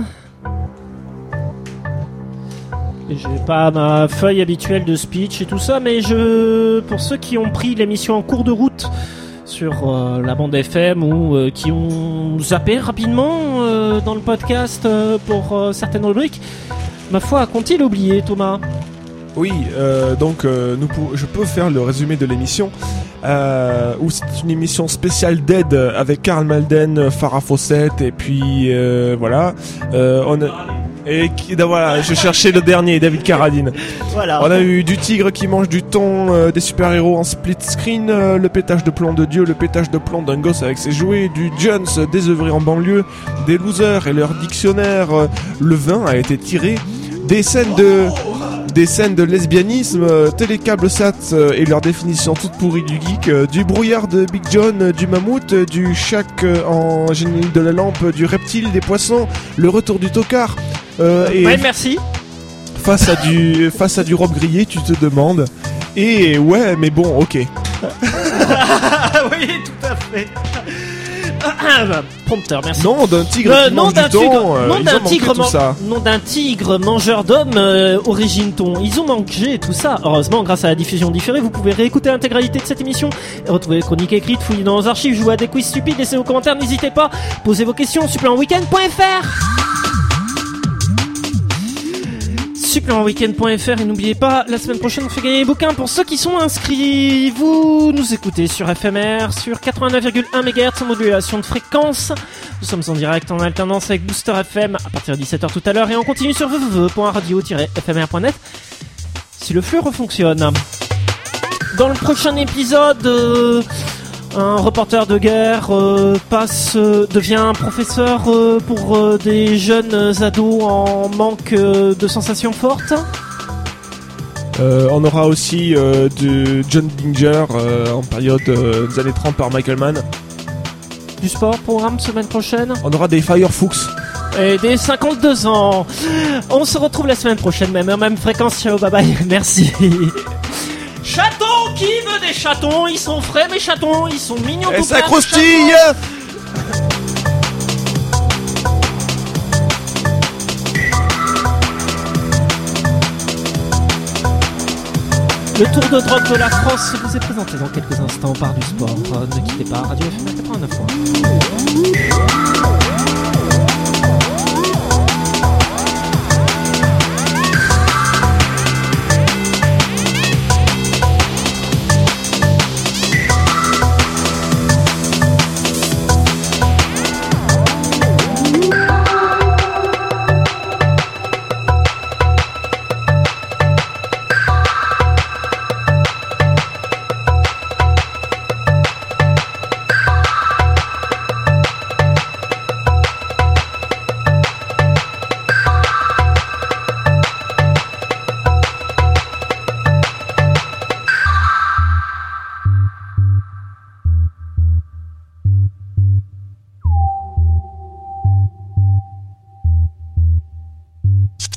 Speaker 2: J'ai pas ma feuille habituelle de speech et tout ça, mais pour ceux qui ont pris l'émission en cours de route sur la bande FM ou qui ont zappé rapidement dans le podcast pour certaines rubriques, ma foi, qu'ont-ils oublié, Thomas ?
Speaker 3: Oui, donc je peux faire le résumé de l'émission, où c'est une émission spéciale d'aide avec Karl Malden, Farrah Fawcett et puis voilà. Voilà, je cherchais le dernier, David Carradine.
Speaker 2: Voilà.
Speaker 3: On a eu du tigre qui mange du thon, des super-héros en split screen, le pétage de plomb de Dieu, le pétage de plomb d'un gosse avec ses jouets, du Jones désœuvré en banlieue, des losers et leur dictionnaire, le vin a été tiré, des scènes de lesbianisme, télécable sat et leur définition toute pourrie du geek, du brouillard de Big John, du mammouth, du Shaq en génie de la lampe, du reptile, des poissons, le retour du tocard.
Speaker 2: Ouais, merci.
Speaker 3: Face à du Rob Grillé, tu te demandes Et ouais, mais bon, ok.
Speaker 2: Oui, tout à fait. Prompteur, merci.
Speaker 3: Non, d'un tigre qui mange du thon,
Speaker 2: nom d'un tigre mangeur d'hommes, origine thon. Ils ont mangé tout ça. Heureusement, grâce à la diffusion différée, vous pouvez réécouter l'intégralité de cette émission et retrouver les chroniques écrites, fouiller dans nos archives, jouer à des quiz stupides, laissez vos commentaires, n'hésitez pas, posez vos questions, supplémentweekend.fr. Supplémentweekend.fr et n'oubliez pas, la semaine prochaine on fait gagner des bouquins pour ceux qui sont inscrits. Vous nous écoutez sur FMR, sur 89,1 MHz en modulation de fréquence. Nous sommes en direct en alternance avec Booster FM à partir de 17h tout à l'heure et on continue sur www.radio-fmr.net si le flux refonctionne. Dans le prochain épisode, un reporter de guerre devient professeur pour des jeunes ados en manque de sensations fortes.
Speaker 3: On aura aussi de John Dillinger en période des années 30 par Michael Mann.
Speaker 2: Du sport, programme semaine prochaine.
Speaker 3: On aura des Firefox.
Speaker 2: Et des 52 ans. On se retrouve la semaine prochaine, même fréquence. Ciao, bye bye. Merci. Chatons, qui veut des chatons? Ils sont frais, mes chatons, ils sont mignons.
Speaker 3: Et ça croustille.
Speaker 2: Le tour de drogue de la France vous est présenté dans quelques instants par du sport. Ne quittez pas, Radio FMR 89.1.